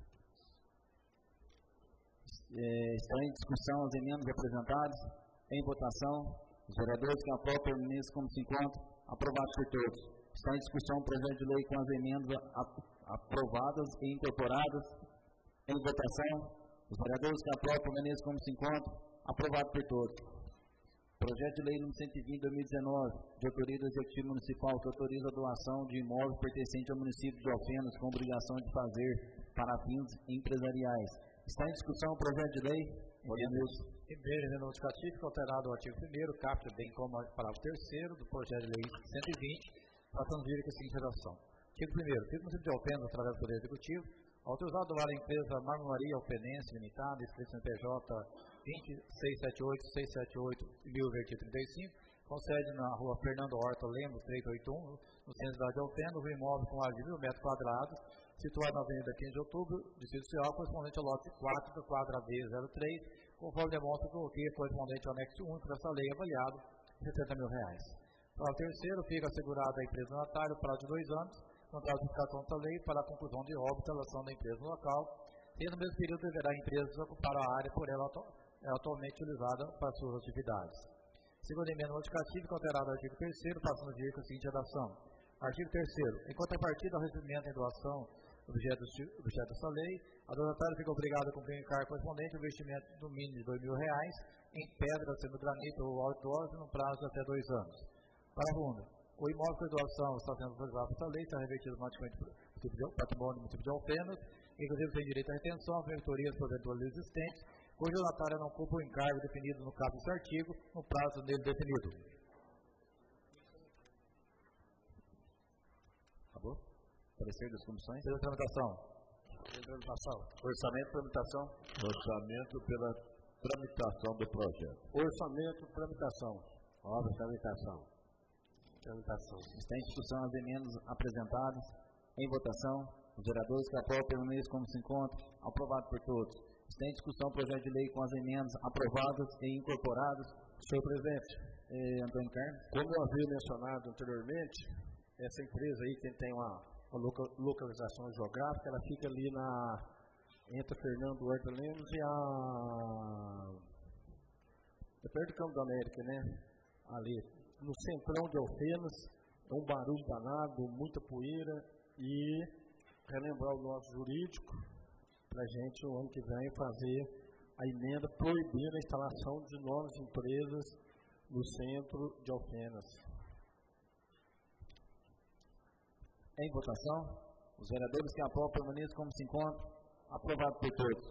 É, estão em discussão as emendas apresentadas. Em votação. Os vereadores que aprovam permanecem como se encontram. Aprovados por todos. Está em discussão o projeto de lei com as emendas aprovadas e incorporadas. Em votação. Os vereadores que aprovam permanecem como se encontram. Aprovado por todos. Projeto de lei número cento e vinte, dois mil e dezenove, de autoria do Executivo Municipal, que autoriza a doação de imóveis pertencentes ao município de Alfenas, com obrigação de fazer para fins empresariais. Está em discussão o projeto de lei? Primeiro, emenda notificativa, alterado o artigo primeiro, caput, bem como o parágrafo terceiro do projeto de lei cento e vinte, tratando de a seguinte redação. Artigo primeiro, fica o município de Alfenas, através do Poder Executivo, autorizado a doar à empresa Marmoraria Alfenense Limitada, inscrito no P J vinte, seiscentos e setenta e oito, seiscentos e setenta e oito, mil trinta e cinco, com sede na rua Fernando Horta Lemos, trezentos e oitenta e um, no centro da cidade de Alfenas, um imóvel com área de mil metros quadrados, situado na Avenida quinze de Outubro, Distrito Social, correspondente ao lote quatro do quadra B zero três, conforme demonstra o que correspondente ao anexo único dessa lei, avaliado em setenta mil reais. Para o terceiro, fica assegurada a empresa notária prazo de dois anos, contrato de aplicação dessa lei para a conclusão de obra e instalação da empresa no local, e no mesmo período deverá a empresa ocupar a área por ela é atualmente utilizada para suas atividades. Segunda emenda notificativa, que alterada o artigo terceiro, passando a dizer com a seguinte redação. Artigo terceiro. Em contrapartida ao recebimento em doação objeto, objeto dessa lei, a donatária fica obrigada a cumprir o encargo correspondente ao investimento do mínimo de dois mil reais em pedra, sendo granito ou outdoors, no prazo de até dois anos. Parágrafo único. O imóvel de doação está sendo autorizado por essa lei, está revertido automaticamente para o patrimônio do município de Alfenas, inclusive tem direito à retenção, a benfeitorias porventura existentes, cuja donatária não cumpre o encargo definido no caso desse artigo, no prazo nele definido. Acabou? Parecer das comissões? Pela tramitação. Tramitação. Orçamento, tramitação. Orçamento pela tramitação do projeto. Orçamento, tramitação. Obra, tramitação. Tramitação. Está em discussão as emendas apresentadas. Em votação. Os vereadores que aprovam permanecem como se encontram. Aprovado por todos. Está em discussão o projeto de lei com as emendas aprovadas e incorporadas. Senhor Presidente, eh, Antônio Carlos. Como eu havia mencionado anteriormente, essa empresa aí que tem uma, uma loca, localização geográfica, ela fica ali na entre Fernando Horta Lemos e a é perto do Campo da América, né? Ali no centrão de Alfenas, é um barulho danado, muita poeira, e relembrar o nosso jurídico para a gente, o ano que vem, fazer a emenda proibindo a instalação de novas empresas no centro de Alfenas. Em votação, os vereadores que aprovam permanecem como se encontram. Aprovado por todos.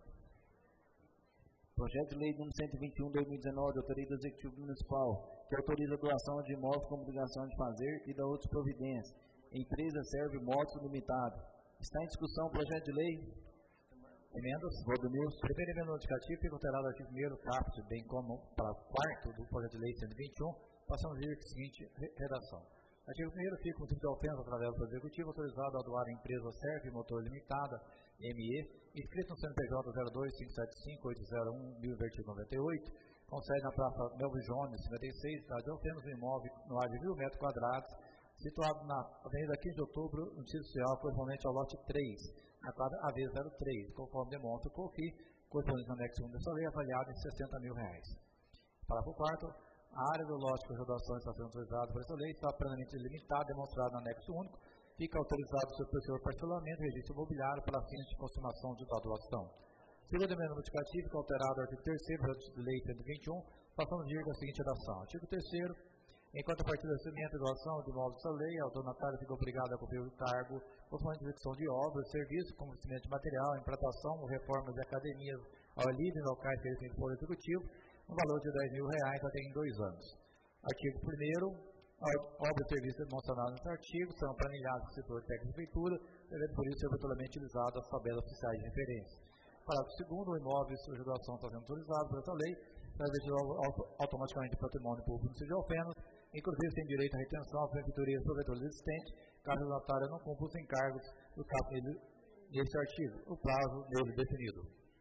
Projeto de lei número cento e vinte e um, dois mil e dezenove, de autoria do Executivo Municipal, que autoriza a doação de imóveis com obrigação de fazer e da outras providências. Empresa Serve Motos Limitada. Está em discussão o projeto de lei? Emendas. Rodemilson. Primeira emenda notificativa, fica alterado o artigo primeiro, caput, bem como para o quarto do projeto de lei cento e vinte e um, passando a vir a seguinte redação. Artigo primeiro, fica com tipo de ofensa através do Executivo autorizado a doar a empresa Serve Motor Limitada, M E, inscrito no C N P J zero dois cinco sete cinco oito zero um mil vertido noventa e oito, com sede na Praça Melvin Jones, cinquenta e seis, cidade de Alfenas, um imóvel no ar de mil metros quadrados, situado na Avenida quinze de Outubro, no Distrito Social, correspondente ao lote três, na quadra A V zero três, conforme demonstra o COFI, correspondente ao anexo um dessa lei, avaliado em sessenta mil reais. Parágrafo quarto. A área do lote de graduação está sendo autorizada por essa lei, está plenamente limitada, demonstrada no anexo único, fica autorizado o seu posterior parcelamento e registro imobiliário para fins de consumação de tal doação. Segundo emenda modificativa, que alterado o artigo terceiro da Lei cento e vinte e um, passamos a vir da seguinte redação. Artigo terceiro. Enquanto a partir do recebimento e doação de imóveis dessa lei, a donatária fica obrigada a cumprir o cargo conforme a execução de obras, serviços, como investimento de material, implantação ou reformas de academias ao livre em locais que eles for executivo, no valor de dez mil reais até em dois anos. Artigo primeiro. Obras e serviços demonstrados nesse artigo serão planilhados no setor técnico de prefeitura, devendo por isso ser eventualmente utilizado as tabelas oficiais de referência. Parágrafo segundo. O imóvel e sua graduação está sendo autorizado por essa lei, será investido automaticamente em patrimônio público no Cid Alfenas, inclusive tem direito à retenção às benfeitorias e provedores existentes, caso o donatário não cumpra os encargos do caput nesse artigo, o prazo nele definido.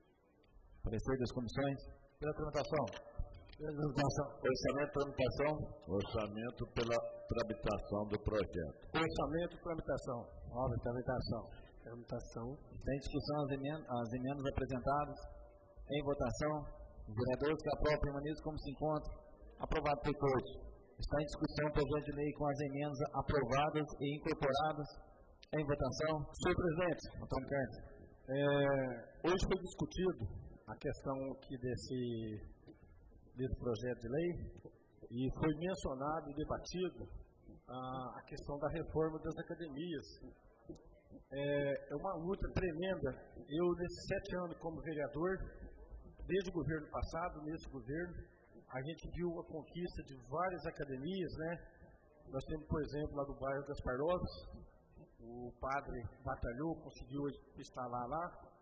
Parecer das comissões. Pela tramitação. Pela tramitação. Orçamento, tramitação. Orçamento pela tramitação do projeto. Orçamento, tramitação. Obra, tramitação. Tramitação. Tem discussão as emendas, as emendas apresentadas. Em votação. Os vereadores que aprovam permanecem como se encontram. Aprovado por todos. Está em discussão o projeto de lei com as emendas aprovadas e incorporadas. Em votação. Senhor Presidente, Antônio Carlos. É, hoje foi discutido a questão aqui desse, desse projeto de lei e foi mencionado e debatido a, a questão da reforma das academias. É, é uma luta tremenda. Eu, nesses sete anos como vereador, desde o governo passado, nesse governo, a gente viu a conquista de várias academias, né? Nós temos, por exemplo, lá do bairro Gaspar Lopes, o padre batalhou, conseguiu instalar lá.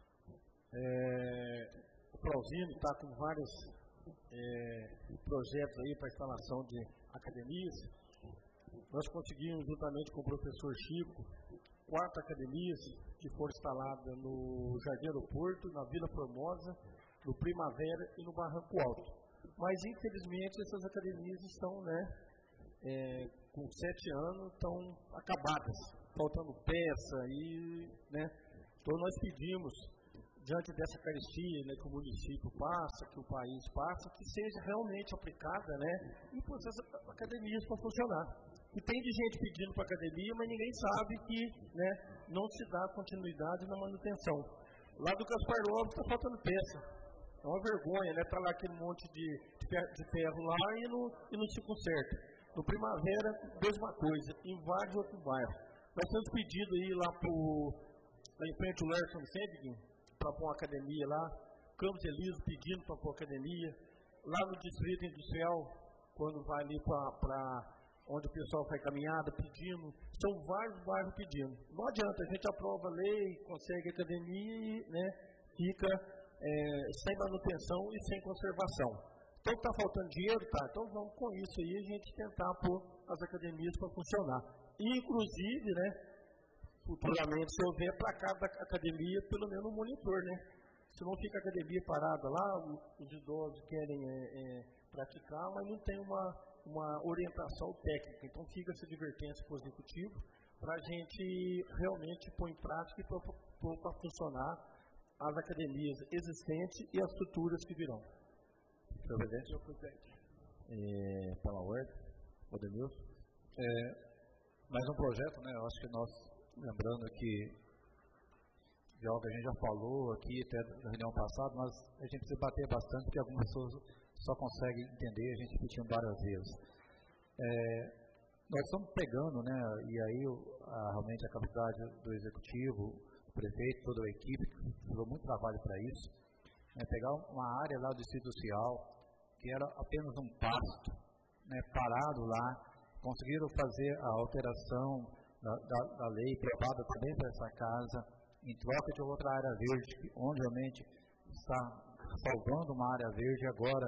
É, o Clausino está com vários é, projetos aí para instalação de academias. Nós conseguimos, juntamente com o professor Chico, quatro academias que foram instaladas no Jardim Aeroporto, na Vila Formosa, no Primavera e no Barranco Alto. Mas, infelizmente, essas academias estão, né, é, com sete anos, estão acabadas, faltando peça e, né, então nós pedimos, diante dessa carestia, né, que o município passa, que o país passa, que seja realmente aplicada, né, e pôr essas academias para funcionar. E tem de gente pedindo para a academia, mas ninguém sabe que, né, não se dá continuidade na manutenção. Lá do Gaspar Lopes está faltando peça. É uma vergonha, né? Está lá aquele monte de, de ferro lá e não, e não se conserta. No Primavera, mesma coisa, em vários outros bairros. Nós temos pedido aí lá, pro, lá em frente ao Lerson Sending, para pôr uma academia lá. Campos Elísio pedindo para pôr academia. Lá no Distrito Industrial, quando vai ali para onde o pessoal faz caminhada, pedindo. São vários bairros pedindo. Não adianta, a gente aprova a lei, consegue academia e, né, fica é, sem manutenção e sem conservação. Então está faltando dinheiro? Tá. Então vamos com isso aí a gente tentar pôr as academias para funcionar. Inclusive, né, futuramente, se eu vier para cada academia, pelo menos um monitor, né? Se não fica a academia parada lá, os idosos querem é, é, praticar, mas não tem uma, uma orientação técnica. Então fica essa advertência para o executivo para a gente realmente pôr em prática e pôr para funcionar as academias existentes e as futuras que virão. Senhor Presidente. Senhor Presidente. É, pela ordem, Odemilson. É, mais um projeto, né? Eu acho que nós, lembrando que de algo que a gente já falou aqui até na reunião passada, mas a gente precisa bater bastante, porque algumas pessoas só conseguem entender, a gente repetiu várias vezes. É, nós estamos pegando, né? E aí a, realmente a capacidade do executivo, o prefeito, toda a equipe, deu muito trabalho para isso, né, pegar uma área lá do Distrito Social, que era apenas um pasto, né, parado lá, conseguiram fazer a alteração da, da, da lei, aprovada também para essa casa, em troca de outra área verde, onde realmente está salvando uma área verde agora,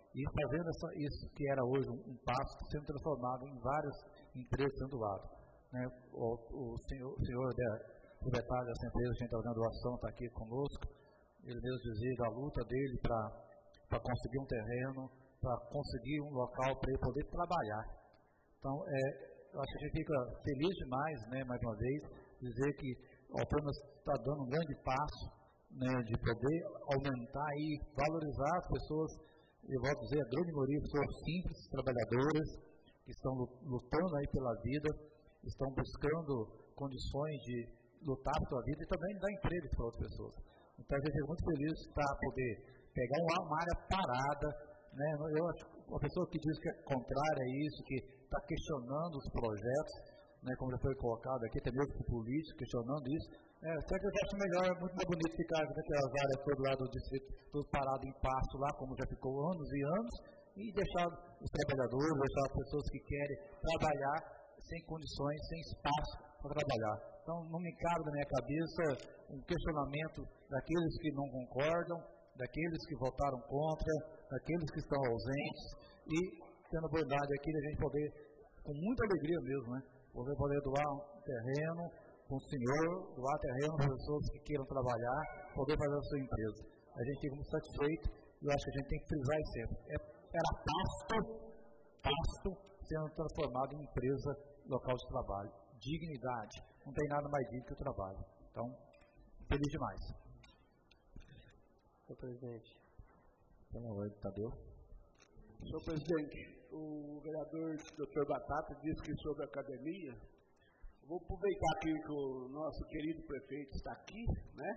e fazendo essa, isso que era hoje um, um passo sendo transformado em várias empresas sendo doado. Né? O, o senhor, o senhor da, o detalhe dessa empresa que a gente está fazendo doação está aqui conosco, ele mesmo dizia da luta dele para conseguir um terreno, para conseguir um local para ele poder trabalhar. Então, é, eu acho que a gente fica feliz demais, né, mais uma vez, dizer que o Alfenas está dando um grande passo, né, de poder aumentar e valorizar as pessoas, eu vou dizer, a grande maioria pessoas simples, trabalhadoras, que estão lutando aí pela vida, estão buscando condições de lutar pela vida e também dar emprego para outras pessoas. Então a gente é muito feliz de estar, poder pegar uma, uma área parada, né? Eu acho que uma pessoa que diz que é contrária a isso, que está questionando os projetos, né, como já foi colocado aqui, até mesmo por políticos questionando isso, é, certo, eu acho melhor, é muito mais bonito ficar naquelas áreas todo lá do distrito, tudo parado em pasto lá, como já ficou anos e anos, e deixar os trabalhadores, deixar as pessoas que querem trabalhar sem condições, sem espaço para trabalhar. Então, não me cabe na minha cabeça um questionamento daqueles que não concordam, daqueles que votaram contra, daqueles que estão ausentes, e tendo a bondade aqui de a gente poder, com muita alegria mesmo, né, poder, poder doar um terreno com o senhor, doar terreno para pessoas que queiram trabalhar, poder fazer a sua empresa. A gente fica muito satisfeito e eu acho que a gente tem que frisar isso sempre. É, era pasto, pasto sendo transformado em empresa local de trabalho. Dignidade. Não tem nada mais digno que o trabalho. Então, feliz demais. Senhor presidente. Boa noite, Tadeu. Senhor presidente, o vereador doutor Batata disse que sobre a academia, vou aproveitar aqui que o nosso querido prefeito está aqui, né?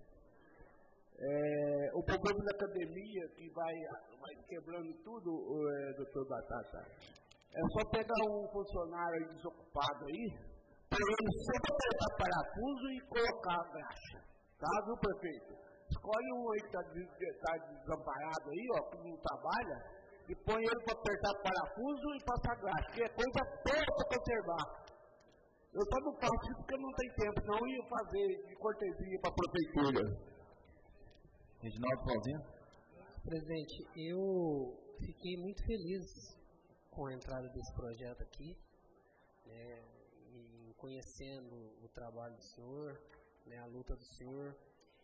É, o problema da academia que vai, vai quebrando tudo, é, doutor Batata, é só pegar um funcionário desocupado aí, para ele sempre apertar parafuso e colocar a graxa, tá, viu, prefeito? Escolhe um aí que está tá desamparado aí, ó, que não trabalha, e põe ele para apertar parafuso e passar graxa, que é coisa boa para conservar. Eu só não faço isso porque não tem tempo, não ia fazer de cortesia para a prefeitura. Reginaldo Paulinho. Presidente, eu fiquei muito feliz com a entrada desse projeto aqui, né, e conhecendo o trabalho do senhor, né, a luta do senhor,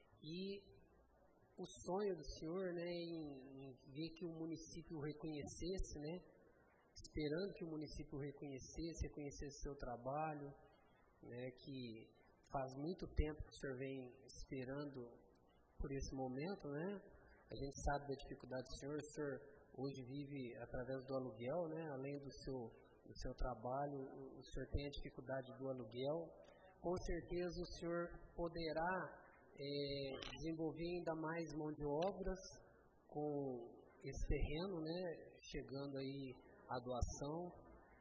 e o sonho do senhor, né, em, em ver que o município o reconhecesse, né, esperando que o município o reconhecesse, reconhecesse o seu trabalho, né, que faz muito tempo que o senhor vem esperando por esse momento, né, a gente sabe da dificuldade do senhor, o senhor hoje vive através do aluguel, né, além do seu, do seu trabalho, o, o senhor tem a dificuldade do aluguel, com certeza o senhor poderá É, desenvolver ainda mais mão de obras com esse terreno, né, chegando aí a doação,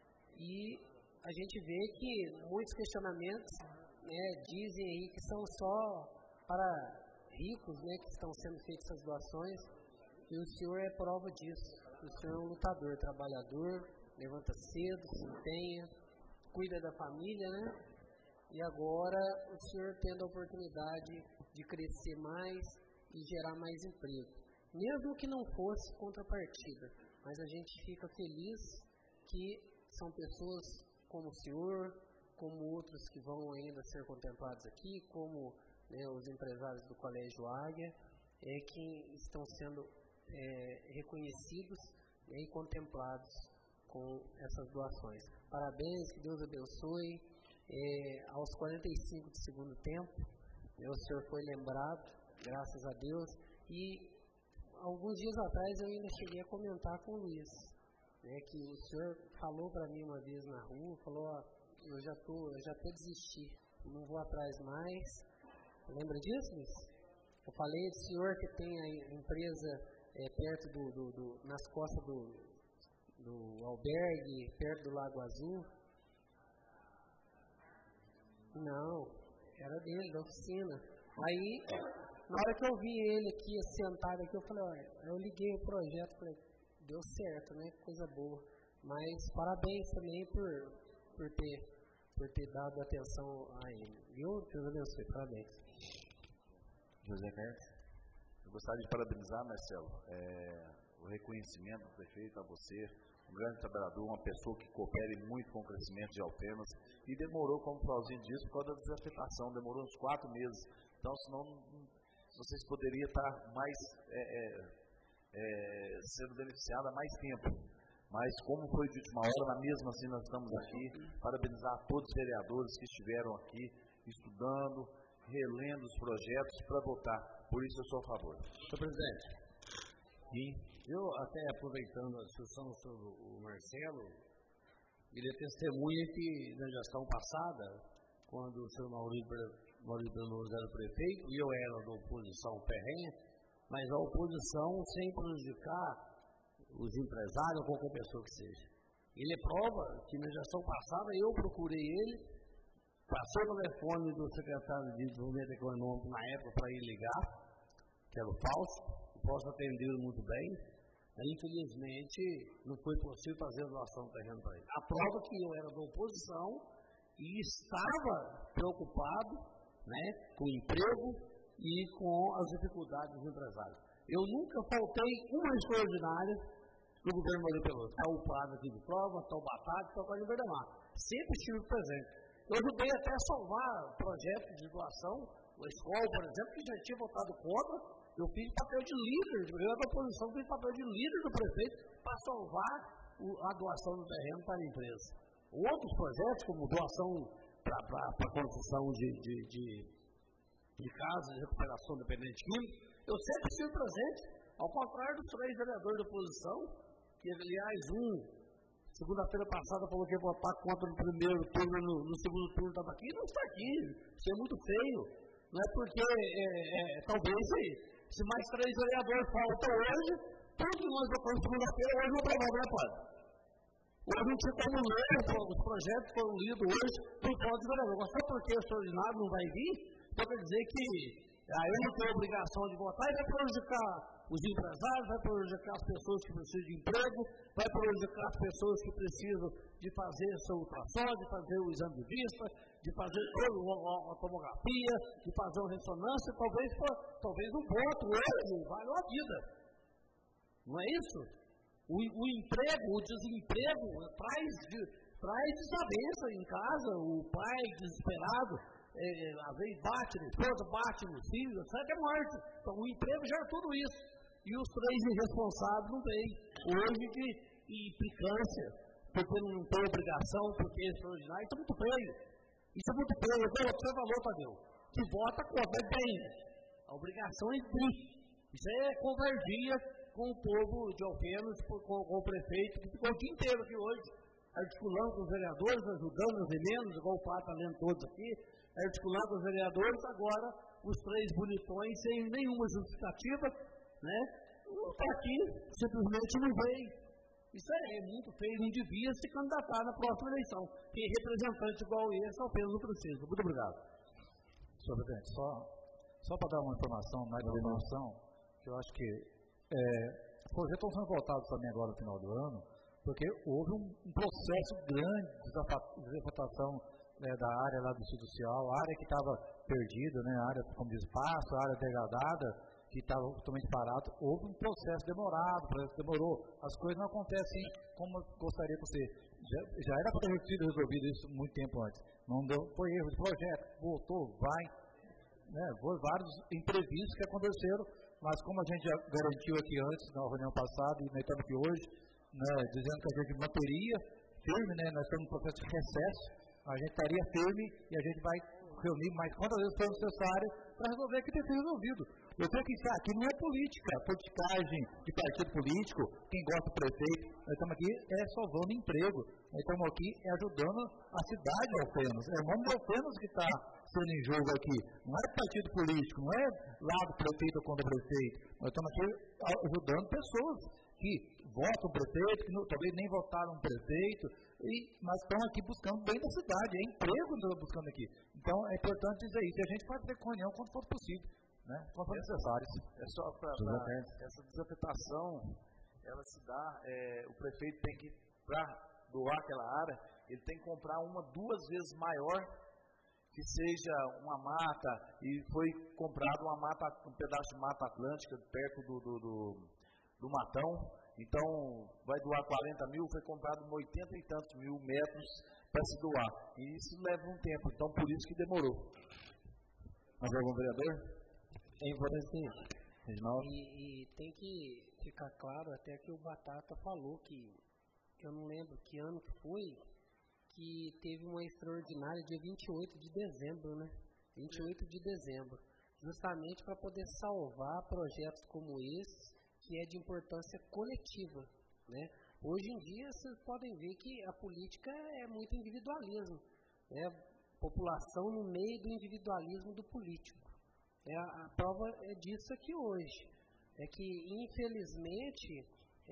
e a gente vê que muitos questionamentos, né, dizem aí que são só para ricos, né, que estão sendo feitas essas doações, e o senhor é prova disso. O senhor é um lutador, trabalhador, levanta cedo, se empenha, cuida da família, né, e agora o senhor tendo a oportunidade de crescer mais e gerar mais emprego. Mesmo que não fosse contrapartida, mas a gente fica feliz que são pessoas como o senhor, como outros que vão ainda ser contemplados aqui, como, né, os empresários do Colégio Águia, é, que estão sendo é, reconhecidos, né, e contemplados com essas doações. Parabéns, que Deus abençoe. É, aos quarenta e cinco do segundo tempo, o senhor foi lembrado, graças a Deus, e alguns dias atrás eu ainda cheguei a comentar com o Luiz, né, que o senhor falou para mim uma vez na rua, falou, ó, eu já tô, eu já até desisti, não vou atrás mais. Lembra disso, Luiz? Eu falei do senhor que tem a empresa é, perto do, do, do, nas costas do, do albergue, perto do Lago Azul. Não, era dele, da oficina. Aí, na hora que eu vi ele aqui, sentado aqui, eu falei, olha, eu liguei o projeto, falei, deu certo, né, coisa boa. Mas parabéns também por, por, ter, por ter dado atenção a ele, viu? Deus abençoe, parabéns. José Carlos. Eu gostaria de parabenizar, Marcelo, é, o reconhecimento do prefeito a você, um grande trabalhador, uma pessoa que coopere muito com o crescimento de Alfenas, e demorou, como o Clauzinho disse, por causa da desafetação, demorou uns quatro meses. Então, senão, vocês poderiam estar mais, é, é, é, sendo beneficiados há mais tempo. Mas, como foi de última hora, mesmo assim nós estamos aqui, parabenizar a todos os vereadores que estiveram aqui, estudando, relendo os projetos para votar. Por isso eu sou a favor. Senhor presidente, e eu até aproveitando a discussão sobre o Marcelo, ele é testemunha que na gestão passada, quando o senhor Maurício Brenoso era prefeito, e eu era da oposição ferrenha, mas a oposição sem prejudicar os empresários ou qualquer pessoa que seja. Ele é prova que na gestão passada eu procurei ele, passei o telefone do secretário de Desenvolvimento Econômico na época para ele ligar, que era o Fausto, o Fausto atendeu muito bem, mas infelizmente não foi possível fazer a doação do terreno para ele. A prova que eu era da oposição e estava preocupado, né, com o emprego e com as dificuldades dos empresários. Eu nunca faltei uma extraordinária do governo Maurício Peloso. Está o Prado aqui de prova, está o Batata, está o Código Verdemar. Sempre estive presente. Eu ajudei até a salvar projetos de doação, a escola, por exemplo, que já tinha votado contra. Eu fiz papel de líder, eu da oposição, fiz papel de líder do prefeito para salvar o, a doação do terreno para a empresa. Outros projetos, como doação para a construção de, de, de, de casas de recuperação dependente químico, eu sempre estive presente, ao contrário dos três vereadores da oposição, que, aliás, um, segunda-feira passada, falou que ia votar contra no primeiro turno, no, no segundo turno estava aqui, não está aqui, isso é muito feio. Não é porque, é, é, talvez, se mais três vereadores faltam hoje, tudo que nós votamos segunda-feira, hoje não aprovamos, né, padre? Hoje não tinha como ler, os projetos foram lidos hoje por falta de vereador. Agora, só porque o extraordinário não vai vir, então quer dizer que aí eu não tenho a obrigação de votar e vai prejudicar os empresários, vai prejudicar as pessoas que precisam de emprego, vai prejudicar as pessoas que precisam de fazer seu ultrassom, de fazer o exame de vista, de fazer a tomografia, de fazer uma ressonância, talvez, talvez um voto hoje valha a vida. Não é isso? O, o emprego, o desemprego traz, traz desavença em casa, o pai desesperado, é, às vezes bate na esposa, bate nos filhos, etcétera, é morte. Então o emprego gera tudo isso. E os três irresponsáveis não vêm. Hoje de implicância, porque não tem obrigação, porque é extraordinário, isso é muito feio. Isso é muito feio. Eu você falou, Tadeu, que vota contra bem. A obrigação é tri. Isso é covardia com o povo de Alfenas, com, com o prefeito, que ficou o dia inteiro aqui hoje, articulando com os vereadores, ajudando os emendas, igual o Pá está lendo todos aqui, articulando com os vereadores, agora os três bonitões, sem nenhuma justificativa, né? Não está aqui, simplesmente não veio. Isso é, é muito feio, não devia se candidatar na próxima eleição. Tem representante igual esse, apenas não precisa. Muito obrigado. Senhor presidente, só, só para dar uma informação, mais uma informação, que eu acho que é, os projetos estão sendo votados também agora no final do ano, porque houve um, um processo grande de desafetação é, da área lá do Instituto Social, a área que estava perdida, né, a área como de espaço, a área degradada, que estava totalmente parado. Houve um processo demorado, o processo demorou, as coisas não acontecem como eu gostaria que você. Já, já era para ter sido resolvido isso muito tempo antes. Não deu, foi erro de projeto, voltou, vai. Né, foi vários imprevistos que aconteceram, mas como a gente já garantiu aqui antes, na reunião passada, e nós estamos aqui hoje, né, dizendo que a gente manteria firme, né, nós estamos no processo de recesso, a gente estaria firme e a gente vai reunir mais quantas vezes for necessário para resolver o que tem que ser resolvido. Eu tenho que dizer, aqui não é política, politicagem de partido político, quem gosta do prefeito, nós estamos aqui é salvando emprego, nós estamos aqui é ajudando a cidade de Alfenas, é o nome de Alfenas que está sendo em jogo aqui, não é partido político, não é lá do prefeito ou contra o prefeito, nós estamos aqui ajudando pessoas que votam o prefeito, que não, talvez nem votaram o prefeito, e, mas estão aqui buscando bem da cidade, é emprego que estão buscando aqui. Então é importante dizer isso, e a gente vai ter reunião quando for possível, né? Quando for necessário. É só para essa desafetação, ela se dá, é, o prefeito tem que, para doar aquela área, ele tem que comprar uma duas vezes maior, que seja uma mata, e foi comprado uma mata, um pedaço de mata atlântica perto do, do, do do Matão. Então, vai doar quarenta mil, foi comprado oitenta e tantos mil metros para se doar. E isso leva um tempo, então por isso que demorou. Mais algum vereador? É importante. E, e tem que ficar claro até que o Batata falou que, eu não lembro que ano que foi, que teve uma extraordinária dia vinte e oito de dezembro, né? vinte e oito de dezembro. Justamente para poder salvar projetos como esse, que é de importância coletiva, né? Hoje em dia, vocês podem ver que a política é muito individualismo, né? População no meio do individualismo do político. É, a, a prova é disso aqui hoje. É que, infelizmente,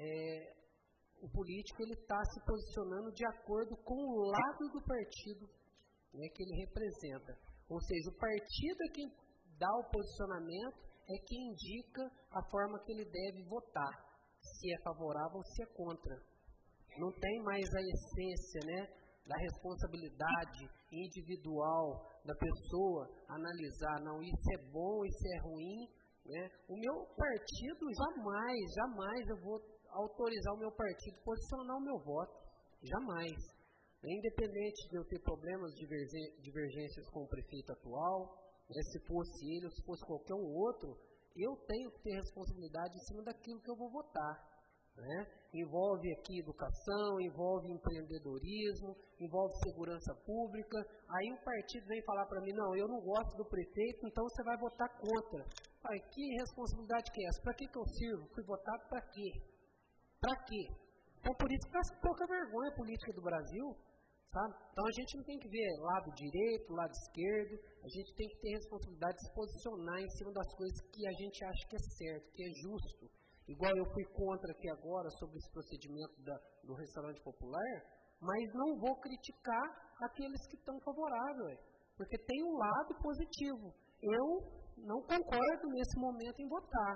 é, o político está se posicionando de acordo com o lado do partido, né, que ele representa. Ou seja, o partido é quem dá o posicionamento, é quem indica a forma que ele deve votar, se é favorável ou se é contra. Não tem mais a essência, né, da responsabilidade individual da pessoa analisar, não, isso é bom, isso é ruim, né? O meu partido, jamais, jamais eu vou autorizar o meu partido a posicionar o meu voto, jamais. Independente de eu ter problemas, divergências com o prefeito atual, né, se fosse ele ou se fosse qualquer um outro, eu tenho que ter responsabilidade em cima daquilo que eu vou votar. Né? Envolve aqui educação, envolve empreendedorismo, envolve segurança pública. Aí o partido vem falar para mim, não, eu não gosto do prefeito, então você vai votar contra. Ai, que responsabilidade que é essa? Para que, que eu sirvo? Fui votado para quê? Para quê? Então por isso que faz pouca vergonha a política do Brasil. Sabe? Então a gente não tem que ver lado direito, lado esquerdo, a gente tem que ter responsabilidade de se posicionar em cima das coisas que a gente acha que é certo, que é justo. Igual eu fui contra aqui agora sobre esse procedimento da, do restaurante popular, mas não vou criticar aqueles que estão favoráveis, porque tem um lado positivo. Eu não concordo nesse momento em votar,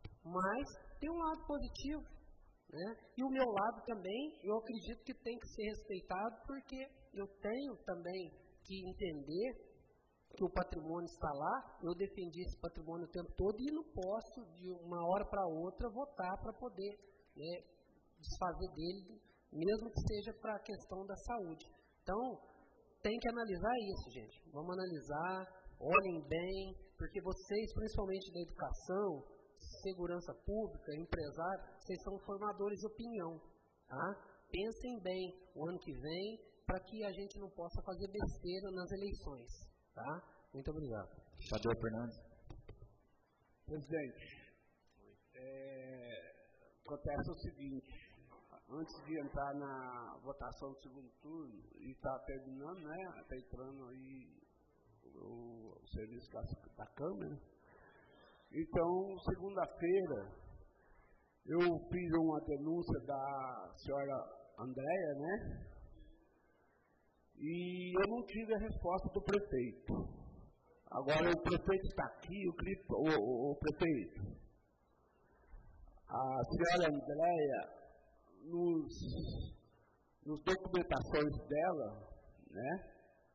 mas tem um lado positivo. Né? E o meu lado também, eu acredito que tem que ser respeitado, porque eu tenho também que entender que o patrimônio está lá, eu defendi esse patrimônio o tempo todo e não posso, de uma hora para outra, votar para poder, né, desfazer dele, mesmo que seja para a questão da saúde. Então, tem que analisar isso, gente. Vamos analisar, olhem bem, porque vocês, principalmente da educação, segurança pública, empresário, vocês são formadores de opinião. Tá? Pensem bem o ano que vem, para que a gente não possa fazer besteira nas eleições. Tá? Muito obrigado. Vereador Fernandes. Presidente, é, acontece o seguinte, antes de entrar na votação do segundo turno, e está terminando, né? Está entrando aí o, o serviço da, da Câmara. Então, segunda-feira, eu fiz uma denúncia da senhora Andréia, né? E eu não tive a resposta do prefeito. Agora, o prefeito está aqui, o, o, o prefeito. A senhora Andréia, nos, nos documentações dela, né?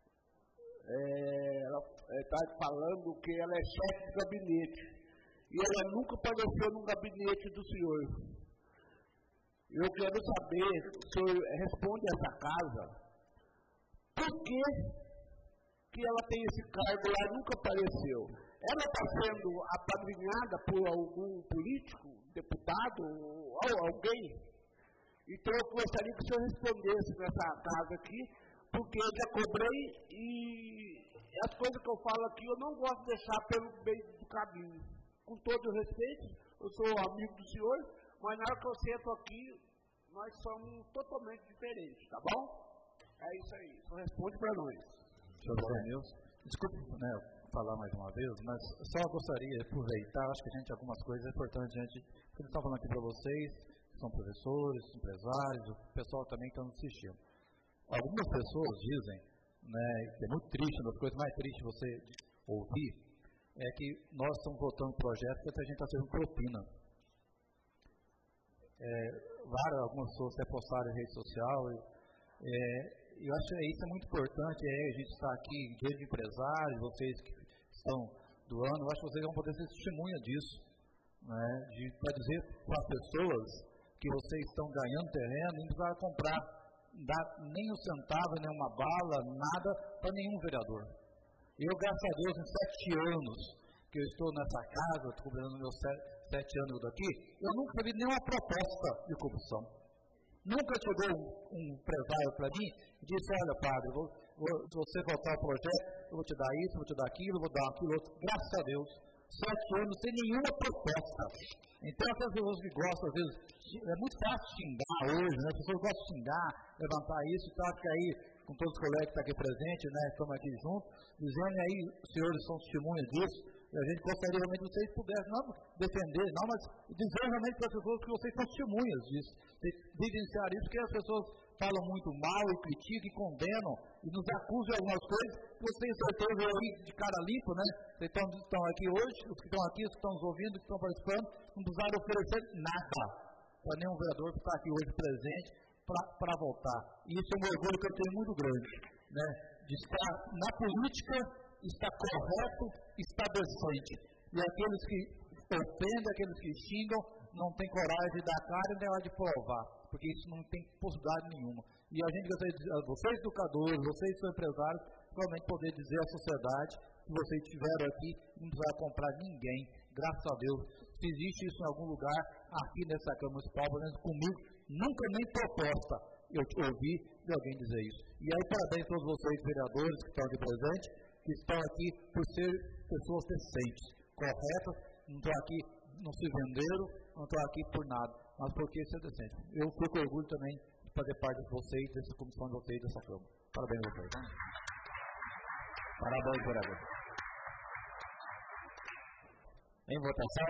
É, ela está falando que ela é chefe de gabinete. E ela nunca apareceu no gabinete do senhor. Eu quero saber, o senhor responde a essa casa, por que, que ela tem esse cargo lá e nunca apareceu? Ela está sendo apadrinhada por algum político, deputado ou alguém? Então eu gostaria que o senhor respondesse nessa casa aqui, porque eu já cobrei e as coisas que eu falo aqui eu não gosto de deixar pelo meio do caminho. Com todo o respeito, eu sou amigo do senhor, mas na hora que eu sento aqui, nós somos totalmente diferentes, tá bom? É isso aí, só responde para nós. Senhor Nilson, desculpe, né, falar mais uma vez, mas só gostaria de aproveitar, acho que a gente, algumas coisas é importante, a gente, eu estou falando aqui para vocês, que são professores, empresários, o pessoal também que está nos assistindo. Algumas pessoas dizem, né, que é muito triste, uma das coisas mais tristes você ouvir, é que nós estamos votando projetos que a gente está fazendo propina. É, várias, algumas pessoas até postaram em rede social, e, é, eu acho que isso é muito importante, é, a gente está aqui, dia de empresários, vocês que estão doando, eu acho que vocês vão poder ser testemunha disso. né, para dizer para as pessoas que vocês estão ganhando terreno, não precisa comprar dar nem um centavo, nem uma bala, nada para nenhum vereador. Eu, graças a Deus, em sete anos que eu estou nessa casa, estou cobrando meus sete, sete anos daqui, eu nunca vi nenhuma proposta de corrupção. Nunca chegou um, um empresário para mim e disse, olha, padre, vou, vou, se você votar o projeto, eu vou te dar isso, vou te dar aquilo, vou dar aquilo outro. Graças a Deus, sete anos sem nenhuma proposta. Então, essas pessoas que gostam, às vezes, é muito fácil xingar hoje, né? As pessoas gostam de xingar, levantar isso e tal, que aí, com todos os colegas que estão aqui presentes, né, estamos aqui juntos, dizendo aí, os senhores são testemunhas disso, e a gente gostaria realmente que vocês pudessem, não defender, não, mas dizer realmente para as pessoas que vocês são testemunhas disso, evidenciar isso, porque as pessoas falam muito mal e criticam e condenam, e nos acusam de algumas coisas, que vocês têm certeza aí de cara limpa, né? Vocês estão, estão aqui hoje, os que estão aqui, os que estão nos ouvindo, os que estão participando, não precisaram oferecer nada para nenhum vereador que está aqui hoje presente para votar. E isso é um orgulho que eu tenho muito grande, né? De estar na política, estar correto, estar decente. E aqueles que ofendem, aqueles que xingam, não tem coragem de dar cara e nem hora de provar, porque isso não tem possibilidade nenhuma. E a gente gostaria de dizer, vocês educadores, vocês que são empresários, realmente poder dizer à sociedade que vocês estiveram aqui, não precisa comprar ninguém, graças a Deus. Se existe isso em algum lugar, aqui nessa Câmara Municipal, pelo menos comigo, nunca nem proposta eu ouvi de alguém dizer isso. E aí, parabéns a todos vocês, vereadores, que estão aqui presentes, que estão aqui por ser pessoas decentes, corretas, não estão aqui, não se venderam, não estão aqui por nada, mas porque ser decente. Eu fico com orgulho também de fazer parte de vocês, dessa comissão de vocês, dessa Câmara. Parabéns a vocês. Parabéns, vereador. Em votação,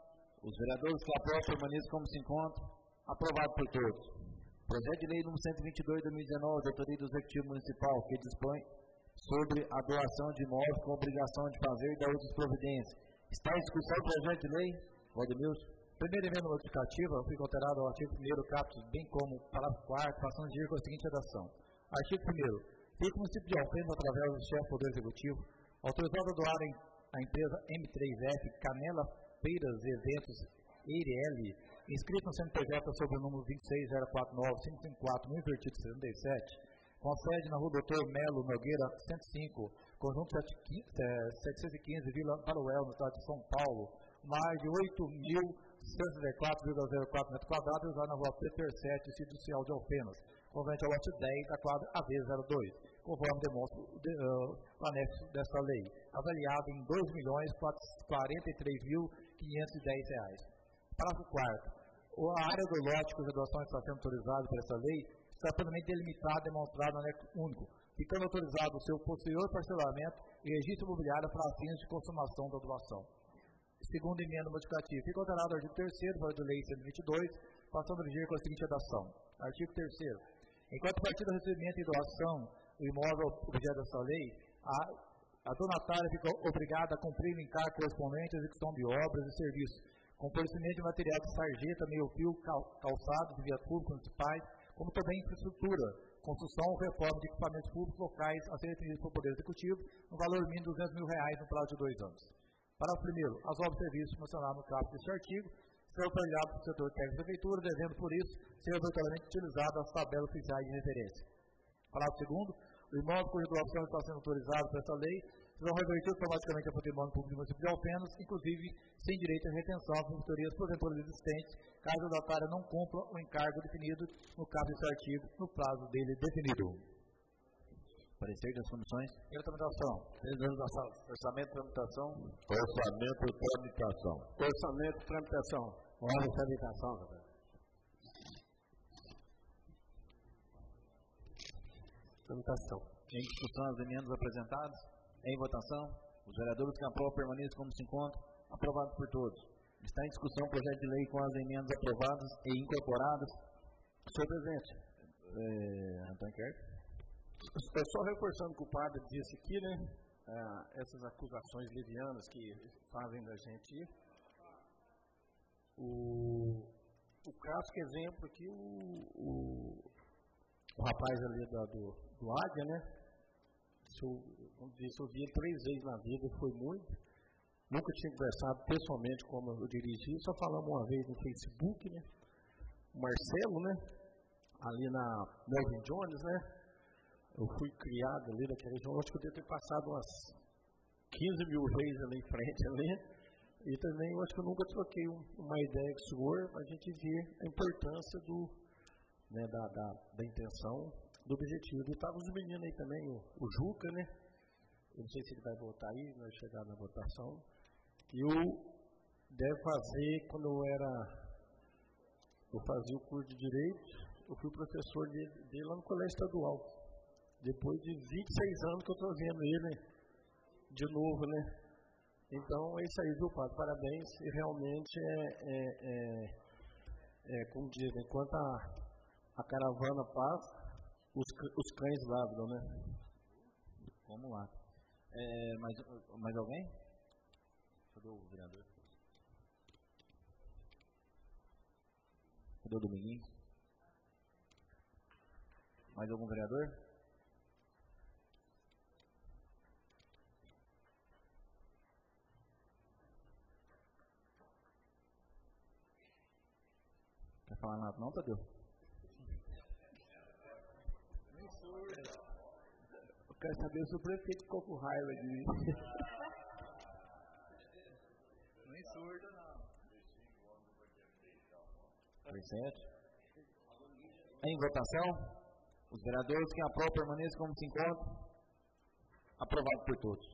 os vereadores que aprovam permaneçam como se encontram. Aprovado por todos. Projeto de lei número cento e vinte e dois de dois mil e dezenove, de autoria do Executivo Municipal, que dispõe sobre a doação de imóveis com obrigação de fazer e dar outras providências. Está em discussão o projeto de lei? Valdemilson. Primeira emenda modificativa, fica alterado ao artigo primeiro, caput, bem como parágrafo quarto, passando de ir com a seguinte redação. Artigo primeiro. Fica o município de Alfenas, através do chefe do Poder Executivo, autorizado a doar a empresa M três F, Canela Feiras e Eventos, E I R L, inscrito no C N P J sob o número vinte e seis zero quatro nove cinco cinco quatro, no invertido setenta e sete, com sede na rua doutor Melo Nogueira, cento e cinco, conjunto setecentos e quinze, Vila Paruel, no estado de São Paulo, uma área de oito mil cento e quatro vírgula zero quatro metros quadrados, usada na rua Peter sete, Distrito Social de Alfenas, convente ao lote dez da quadra A V zero dois, conforme demonstra de, uh, o anexo desta lei, avaliado em dois milhões quarenta e três mil quinhentos e dez reais. Parágrafo quarto. A área do lote cuja doação está sendo autorizada por essa lei está plenamente delimitada e demonstrada no anexo único, ficando autorizado o seu posterior parcelamento e registro imobiliário para fins de consumação da doação. Segunda emenda modificativa. Fica alterado o artigo terceiro da lei cento e vinte e dois, passando a vigir com a seguinte redação. Artigo terceiro. Enquanto a partir do recebimento e doação do imóvel objeto dessa lei, a, a donatária fica obrigada a cumprir o encargo correspondente à execução de obras e serviços, com fornecimento de material de sarjeta, meio-fio, calçados e vias públicas municipais, como também infraestrutura, construção ou reforma de equipamentos públicos locais a serem definidos pelo Poder Executivo, no valor mínimo de duzentos mil reais no prazo de dois anos. Parágrafo primeiro. As obras e serviços mencionados no caput deste artigo serão trabalhados pelo setor técnico da Prefeitura, devendo, por isso, ser obrigatoriamente utilizadas as tabelas oficiais de referência. Parágrafo segundo. O imóvel cuja doação está sendo autorizado por essa lei serão revertidos automaticamente ao patrimônio público do município de Alfenas, inclusive sem direito à retenção às promotorias porventura existentes, caso a donatária não cumpra o encargo definido no caso desse artigo, no prazo dele definido. Parecer das comissões. Primeira tramitação. Orçamento e tramitação. Orçamento e tramitação. Orçamento e tramitação. Ordem de tramitação, doutor. Tramitação. Em discussão as emendas apresentadas. Em votação. Os vereadores que aprovam permaneçam como se encontram. Aprovados por todos. Está em discussão o projeto de lei com as emendas aprovadas e incorporadas. Senhor presidente. É, Antônio Quer. Só reforçando o que o padre disse aqui, né? Ah, essas acusações levianas que fazem da gente. O, o clássico exemplo aqui, o, o, o rapaz ali da, do, do Águia, né? Se eu, como disse, eu vi ele três vezes na vida, foi muito. nunca tinha conversado pessoalmente como eu dirigi, só falamos uma vez no Facebook, né? O Marcelo, né? Ali na Melvin Jones, né? Eu fui criado ali naquela região, acho que eu devo ter passado umas quinze mil vezes ali em frente ali. E também eu acho que eu nunca troquei um, uma ideia com o senhor, a gente vê a importância do, né, da, da, da intenção, do objetivo. E estavam os meninos aí também, o, o Juca, né? Eu não sei se ele vai voltar aí, vai chegar na votação. Eu devo fazer, quando eu era, eu fazia o curso de Direito, eu fui professor dele, dele lá no Colégio Estadual. Depois de vinte e seis anos que eu estou vendo ele de novo, né? Então, é isso aí, viu, padre? Parabéns. E realmente é, é, é, é como diz, enquanto a, a caravana passa, os, os cães ladram, né? Vamos lá. É, mais, mais alguém? Cadê o vereador? Cadê o Dominguinhos? Mais algum vereador? Quer falar nada não, Tadeu? Eu quero saber se o prefeito ficou com raiva de mim. Nem surdo, não. Presente. Em votação, os vereadores que aprovam permaneçam como se encontram. Aprovado por todos.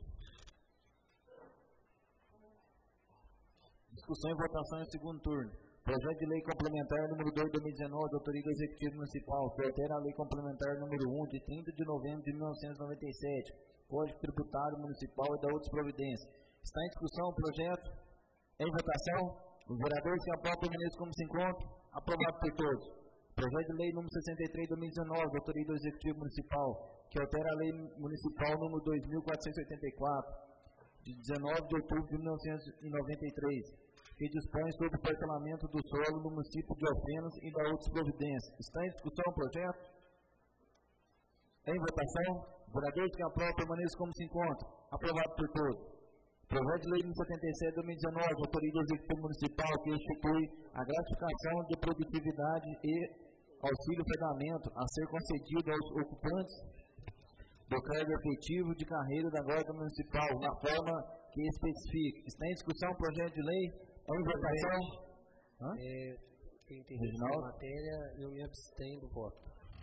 Discussão e votação em segundo turno. Projeto de Lei Complementar número dois de dois mil e dezenove, autoria do Executivo Municipal, que altera a Lei Complementar número um de trinta de novembro de mil novecentos e noventa e sete, Código Tributário Municipal e da outras providências. Está em discussão o projeto. Em votação, os vereadores que aprovam permaneçam como se encontram. Aprovado por todos. Projeto de Lei número sessenta e três de dois mil e dezenove, autoria do Executivo Municipal, que altera a Lei Municipal número dois mil quatrocentos e oitenta e quatro, de dezenove de outubro de mil novecentos e noventa e três, que dispõe sobre o parcelamento do solo no município de Alfenas e da outras providências. Está em discussão o projeto? Em votação, vereadores que aprovam permaneçam como se encontram. Aprovado por todos. Projeto de Lei número setenta e sete de dois mil e dezenove, autoria do Executivo Municipal, que institui a gratificação de produtividade e auxílio pagamento a ser concedido aos ocupantes do cargo efetivo de carreira da Guarda Municipal, na forma que especifique. Está em discussão o projeto de lei? Em votação? É, tem interesse na matéria, eu me abstenho do voto.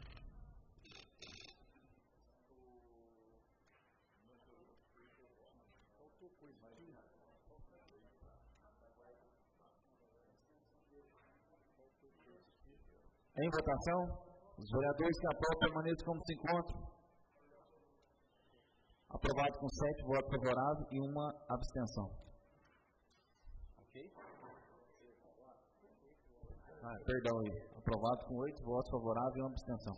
Em votação, os vereadores que aprovam permaneçam como se encontram. Aprovado com sete votos favoráveis e uma abstenção. Ok? Ah, perdão aí. Aprovado com oito votos favoráveis e uma abstenção.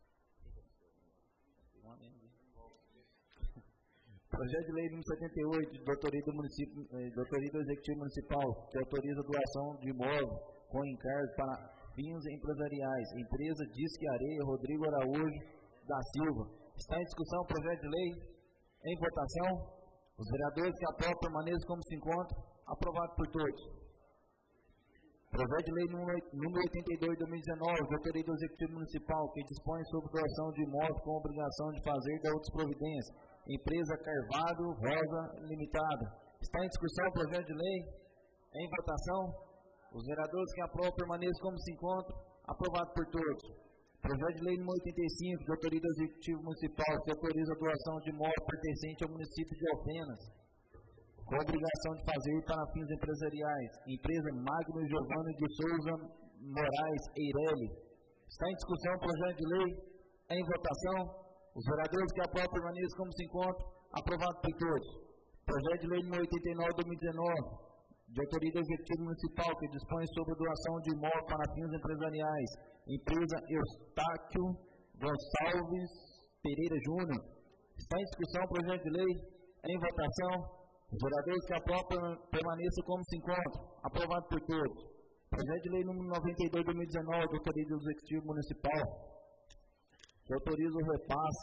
Projeto de Lei número setenta e oito, de autoria do, município, eh, de autoria do Executivo Municipal, que autoriza a doação de imóvel com encargo para fins empresariais. Empresa Disque Areia, Rodrigo Araújo da Silva. Está em discussão o projeto de lei? Em votação? Os vereadores que aprovam permaneçam como se encontram. Aprovado por todos. Projeto de lei número oitenta e dois de dois mil e dezenove, de autoria do Executivo Municipal, que dispõe sobre doação de imóvel com obrigação de fazer da outras providências. Empresa Carvalho Rosa Limitada. Está em discussão o projeto de lei? Em votação? Os vereadores que aprovam permaneçam como se encontram. Aprovado por todos. Projeto de lei número oitenta e cinco, de autoria do Executivo Municipal, que autoriza a doação de imóvel pertencente ao município de Alfenas, com obrigação de fazer para fins empresariais. Empresa Magno Giovanni de Souza Moraes Eireli. Está em discussão o projeto de lei? Em votação? Os vereadores que aprovam permaneçam como se encontram. Aprovado por todos. Projeto de lei número oitenta e nove de dois mil e dezenove, de autoria do Executivo Municipal, que dispõe sobre a doação de imóvel para fins empresariais. Empresa Eustáquio Gonçalves Pereira Júnior. Está em discussão o projeto de lei? Em votação? Os vereadores que aprovam permaneçam como se encontram. Aprovado por todos. Projeto de lei número noventa e dois de dois mil e dezenove, de autoria do Executivo Municipal, que autoriza o repasse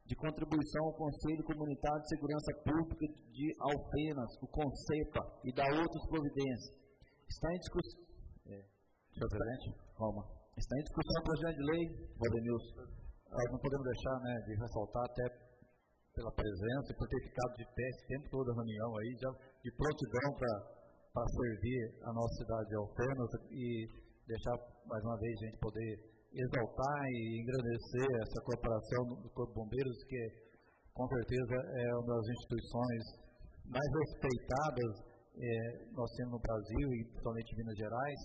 de contribuição ao Conselho Comunitário de Segurança Pública de Alfenas, o CONSEPA, e da outras providências. Está em discussão. É. Senhor Presidente, calma. Está em discussão o projeto de lei, Valdenilson. Nós não podemos deixar, né, de ressaltar até pela presença e por ter ficado de pé esse tempo todo a reunião aí, já de prontidão para servir a nossa cidade de Alfenas e deixar mais uma vez a gente poder exaltar e engrandecer essa cooperação do Corpo de Bombeiros, que com certeza é uma das instituições mais respeitadas é, nós temos no Brasil e principalmente em Minas Gerais,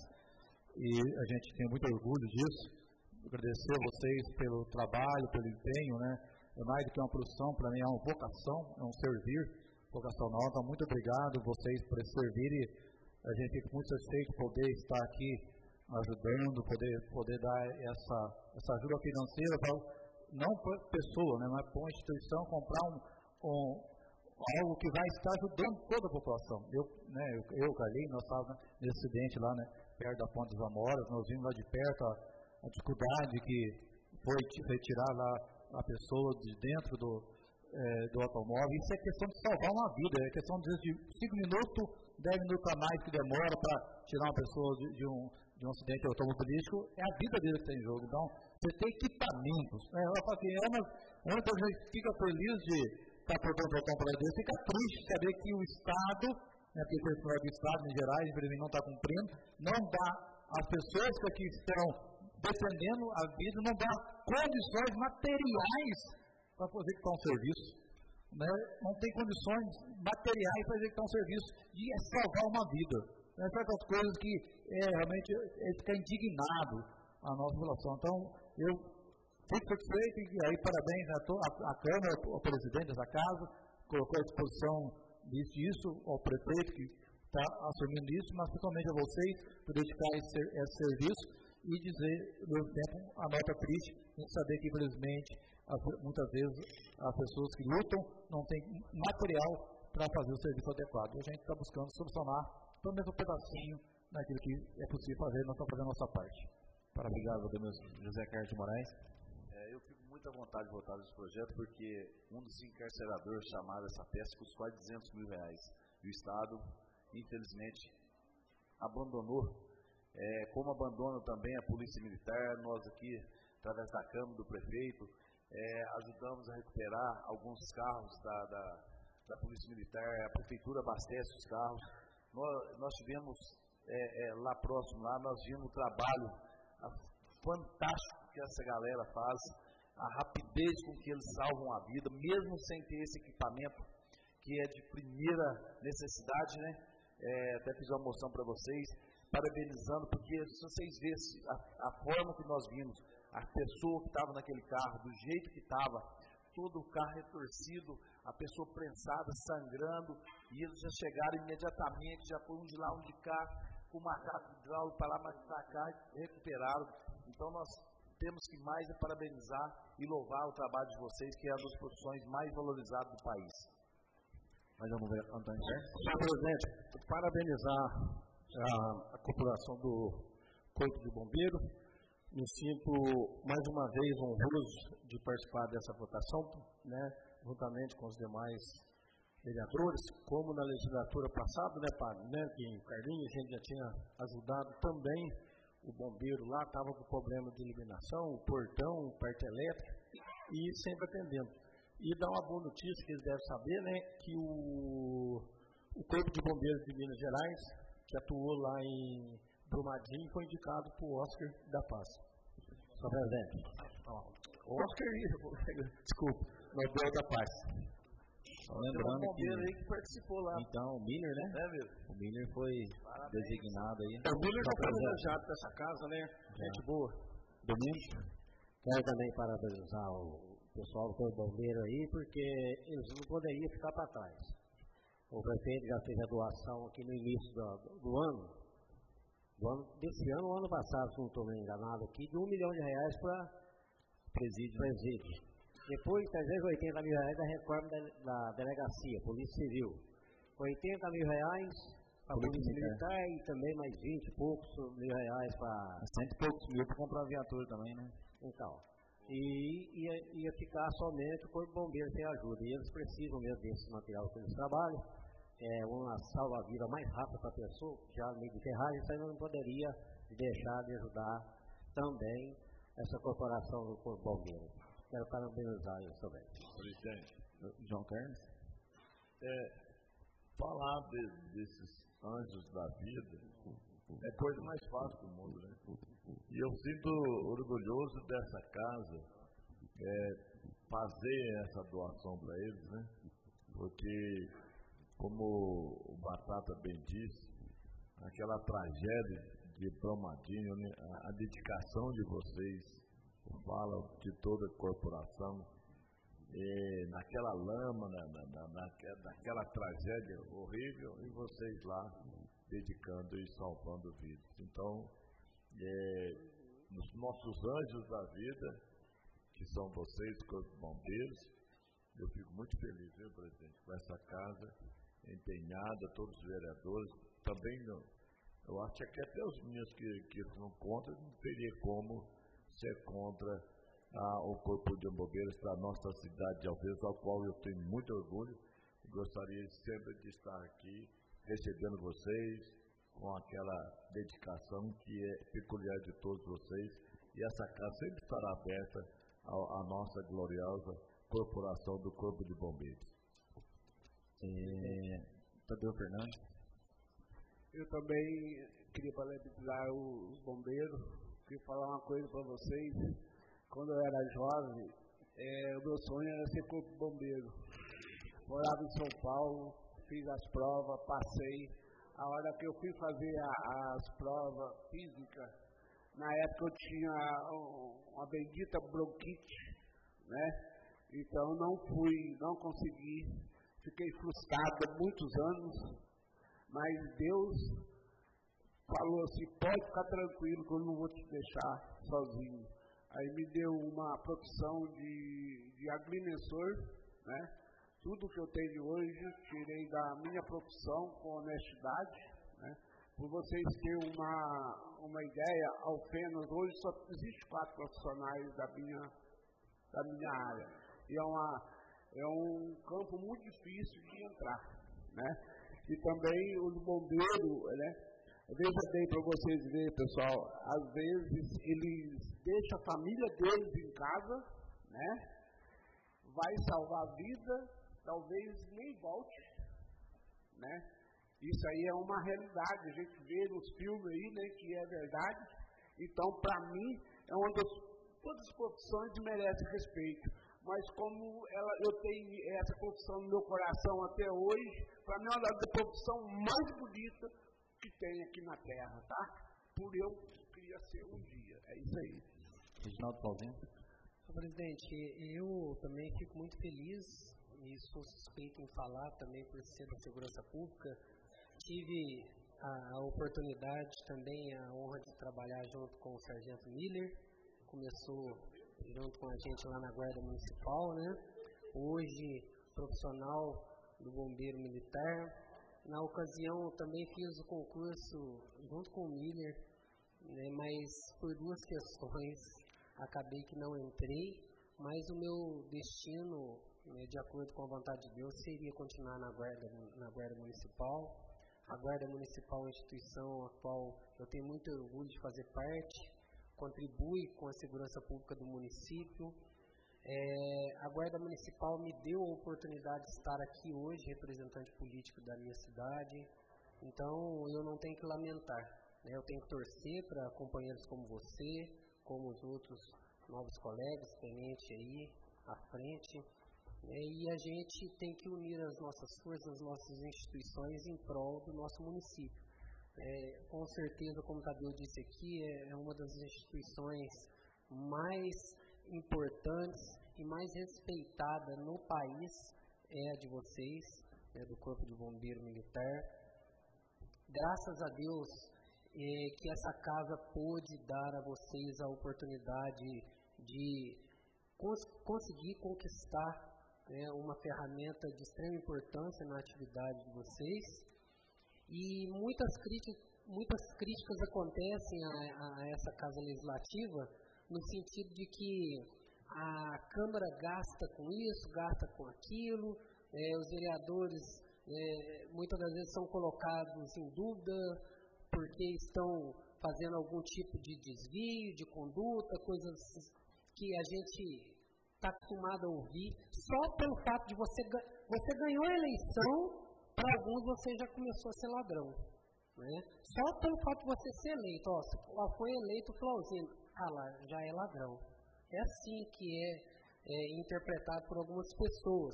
e a gente tem muito orgulho disso. Agradecer a vocês pelo trabalho, pelo empenho, né? É mais do que uma profissão, para mim é uma vocação, é um servir vocacional. Então, muito obrigado a vocês por esse servir e a gente fica muito satisfeito de poder estar aqui ajudando, poder, poder dar essa, essa ajuda financeira, pra, não para a pessoa, né, mas para uma instituição comprar um, um, algo que vai estar ajudando toda a população. Eu, né, eu, eu Carlinhos, nós estávamos nesse acidente lá, né, perto da Ponte dos Amoras, nós vimos lá de perto a, a dificuldade que foi retirar lá a pessoa de dentro do, é, do automóvel. Isso é questão de salvar uma vida, é questão de cinco minutos, dez minutos a mais que demora para tirar uma pessoa de, de, um, de um acidente automobilístico, é a vida dele que está em jogo. Então, você tem equipamentos. Né? Ela fala assim, é, mas muita gente fica feliz de estar portando o automóvel para Deus, fica triste saber que o Estado, né, que o do Estado em geral, infelizmente não está cumprindo, não dá às pessoas que aqui estão defendendo a vida, não dá condições materiais para poder executar um serviço. Né? Não tem condições materiais para executar um serviço e é salvar uma vida. Né? Certas coisas que é, realmente é ficar indignado a nossa relação. Então, eu fico satisfeito e aí parabéns a, a, a Câmara, ao presidente dessa casa, colocou à disposição disso, ao prefeito que está assumindo isso, mas principalmente a vocês por dedicar esse, esse serviço e dizer, ao mesmo tempo, a nota triste em saber que, infelizmente, muitas vezes as pessoas que lutam não têm material para fazer o serviço adequado. E a gente está buscando solucionar pelo menos um pedacinho naquilo que é possível fazer, nós estamos fazendo a nossa parte. Parabéns, obrigado, José Carlos de Moraes. É, eu fico muito à vontade de votar nesse projeto, porque um dos encarceradores chamaram essa peça custa quase duzentos mil reais. E o Estado, infelizmente, abandonou. É, como abandona também a Polícia Militar, nós aqui, através da Câmara, do Prefeito, é, ajudamos a recuperar alguns carros da, da, da Polícia Militar, a Prefeitura abastece os carros. Nós, nós tivemos, é, é, lá próximo, lá, nós vimos o trabalho a, fantástico que essa galera faz, a rapidez com que eles salvam a vida, mesmo sem ter esse equipamento, que é de primeira necessidade, né? É, até fiz uma moção para vocês, parabenizando, porque se vocês vissem a, a forma que nós vimos, a pessoa que estava naquele carro, do jeito que estava, todo o carro retorcido, a pessoa prensada, sangrando, e eles já chegaram imediatamente, já foram de lá, um de cá, com o macaco hidráulico para lá, mas para cá, recuperaram. Então nós temos que mais é parabenizar e louvar o trabalho de vocês, que é uma das profissões mais valorizadas do país. Mas vamos ver, Antônio. Senhor Presidente, parabenizar a, a corporação do Corpo de Bombeiro. Me sinto mais uma vez honroso de participar dessa votação, né, juntamente com os demais vereadores, como na legislatura passada, né, Padre, né, que em Carlinhos a gente já tinha ajudado também o bombeiro lá, estava com problema de iluminação, o portão, parte elétrica, e sempre atendendo. E dá uma boa notícia que eles devem saber, né, que o, o Corpo de Bombeiros de Minas Gerais, que atuou lá em Brumadinho, foi indicado para o Oscar da Paz. Só presente. Oscar, desculpa, Nobel da Paz. Lembrando um bombeiro que, aí que participou lá. Então, o Miller, né? É mesmo? O Miller foi Parabéns. designado aí. O Miller já foi elogiado dessa casa, né? Gente boa. Domingo. Quero também parabenizar o pessoal do Corpo Bombeiro aí, porque eles não poderiam ficar para trás. O prefeito já fez a doação aqui no início do, do ano, do ano, desse ano, o ano passado, se não estou enganado aqui, de um milhão de reais para presídio. presídio. Depois, trezentos e oitenta mil reais da reforma da, da delegacia, Polícia Civil. oitenta mil reais para a Polícia Militar. Militar e também mais vinte e poucos mil reais para... Cento e poucos mil para comprar a viatura também, né? Então, e ia, ia ficar somente o Corpo de Bombeiros sem ajuda. E eles precisam mesmo desse material que eles trabalham. É uma salva-vida mais rápida para a pessoa, já no meio de ferragem, então não poderia deixar de ajudar também essa corporação do Corpo de Bombeiros. Quero parabenizar eles também. Presidente, João Carlos. É, falar de, desses anjos da vida é coisa mais fácil do mundo, né? E eu sinto orgulhoso dessa casa é, fazer essa doação para eles, né? Porque, como o Batata bem disse, aquela tragédia de Brumadinho, né? a, a dedicação de vocês, fala de toda a corporação, é, naquela lama, na, na, na, naquela tragédia horrível, e vocês lá dedicando e salvando vidas. Então, é, nos nossos anjos da vida, que são vocês, Corpo de Bombeiros, eu fico muito feliz, viu, presidente, com essa casa empenhada, todos os vereadores, também não, eu acho que até os meninos que, que são contra, não teria como ser contra ah, o Corpo de Bombeiros da nossa cidade de Alfenas, ao qual eu tenho muito orgulho e gostaria sempre de estar aqui recebendo vocês com aquela dedicação que é peculiar de todos vocês, e essa casa sempre estará aberta à nossa gloriosa corporação do Corpo de Bombeiros. É, Tadeu Fernandes. Eu também queria parabenizar os bombeiros, queria falar uma coisa para vocês. Quando eu era jovem, é, o meu sonho era ser Corpo de Bombeiro. Morava em São Paulo, fiz as provas, passei. A hora que eu fui fazer a, as provas físicas, na época eu tinha uma bendita bronquite, né? Então não fui, não consegui, fiquei frustrado muitos anos, mas Deus falou assim, pode ficar tranquilo que eu não vou te deixar sozinho. Aí me deu uma profissão de, de agrimensor, né? Tudo que eu tenho hoje, tirei da minha profissão com honestidade, né? Por vocês terem uma, uma ideia, Alfenas hoje só existe quatro profissionais da minha, da minha área. E é, uma, é um campo muito difícil de entrar, né? E também os bombeiros, né? Veja bem para vocês verem, pessoal, às vezes eles deixam a família deles em casa, né? Vai salvar a vida, talvez nem volte, né? Isso aí é uma realidade, a gente vê nos filmes aí, né, que é verdade. Então, para mim, é uma das, todas as profissões merecem respeito. Mas como ela, eu tenho essa profissão no meu coração até hoje, para mim é uma das profissões mais bonitas que tem aqui na Terra, tá? Por eu queria ser um dia, é isso aí. Reginaldo Paulinho. Presidente, eu também fico muito feliz e sou suspeito em falar também por ser da segurança pública. Tive a, a oportunidade também, a honra de trabalhar junto com o Sargento Miller, começou junto com a gente lá na Guarda Municipal, né? Hoje, profissional do Bombeiro Militar. Na ocasião, eu também fiz o concurso junto com o Miller, né? Mas por duas questões, acabei que não entrei, mas o meu destino, né, de acordo com a vontade de Deus, seria continuar na Guarda, na Guarda Municipal. A Guarda Municipal é uma instituição a qual eu tenho muito orgulho de fazer parte, contribui com a segurança pública do município. É, a Guarda Municipal me deu a oportunidade de estar aqui hoje, representante político da minha cidade, então eu não tenho que lamentar, né? Eu tenho que torcer para companheiros como você, como os outros novos colegas, tenente aí à frente, né? E a gente tem que unir as nossas forças, as nossas instituições em prol do nosso município. É, com certeza, como o Tadeu disse aqui, é uma das instituições mais importantes e mais respeitada no país, é a de vocês, é do Corpo de Bombeiro Militar. Graças a Deus é, que essa casa pôde dar a vocês a oportunidade de cons conseguir conquistar, né, uma ferramenta de extrema importância na atividade de vocês. E muitas críticas, muitas críticas acontecem a, a essa casa legislativa, no sentido de que a Câmara gasta com isso, gasta com aquilo, é, os vereadores é, muitas das vezes são colocados em dúvida porque estão fazendo algum tipo de desvio, de conduta, coisas que a gente está acostumado a ouvir, só pelo fato de você, você ganhou a eleição, para alguns você já começou a ser ladrão. Né? Só pelo fato de você ser eleito, ó, se foi eleito Flauzinho, ah lá, já é ladrão. É assim que é, é interpretado por algumas pessoas.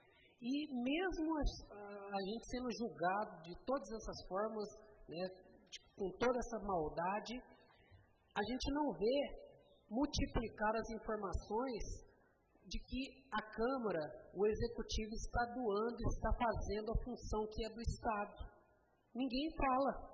E mesmo a, a gente sendo julgado de todas essas formas, né, com toda essa maldade, a gente não vê multiplicar as informações de que a Câmara, o Executivo está doando, está fazendo a função que é do Estado. Ninguém fala.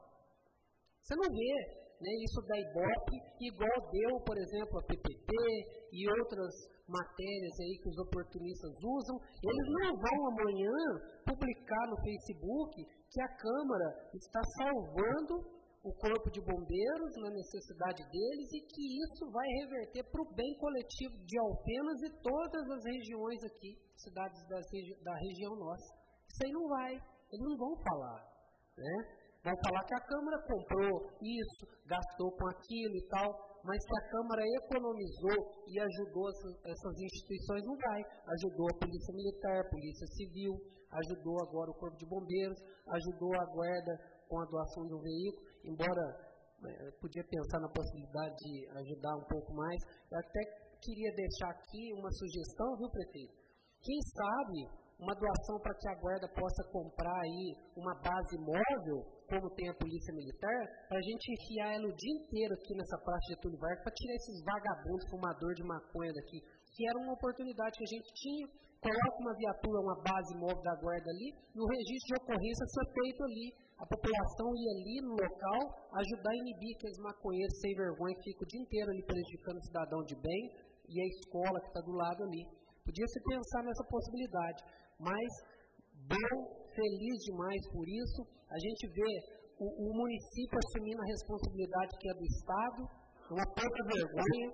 Você não vê, né, isso da Ibope, igual deu, por exemplo, a P P P e outras matérias aí que os oportunistas usam. Eles não vão amanhã publicar no Facebook que a Câmara está salvando o Corpo de Bombeiros na necessidade deles e que isso vai reverter para o bem coletivo de Alfenas e todas as regiões aqui, cidades das regi da região nossa. Isso aí não vai, eles não vão falar, né? Vão falar que a Câmara comprou isso, gastou com aquilo e tal, mas que a Câmara economizou e ajudou essas, essas instituições, não vai. Ajudou a Polícia Militar, a Polícia Civil, ajudou agora o Corpo de Bombeiros, ajudou a Guarda com a doação de um veículo, embora é, podia pensar na possibilidade de ajudar um pouco mais. Eu até queria deixar aqui uma sugestão, viu, prefeito? Quem sabe uma doação para que a Guarda possa comprar aí uma base móvel, como tem a Polícia Militar, para a gente enfiar ela o dia inteiro aqui nessa praça de Getúlio Vargas, para tirar esses vagabundos fumadores de maconha daqui, que era uma oportunidade que a gente tinha. Coloca uma viatura, uma base móvel da Guarda ali, e o registro de ocorrência ser feito ali. A população ia ali no local, ajudar a inibir aqueles maconheiros sem vergonha que ficam o dia inteiro ali prejudicando o cidadão de bem, e a escola que está do lado ali. Podia se pensar nessa possibilidade, mas bom, feliz demais por isso. A gente vê o, o município assumindo a responsabilidade que é do Estado, uma pouca vergonha.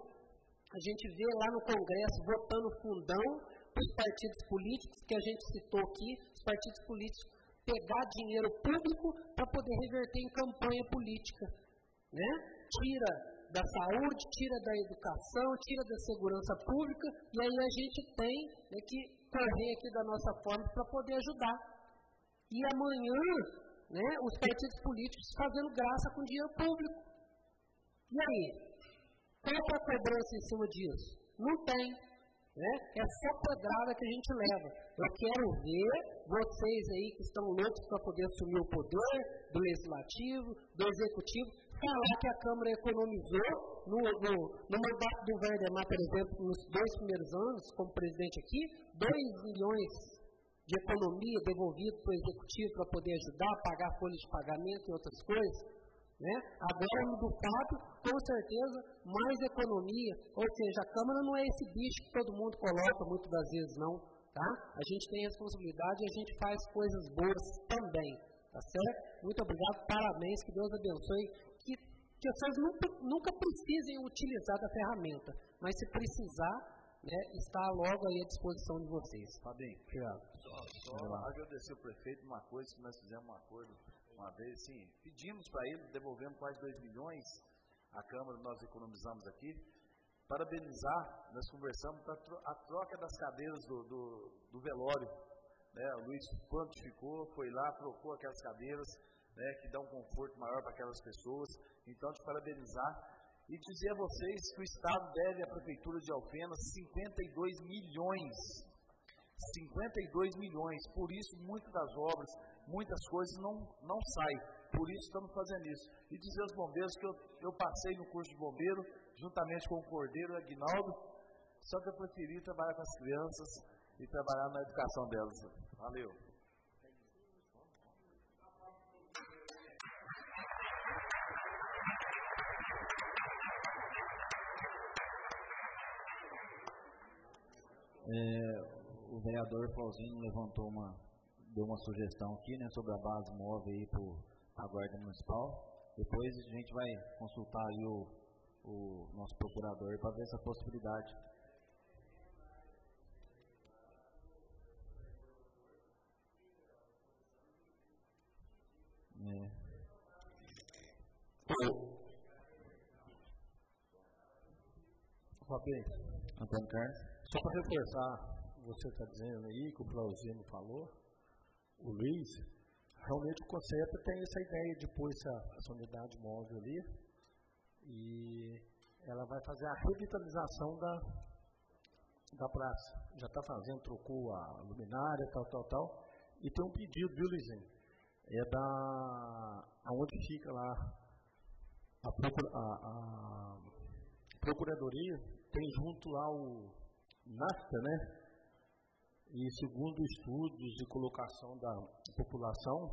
A gente vê lá no Congresso votando fundão os partidos políticos, que a gente citou aqui, os partidos políticos pegar dinheiro público para poder reverter em campanha política, né? Tira da saúde, tira da educação, tira da segurança pública, e aí a gente tem, né, que correr aqui da nossa forma para poder ajudar. E amanhã, né, os partidos políticos fazendo graça com dinheiro público. E aí? Qual é a cobrança em cima disso? Não tem. Né? É só pedrada que a gente leva. Eu quero ver vocês aí que estão loucos para poder assumir o poder do Legislativo, do Executivo, falar que a Câmara economizou no, no, no mandato do Valdemar, por exemplo, nos dois primeiros anos, como presidente aqui, dois milhões de economia devolvido para o Executivo para poder ajudar a pagar folhas de pagamento e outras coisas. Né? Agora, no do Fábio, com certeza, mais economia, ou seja, a Câmara não é esse bicho que todo mundo coloca muitas das vezes, não, tá? A gente tem responsabilidade e a gente faz coisas boas também, tá certo? Muito obrigado, parabéns, que Deus abençoe, que, que vocês nunca, nunca precisem utilizar da ferramenta, mas se precisar, né, está logo aí à disposição de vocês. Fabinho, obrigado. Só, só agradecer ao prefeito uma coisa, que nós fizemos um acordo uma vez, sim, pedimos para ele, devolvemos quase dois milhões, a Câmara nós economizamos aqui, parabenizar, nós conversamos para a troca das cadeiras do, do, do velório, né? O Luiz quantificou, foi lá, trocou aquelas cadeiras, né, que dão um conforto maior para aquelas pessoas, então te parabenizar e dizer a vocês que o Estado deve à Prefeitura de Alfenas cinquenta e dois milhões, cinquenta e dois milhões, por isso muitas das obras, muitas coisas não, não saem, por isso estamos fazendo isso. E dizer aos bombeiros que eu, eu passei no curso de bombeiro, juntamente com o Cordeiro e o Aguinaldo, só que eu preferi trabalhar com as crianças e trabalhar na educação delas. Valeu. É, o vereador Flauzinho levantou uma, deu uma sugestão aqui, né, sobre a base móvel aí para a Guarda Municipal. Depois a gente vai consultar aí o, o nosso procurador para ver essa possibilidade. Fabinho, Antônio Carlos. Só para reforçar, você está dizendo aí, que o Claudino falou, o Luiz, realmente o conceito tem essa ideia de pôr essa, essa unidade móvel ali e ela vai fazer a revitalização da, da praça. Já está fazendo, trocou a luminária, tal, tal, tal. E tem um pedido, viu, Luizinho? É da... aonde fica lá a, procura, a, a Procuradoria, tem junto lá o NAFTA, né? E segundo estudos de colocação da população,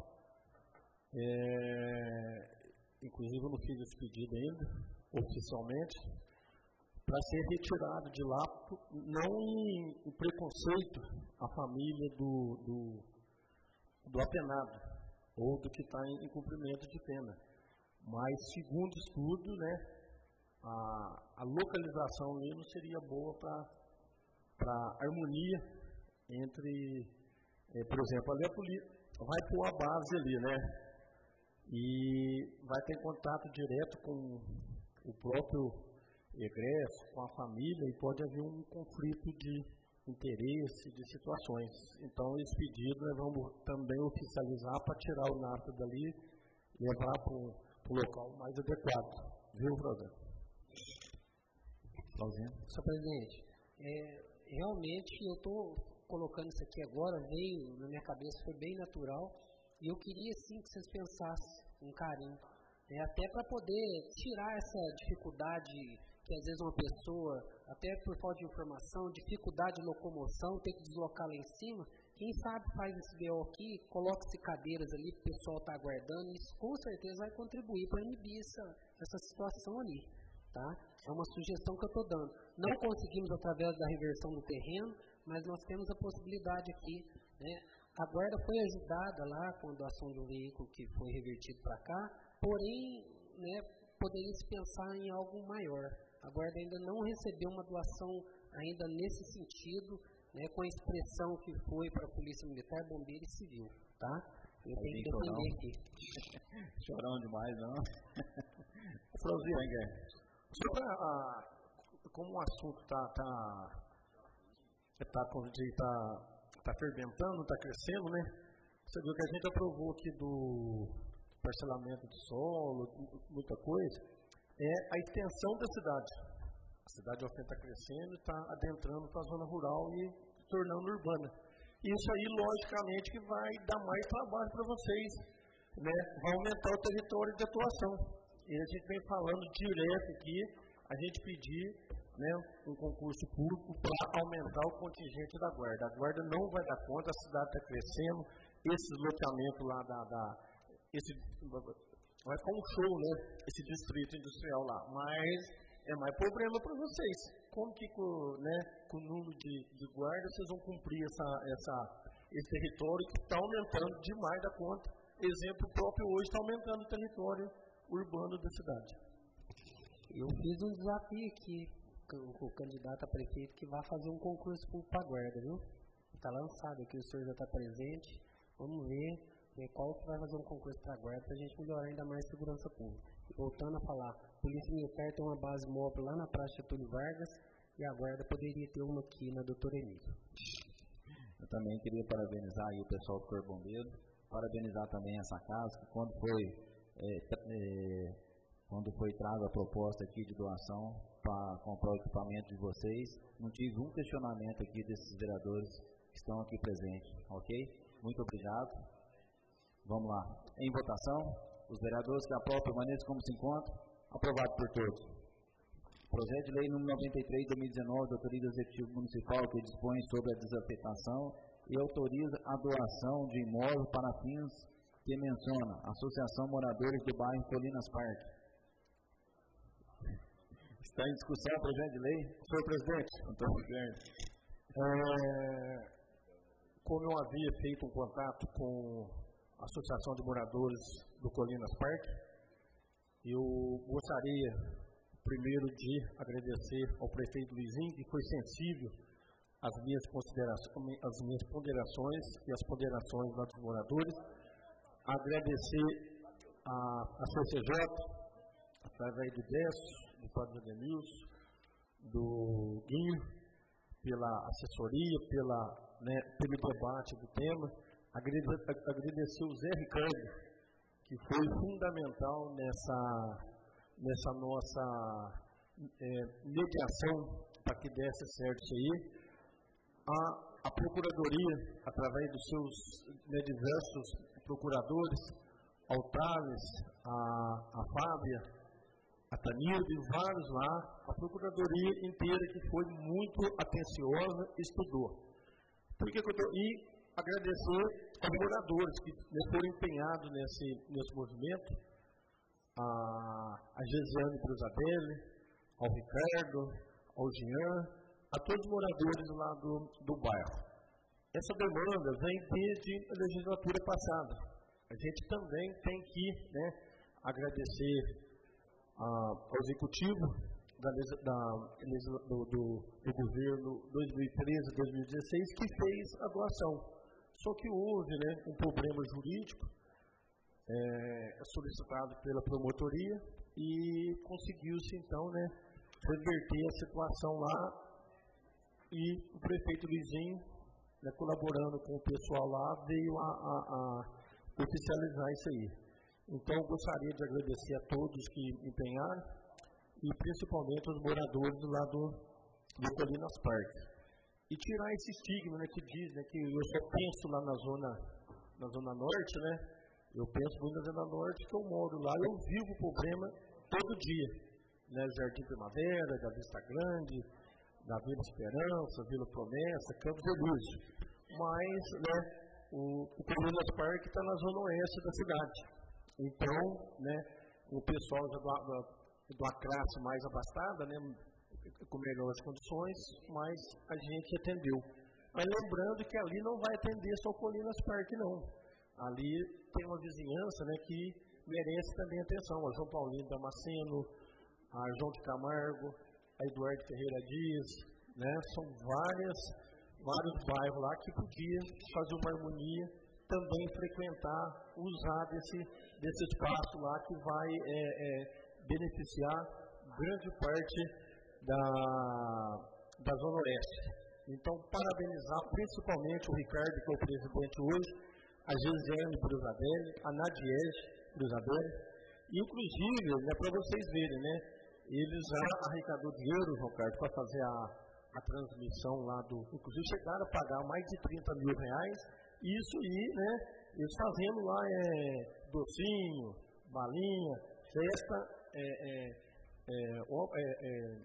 é, inclusive eu não fiz esse pedido ainda, oficialmente, para ser retirado de lá, não em, em preconceito à família do, do, do apenado, ou do que está em, em cumprimento de pena. Mas, segundo estudo, né, a, a localização ali não seria boa para a harmonia entre, é, por exemplo, ali a polícia vai pôr a base ali, né, e vai ter contato direto com o próprio egresso, com a família, e pode haver um conflito de interesse, de situações. Então, esse pedido nós vamos também oficializar para tirar o NAFTA dali e levar para o local mais adequado. Viu, Flávio? Senhor presidente, é, realmente eu estou colocando isso aqui agora, veio na minha cabeça, foi bem natural, e eu queria sim que vocês pensassem com carinho, né, até para poder tirar essa dificuldade que às vezes uma pessoa, até por falta de informação, dificuldade de locomoção, tem que deslocar lá em cima, quem sabe faz esse B O aqui, coloca-se cadeiras ali, o pessoal está aguardando, isso com certeza vai contribuir para inibir essa, essa situação ali, tá? É uma sugestão que eu estou dando. Não conseguimos através da reversão do terreno, mas nós temos a possibilidade aqui, né? A guarda foi ajudada lá com a doação de um veículo que foi revertido para cá, porém, né, poderia se pensar em algo maior. A guarda ainda não recebeu uma doação ainda nesse sentido, né, com a expressão que foi para a Polícia Militar, Bombeiro e Civil, tá? Eu tenho que defender aqui. Chorão demais, não? Flauzinho, só para, como o assunto está tá, tá, tá, tá ferventando, está crescendo, né? Você viu que a gente aprovou aqui do parcelamento do solo, muita coisa, é a extensão da cidade. A cidade de Alfém está crescendo e está adentrando para a zona rural e se tornando urbana. Isso aí, logicamente, que vai dar mais trabalho para vocês, né? Vai aumentar o território de atuação. E a gente vem falando direto aqui, a gente pedir, né, um concurso público para aumentar o contingente da guarda. A guarda não vai dar conta, a cidade está crescendo, esse loteamento lá da... da esse, vai ficar um show, né, esse distrito industrial lá, mas é mais problema para vocês. Como que com, né, com o número de, de guardas vocês vão cumprir essa, essa, esse território que está aumentando demais da conta? Exemplo próprio hoje está aumentando o território urbano da cidade. Eu fiz um desafio aqui com o candidato a prefeito que vai fazer um concurso público para a guarda, viu? Está lançado aqui, o senhor já está presente. Vamos ver, ver qual que vai fazer um concurso para a guarda para a gente melhorar ainda mais a segurança pública. E voltando a falar, a Polícia Militar tem uma base móvel lá na Praça Getúlio Vargas e a guarda poderia ter uma aqui na Doutora Emílio. Eu também queria parabenizar aí o pessoal do Corpo Bombeiro, parabenizar também essa casa, que quando foi É, é, quando foi traga a proposta aqui de doação para comprar o equipamento de vocês, não tive um questionamento aqui desses vereadores que estão aqui presentes, ok? Muito obrigado. Vamos lá. Em votação, os vereadores que aprovam permaneçam como se encontram. Aprovado por todos. Projeto de lei número noventa e três de dois mil e dezenove, da autoria do Executivo Municipal, que dispõe sobre a desafetação e autoriza a doação de imóvel para fins que menciona Associação Moradores do Bairro Colinas Parque. Está em discussão o projeto de lei? Senhor presidente, Antônio Guilherme. É, como eu havia feito um contato com a Associação de Moradores do Colinas Parque, eu gostaria primeiro de agradecer ao prefeito Luizinho, que foi sensível às minhas considerações, às minhas ponderações e às ponderações dos moradores. Agradecer a, a C C J através do Décio, do Padre Denilson, do Guinho, pela assessoria, pela, né, pelo debate do tema. Agradecer o Zé Ricardo, que foi fundamental nessa, nessa nossa é, mediação para que desse certo isso aí. A, a Procuradoria, através dos seus né, diversos procuradores, a Otávio, a, a Fábia, a Tanilda e vários lá, a Procuradoria inteira que foi muito atenciosa, estudou. Por que que eu tô, e agradecer aos moradores que foram empenhados nesse, nesse movimento, a, a Gesiane Brusadelli, ao Ricardo, ao Jean, a todos os moradores lá do, do bairro. Essa demanda vem desde a legislatura passada. A gente também tem que né, agradecer ah, ao Executivo da, da, do, do, do governo dois mil e treze a dois mil e dezesseis que fez a doação. Só que houve né, um problema jurídico é, solicitado pela promotoria e conseguiu-se então né, reverter a situação lá. E o prefeito Luizinho, né, colaborando com o pessoal lá, veio a, a, a oficializar isso aí. Então, eu gostaria de agradecer a todos que empenharam e principalmente os moradores lá do, do Colinas Parque. E tirar esse estigma né, que diz né, que eu só penso lá na zona, na zona norte, né? Eu penso muito na zona norte, que eu moro lá, eu vivo o problema todo dia. Né, Jardim Primavera, da Vista Grande, da Vila Esperança, Vila Promessa, Campos Elísio. Mas né, o, o Colinas Parque está na zona oeste da cidade. Então, né, o pessoal já de uma classe mais abastada, né, com melhores condições, mas a gente atendeu. Mas lembrando que ali não vai atender só o Colinas Parque, não. Ali tem uma vizinhança né, que merece também atenção. A João Paulino Damasceno, a João de Camargo, a Eduardo Ferreira Dias, né? São várias, vários bairros lá que podiam fazer uma harmonia, também frequentar, usar desse, desse espaço lá que vai é, é, beneficiar grande parte da, da Zona Oeste. Então, parabenizar principalmente o Ricardo, que é o presidente hoje, a Gesiane Brusadelli, a Nadiege Brusadelli, inclusive, né, para vocês verem, né? Eles já arrecadou dinheiro, João Carlos, para fazer a, a transmissão lá do... Inclusive, chegaram a pagar mais de trinta mil reais. Isso aí, né? Eles fazendo lá é, docinho, balinha, festa, é, é, é, é, é,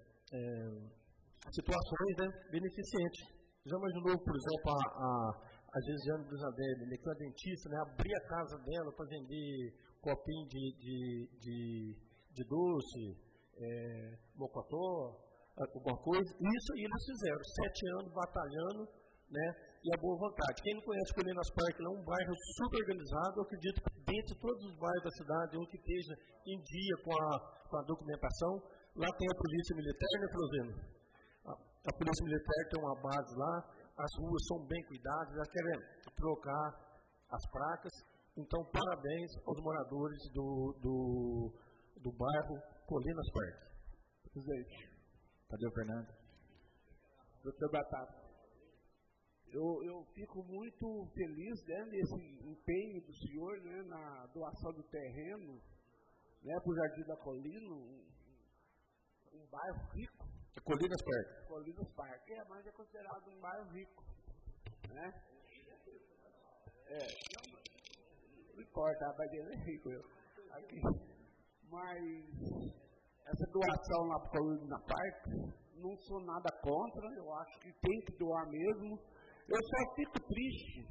é, situações né, beneficentes. Já imaginou, por exemplo, a, a, a Gesiane Brusadelli, né, que é uma dentista, né, abrir a casa dela para vender copinho de, de, de, de doce, É, mocotó, alguma coisa, isso aí eles fizeram, sete anos batalhando, né, e a boa vontade. Quem não conhece Colinas Parque, é um bairro super organizado, eu acredito que dentro de todos os bairros da cidade, ou que esteja em dia com a, com a documentação, lá tem a Polícia Militar, né, Flozino? A, a Polícia Militar tem uma base lá, as ruas são bem cuidadas, já querem trocar as placas, então parabéns aos moradores do, do, do bairro Colinas Parque. Presidente. Cadê o Fernando? Doutor Batata, eu, eu fico muito feliz né, nesse empenho do senhor né, na doação do terreno né, para o Jardim da Colina, um, um bairro rico. Colinas Parque. Colinas Parque, é, mas é considerado um bairro rico. Né? É, não, não importa, mas ele é rico. Eu, aqui. Mas essa doação lá para o Colinas Parque, não sou nada contra, eu acho que tem que doar mesmo. Eu só fico triste,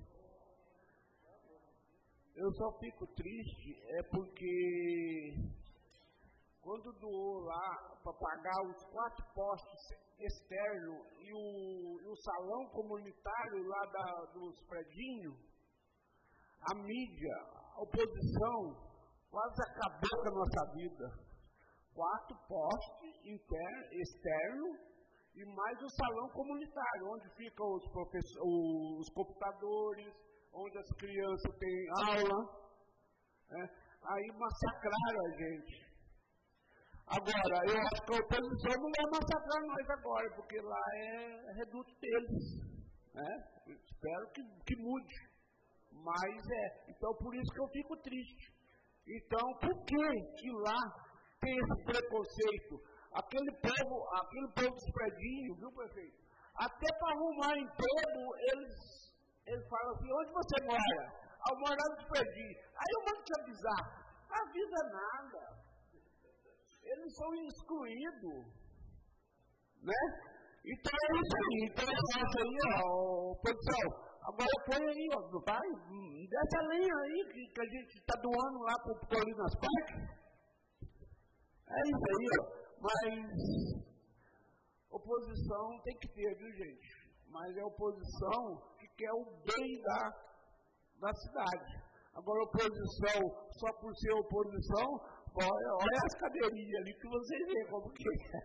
eu só fico triste é porque quando doou lá para pagar os quatro postes externos e o, e o salão comunitário lá da, dos predinhos, a mídia, a oposição, quase acabou com a nossa vida. Quatro postes interno, externo e mais o salão comunitário, onde ficam os, os computadores, onde as crianças têm aula. Né? Aí massacraram a gente. Agora, eu acho que a oposição não vai massacrar nós agora, porque lá é reduto deles. Né? Eu espero que, que mude. Mas é, então por isso que eu fico triste. Então, por que que lá tem esse preconceito? Aquele povo, aquele povo dos predinhos, viu, prefeito? Até para arrumar emprego, eles, eles falam assim, onde você mora? Ah, eu moro lá nos predinhos. Aí eu vou te avisar, avisa nada. Eles são excluídos. Né? Então é isso aí. Então eu acho aí, ó, produção, agora põe aí, ó, vai, dessa linha aí que, que a gente está doando lá para o Colinas Parque. É isso aí, ó. Mas oposição tem que ter, viu, gente? Mas é oposição que quer o bem da, da cidade. Agora, oposição só por ser oposição, olha, olha as cadeirinhas ali que vocês veem como que é.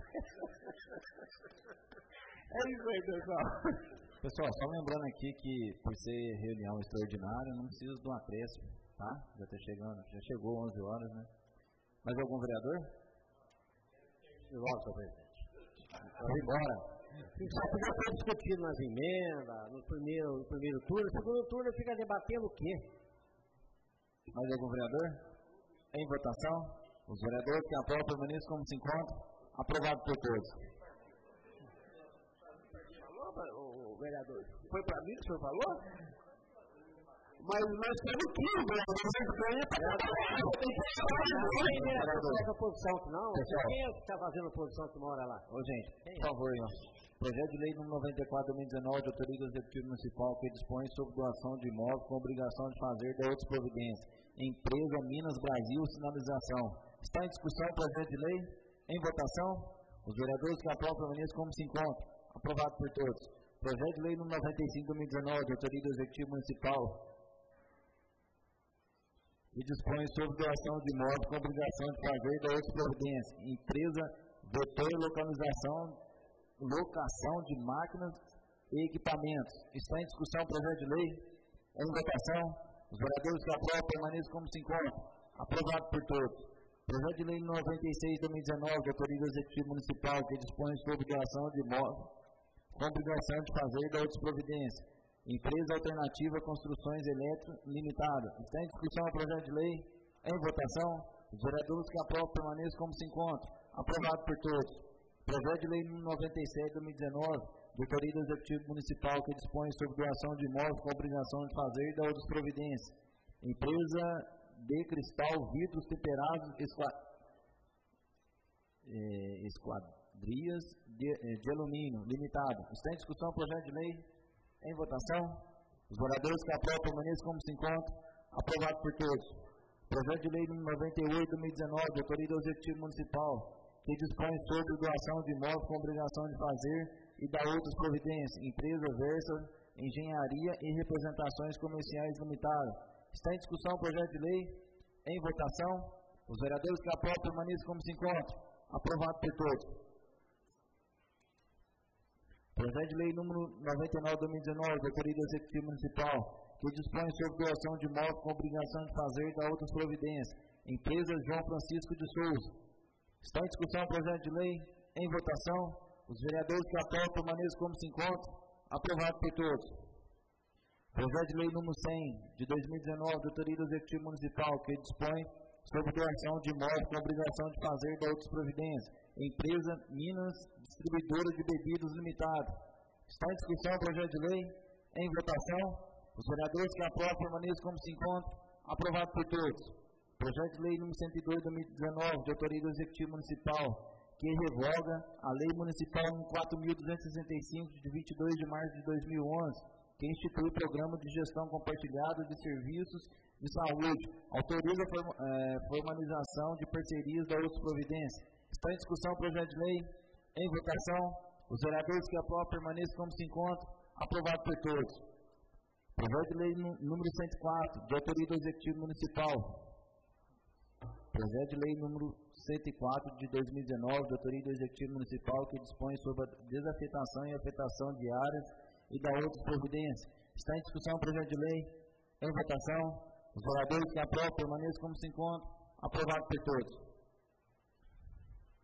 É isso aí, pessoal. Pessoal, só lembrando aqui que por ser reunião extraordinária, não precisa de um acréscimo, tá? Já está chegando, já chegou onze horas, né? Mais algum vereador? Nossa, presidente. Vamos embora. Isso já foi discutido nas emendas, no primeiro, no primeiro turno. No segundo turno fica debatendo o quê? Mais algum vereador? Em votação? Os vereadores que aprovam permaneçam como se encontram. Aprovado por todos. Falou, o vereador? Foi para mim que o senhor falou? Mas nós temos que ir, né? Nós ganhamos para a posição que não? Quem é que está fazendo a posição que mora lá? Ô, gente, por favor, ó. Projeto de lei número noventa e quatro de dois mil e dezenove, de autoria do Executivo Municipal, que dispõe sobre doação de imóvel com obrigação de fazer de outras providências. Empresa Minas Brasil Sinalização. Está em discussão o projeto de lei? Em votação? Os vereadores que aprovam permaneçam como se encontram. Aprovado por todos. Projeto de lei número noventa e cinco de dois mil e dezenove, de autoria do Executivo Municipal, e dispõe sobre doação de imóvel com obrigação de fazer da outra providência. Empresa vetor localização, locação de máquinas e equipamentos. Está em discussão o projeto de lei? Em votação? Os vereadores que aprovam permaneçam como se encontram. Aprovado por todos. Projeto de lei noventa e seis de dois mil e dezenove, de autoria do Executivo Municipal, que dispõe sobre doação de imóvel com obrigação de fazer da outra providência. Empresa Alternativa Construções Elétricas Limitada. Está em discussão o projeto de lei? Em votação? Os vereadores que aprovam permaneçam como se encontram. Aprovado por todos. Projeto de lei noventa e sete de dois mil e dezenove, de autoria do Executivo Municipal, que dispõe sobre doação de imóveis com obrigação de fazer da outras providências. Empresa de Cristal Vidros Temperados Esqua... eh, Esquadrias de, eh, de Alumínio Limitada. Está em discussão o projeto de lei? Em votação? Os vereadores que aprovam permaneçam como se encontram. Aprovado por todos. Projeto de lei número noventa e oito de dois mil e dezenove, de autoria do Executivo Municipal, que dispõe sobre doação de imóveis com obrigação de fazer e dar outras providências. Empresa Versa Engenharia e Representações Comerciais Limitada. Está em discussão o projeto de lei? Em votação? Os vereadores que aprovam permaneçam como se encontram. Aprovado por todos. Projeto de lei número noventa e nove de dois mil e dezenove, de autoria do Executivo Municipal, que dispõe sobre doação de imóvel com obrigação de fazer e dar outras providências. Empresa João Francisco de Souza. Está em discussão o projeto de lei? Em votação? Os vereadores que aprovam permaneçam como se encontram. Aprovado por todos. Projeto de lei número cem, de dois mil e dezenove, de autoria do Executivo Municipal, que dispõe sobre doação de imóvel com obrigação de fazer e dar outras providências. Empresa Minas Distribuidora de Bebidas Limitada. Está em discussão o projeto de lei? Em votação? Os vereadores que aprovam permaneçam como se encontram. Aprovado por todos. Projeto de lei número cento e dois de dois mil e dezenove, de autoria do Executivo Municipal, que revoga a Lei Municipal quatro mil duzentos e sessenta e cinco, de vinte e dois de março de dois mil e onze, que institui o Programa de Gestão Compartilhada de Serviços de Saúde, autoriza a form, eh, formalização de parcerias da outras providências. Está em discussão o projeto de lei? Em votação? Os vereadores que aprovam permaneçam como se encontram. Aprovado por todos. Projeto de lei número cento e quatro, de autoria do Executivo Municipal. Projeto de lei número cento e quatro, de dois mil e dezenove, de autoria do Executivo Municipal, que dispõe sobre a desafetação e afetação de áreas e da outras providências. Está em discussão o projeto de lei? Em votação? Os vereadores que aprovam permaneçam como se encontram. Aprovado por todos.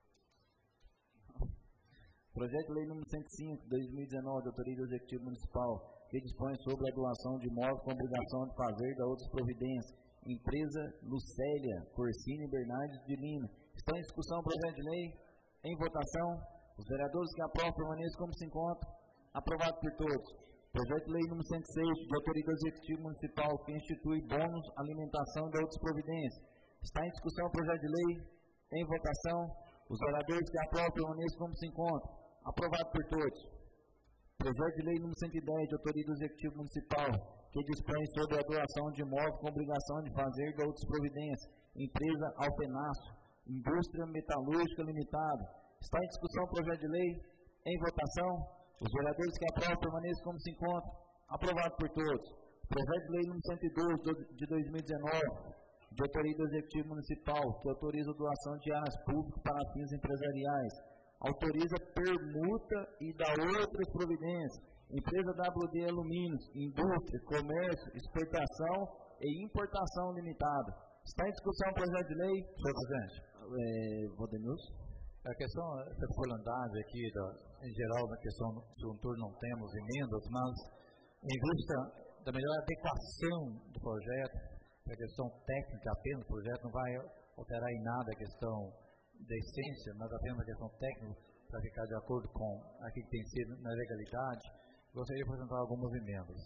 Projeto de Lei número cento e cinco, dois mil e dezenove, da Autoria do Executivo Municipal, que dispõe sobre a doação de imóvel com obrigação de fazer da outras providências. Empresa Lucélia Corsini Bernardes de Lima. Está em discussão o projeto de lei. Em votação. Os vereadores que aprovam permaneçam como se encontram. Aprovado por todos. Projeto de lei número cento e seis, de Autoria do Executivo Municipal, que institui bônus, alimentação e outras providências. Está em discussão o projeto de lei. Em votação. Os vereadores que aprovam permaneçam como se encontram. Aprovado por todos. Projeto de lei número cento e dez, de Autoria do Executivo Municipal, que dispõe sobre a doação de imóvel com obrigação de fazer de outras providências. Empresa Alpenaço, Indústria Metalúrgica Limitada. Está em discussão o projeto de lei. Em votação. Os vereadores que aprovam permaneçam como se encontram. Aprovado por todos. Projeto de lei número cento e doze, de dois mil e dezenove, de Autoria do Executivo Municipal, que autoriza a doação de áreas públicas para fins empresariais. Autoriza permuta e dá outras providências. Empresa W D Alumínios, Indústria, Comércio, Exportação e Importação Limitada. Está em discussão o projeto de lei? Senhor Presidente. É, Vodenilson. A questão, essa formalidade aqui, da, em geral, na questão do segundo turno não temos emendas, mas em vista da melhor adequação do projeto, a questão técnica apenas, o projeto não vai alterar em nada a questão da essência, mas apenas a questão técnica, para ficar de acordo com aquilo que tem sido na legalidade, gostaria de apresentar algumas emendas.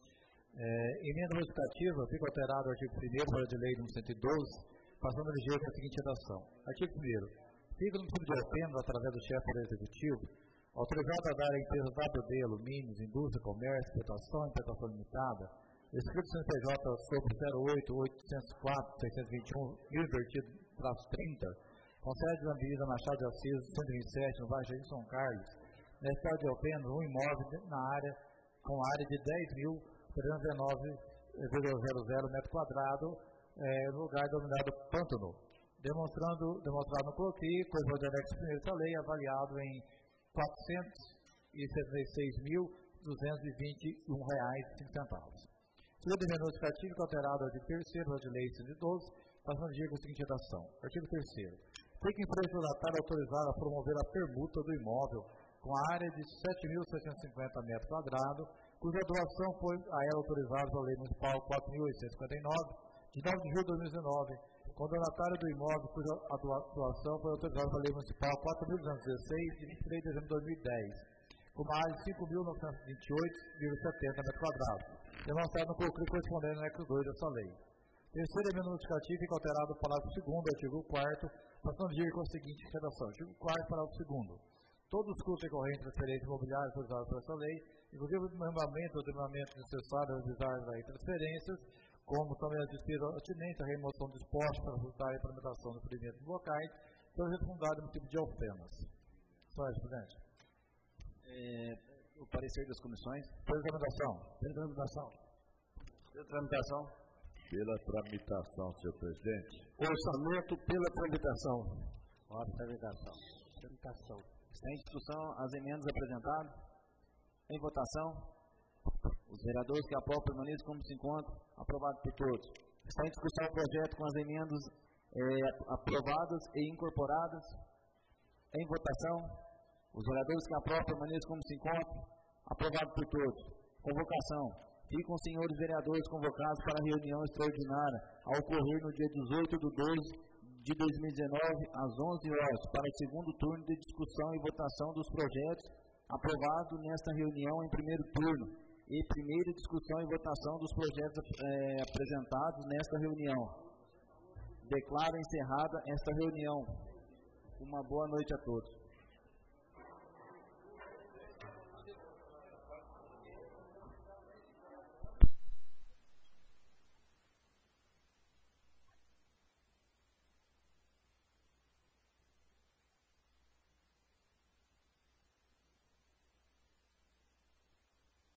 É, emenda modificativa, fica alterado o artigo primeiro, projeto de lei número cento e doze, passando a ligeiro a seguinte redação. Artigo primeiro. Fica no município de Alfenas, através do chefe do Executivo, autorizado a dar à empresa W D Alumínios, Indústria, Comércio, Exportação e Importação Limitada, escrito C N P J sobre zero oito, oitocentos e quatro, seiscentos e vinte e um, mil invertido, traço trinta, concede na Avenida Machado de Assis, cento e vinte e sete, no bairro Jardim São Carlos, na cidade de Alfenas, um imóvel na área, com área de dez mil trezentos e dezenove vírgula zero zero metros quadrados, é, no lugar denominado Pântano, demonstrando, demonstrado no croquis, coisa de anexo primeiro da lei, avaliado em quatrocentos e setenta e seis mil duzentos e vinte e um reais e cinco centavos. Segundo emenda notificativa, que alterado o artigo terceiro da lei cento e doze, passando a com a seguinte redação. Artigo terceiro. Fica a empresa donatária autorizada a promover a permuta do imóvel com a área de sete mil seiscentos e cinquenta metros quadrados, cuja doação foi a ela autorizada pela Lei Municipal quatro mil oitocentos e cinquenta e nove, de nove de julho de dois mil e dezenove, com o donatário do imóvel cuja a doação foi autorizada pela Lei Municipal quatro mil duzentos e dezesseis, de vinte e três de dezembro de dois mil e dez, com uma área de cinco mil novecentos e vinte e oito vírgula setenta metros quadrados, demonstrado no croquis correspondente ao anexo dois dessa lei. Terceira emenda notificativa, fica alterado o parágrafo segundo, artigo quarto, passando a com a seguinte redação. Artigo quarto, parágrafo segundo. Todos os custos decorrentes de transferências imobiliárias autorizados por essa lei, inclusive o desmembramento ou desmembramento necessário a realizar as transferências, como também a despesa atinente à remoção de dispostos para resultar a implementação dos procedimentos locais, são refundados no tipo de Alfenas. Só isso, presidente. É, o parecer das comissões. Pela tramitação. Pela tramitação. Pela tramitação. Pela tramitação, senhor presidente. Orçamento pela tramitação. Voto tramitação. Tramitação. Está em discussão as emendas apresentadas. Em votação. Os vereadores que aprovam permaneçam como se encontram. Aprovado por todos. Está em discussão o projeto com as emendas é, aprovadas e incorporadas. Em votação. Os vereadores que aprovam permaneçam como se encontram. Aprovado por todos. Convocação. Ficam os senhores vereadores convocados para a reunião extraordinária a ocorrer no dia dezoito de doze de dois mil e dezenove, às onze horas, para o segundo turno de discussão e votação dos projetos aprovados nesta reunião em primeiro turno e primeira discussão e votação dos projetos é, apresentados nesta reunião. Declaro encerrada esta reunião. Uma boa noite a todos.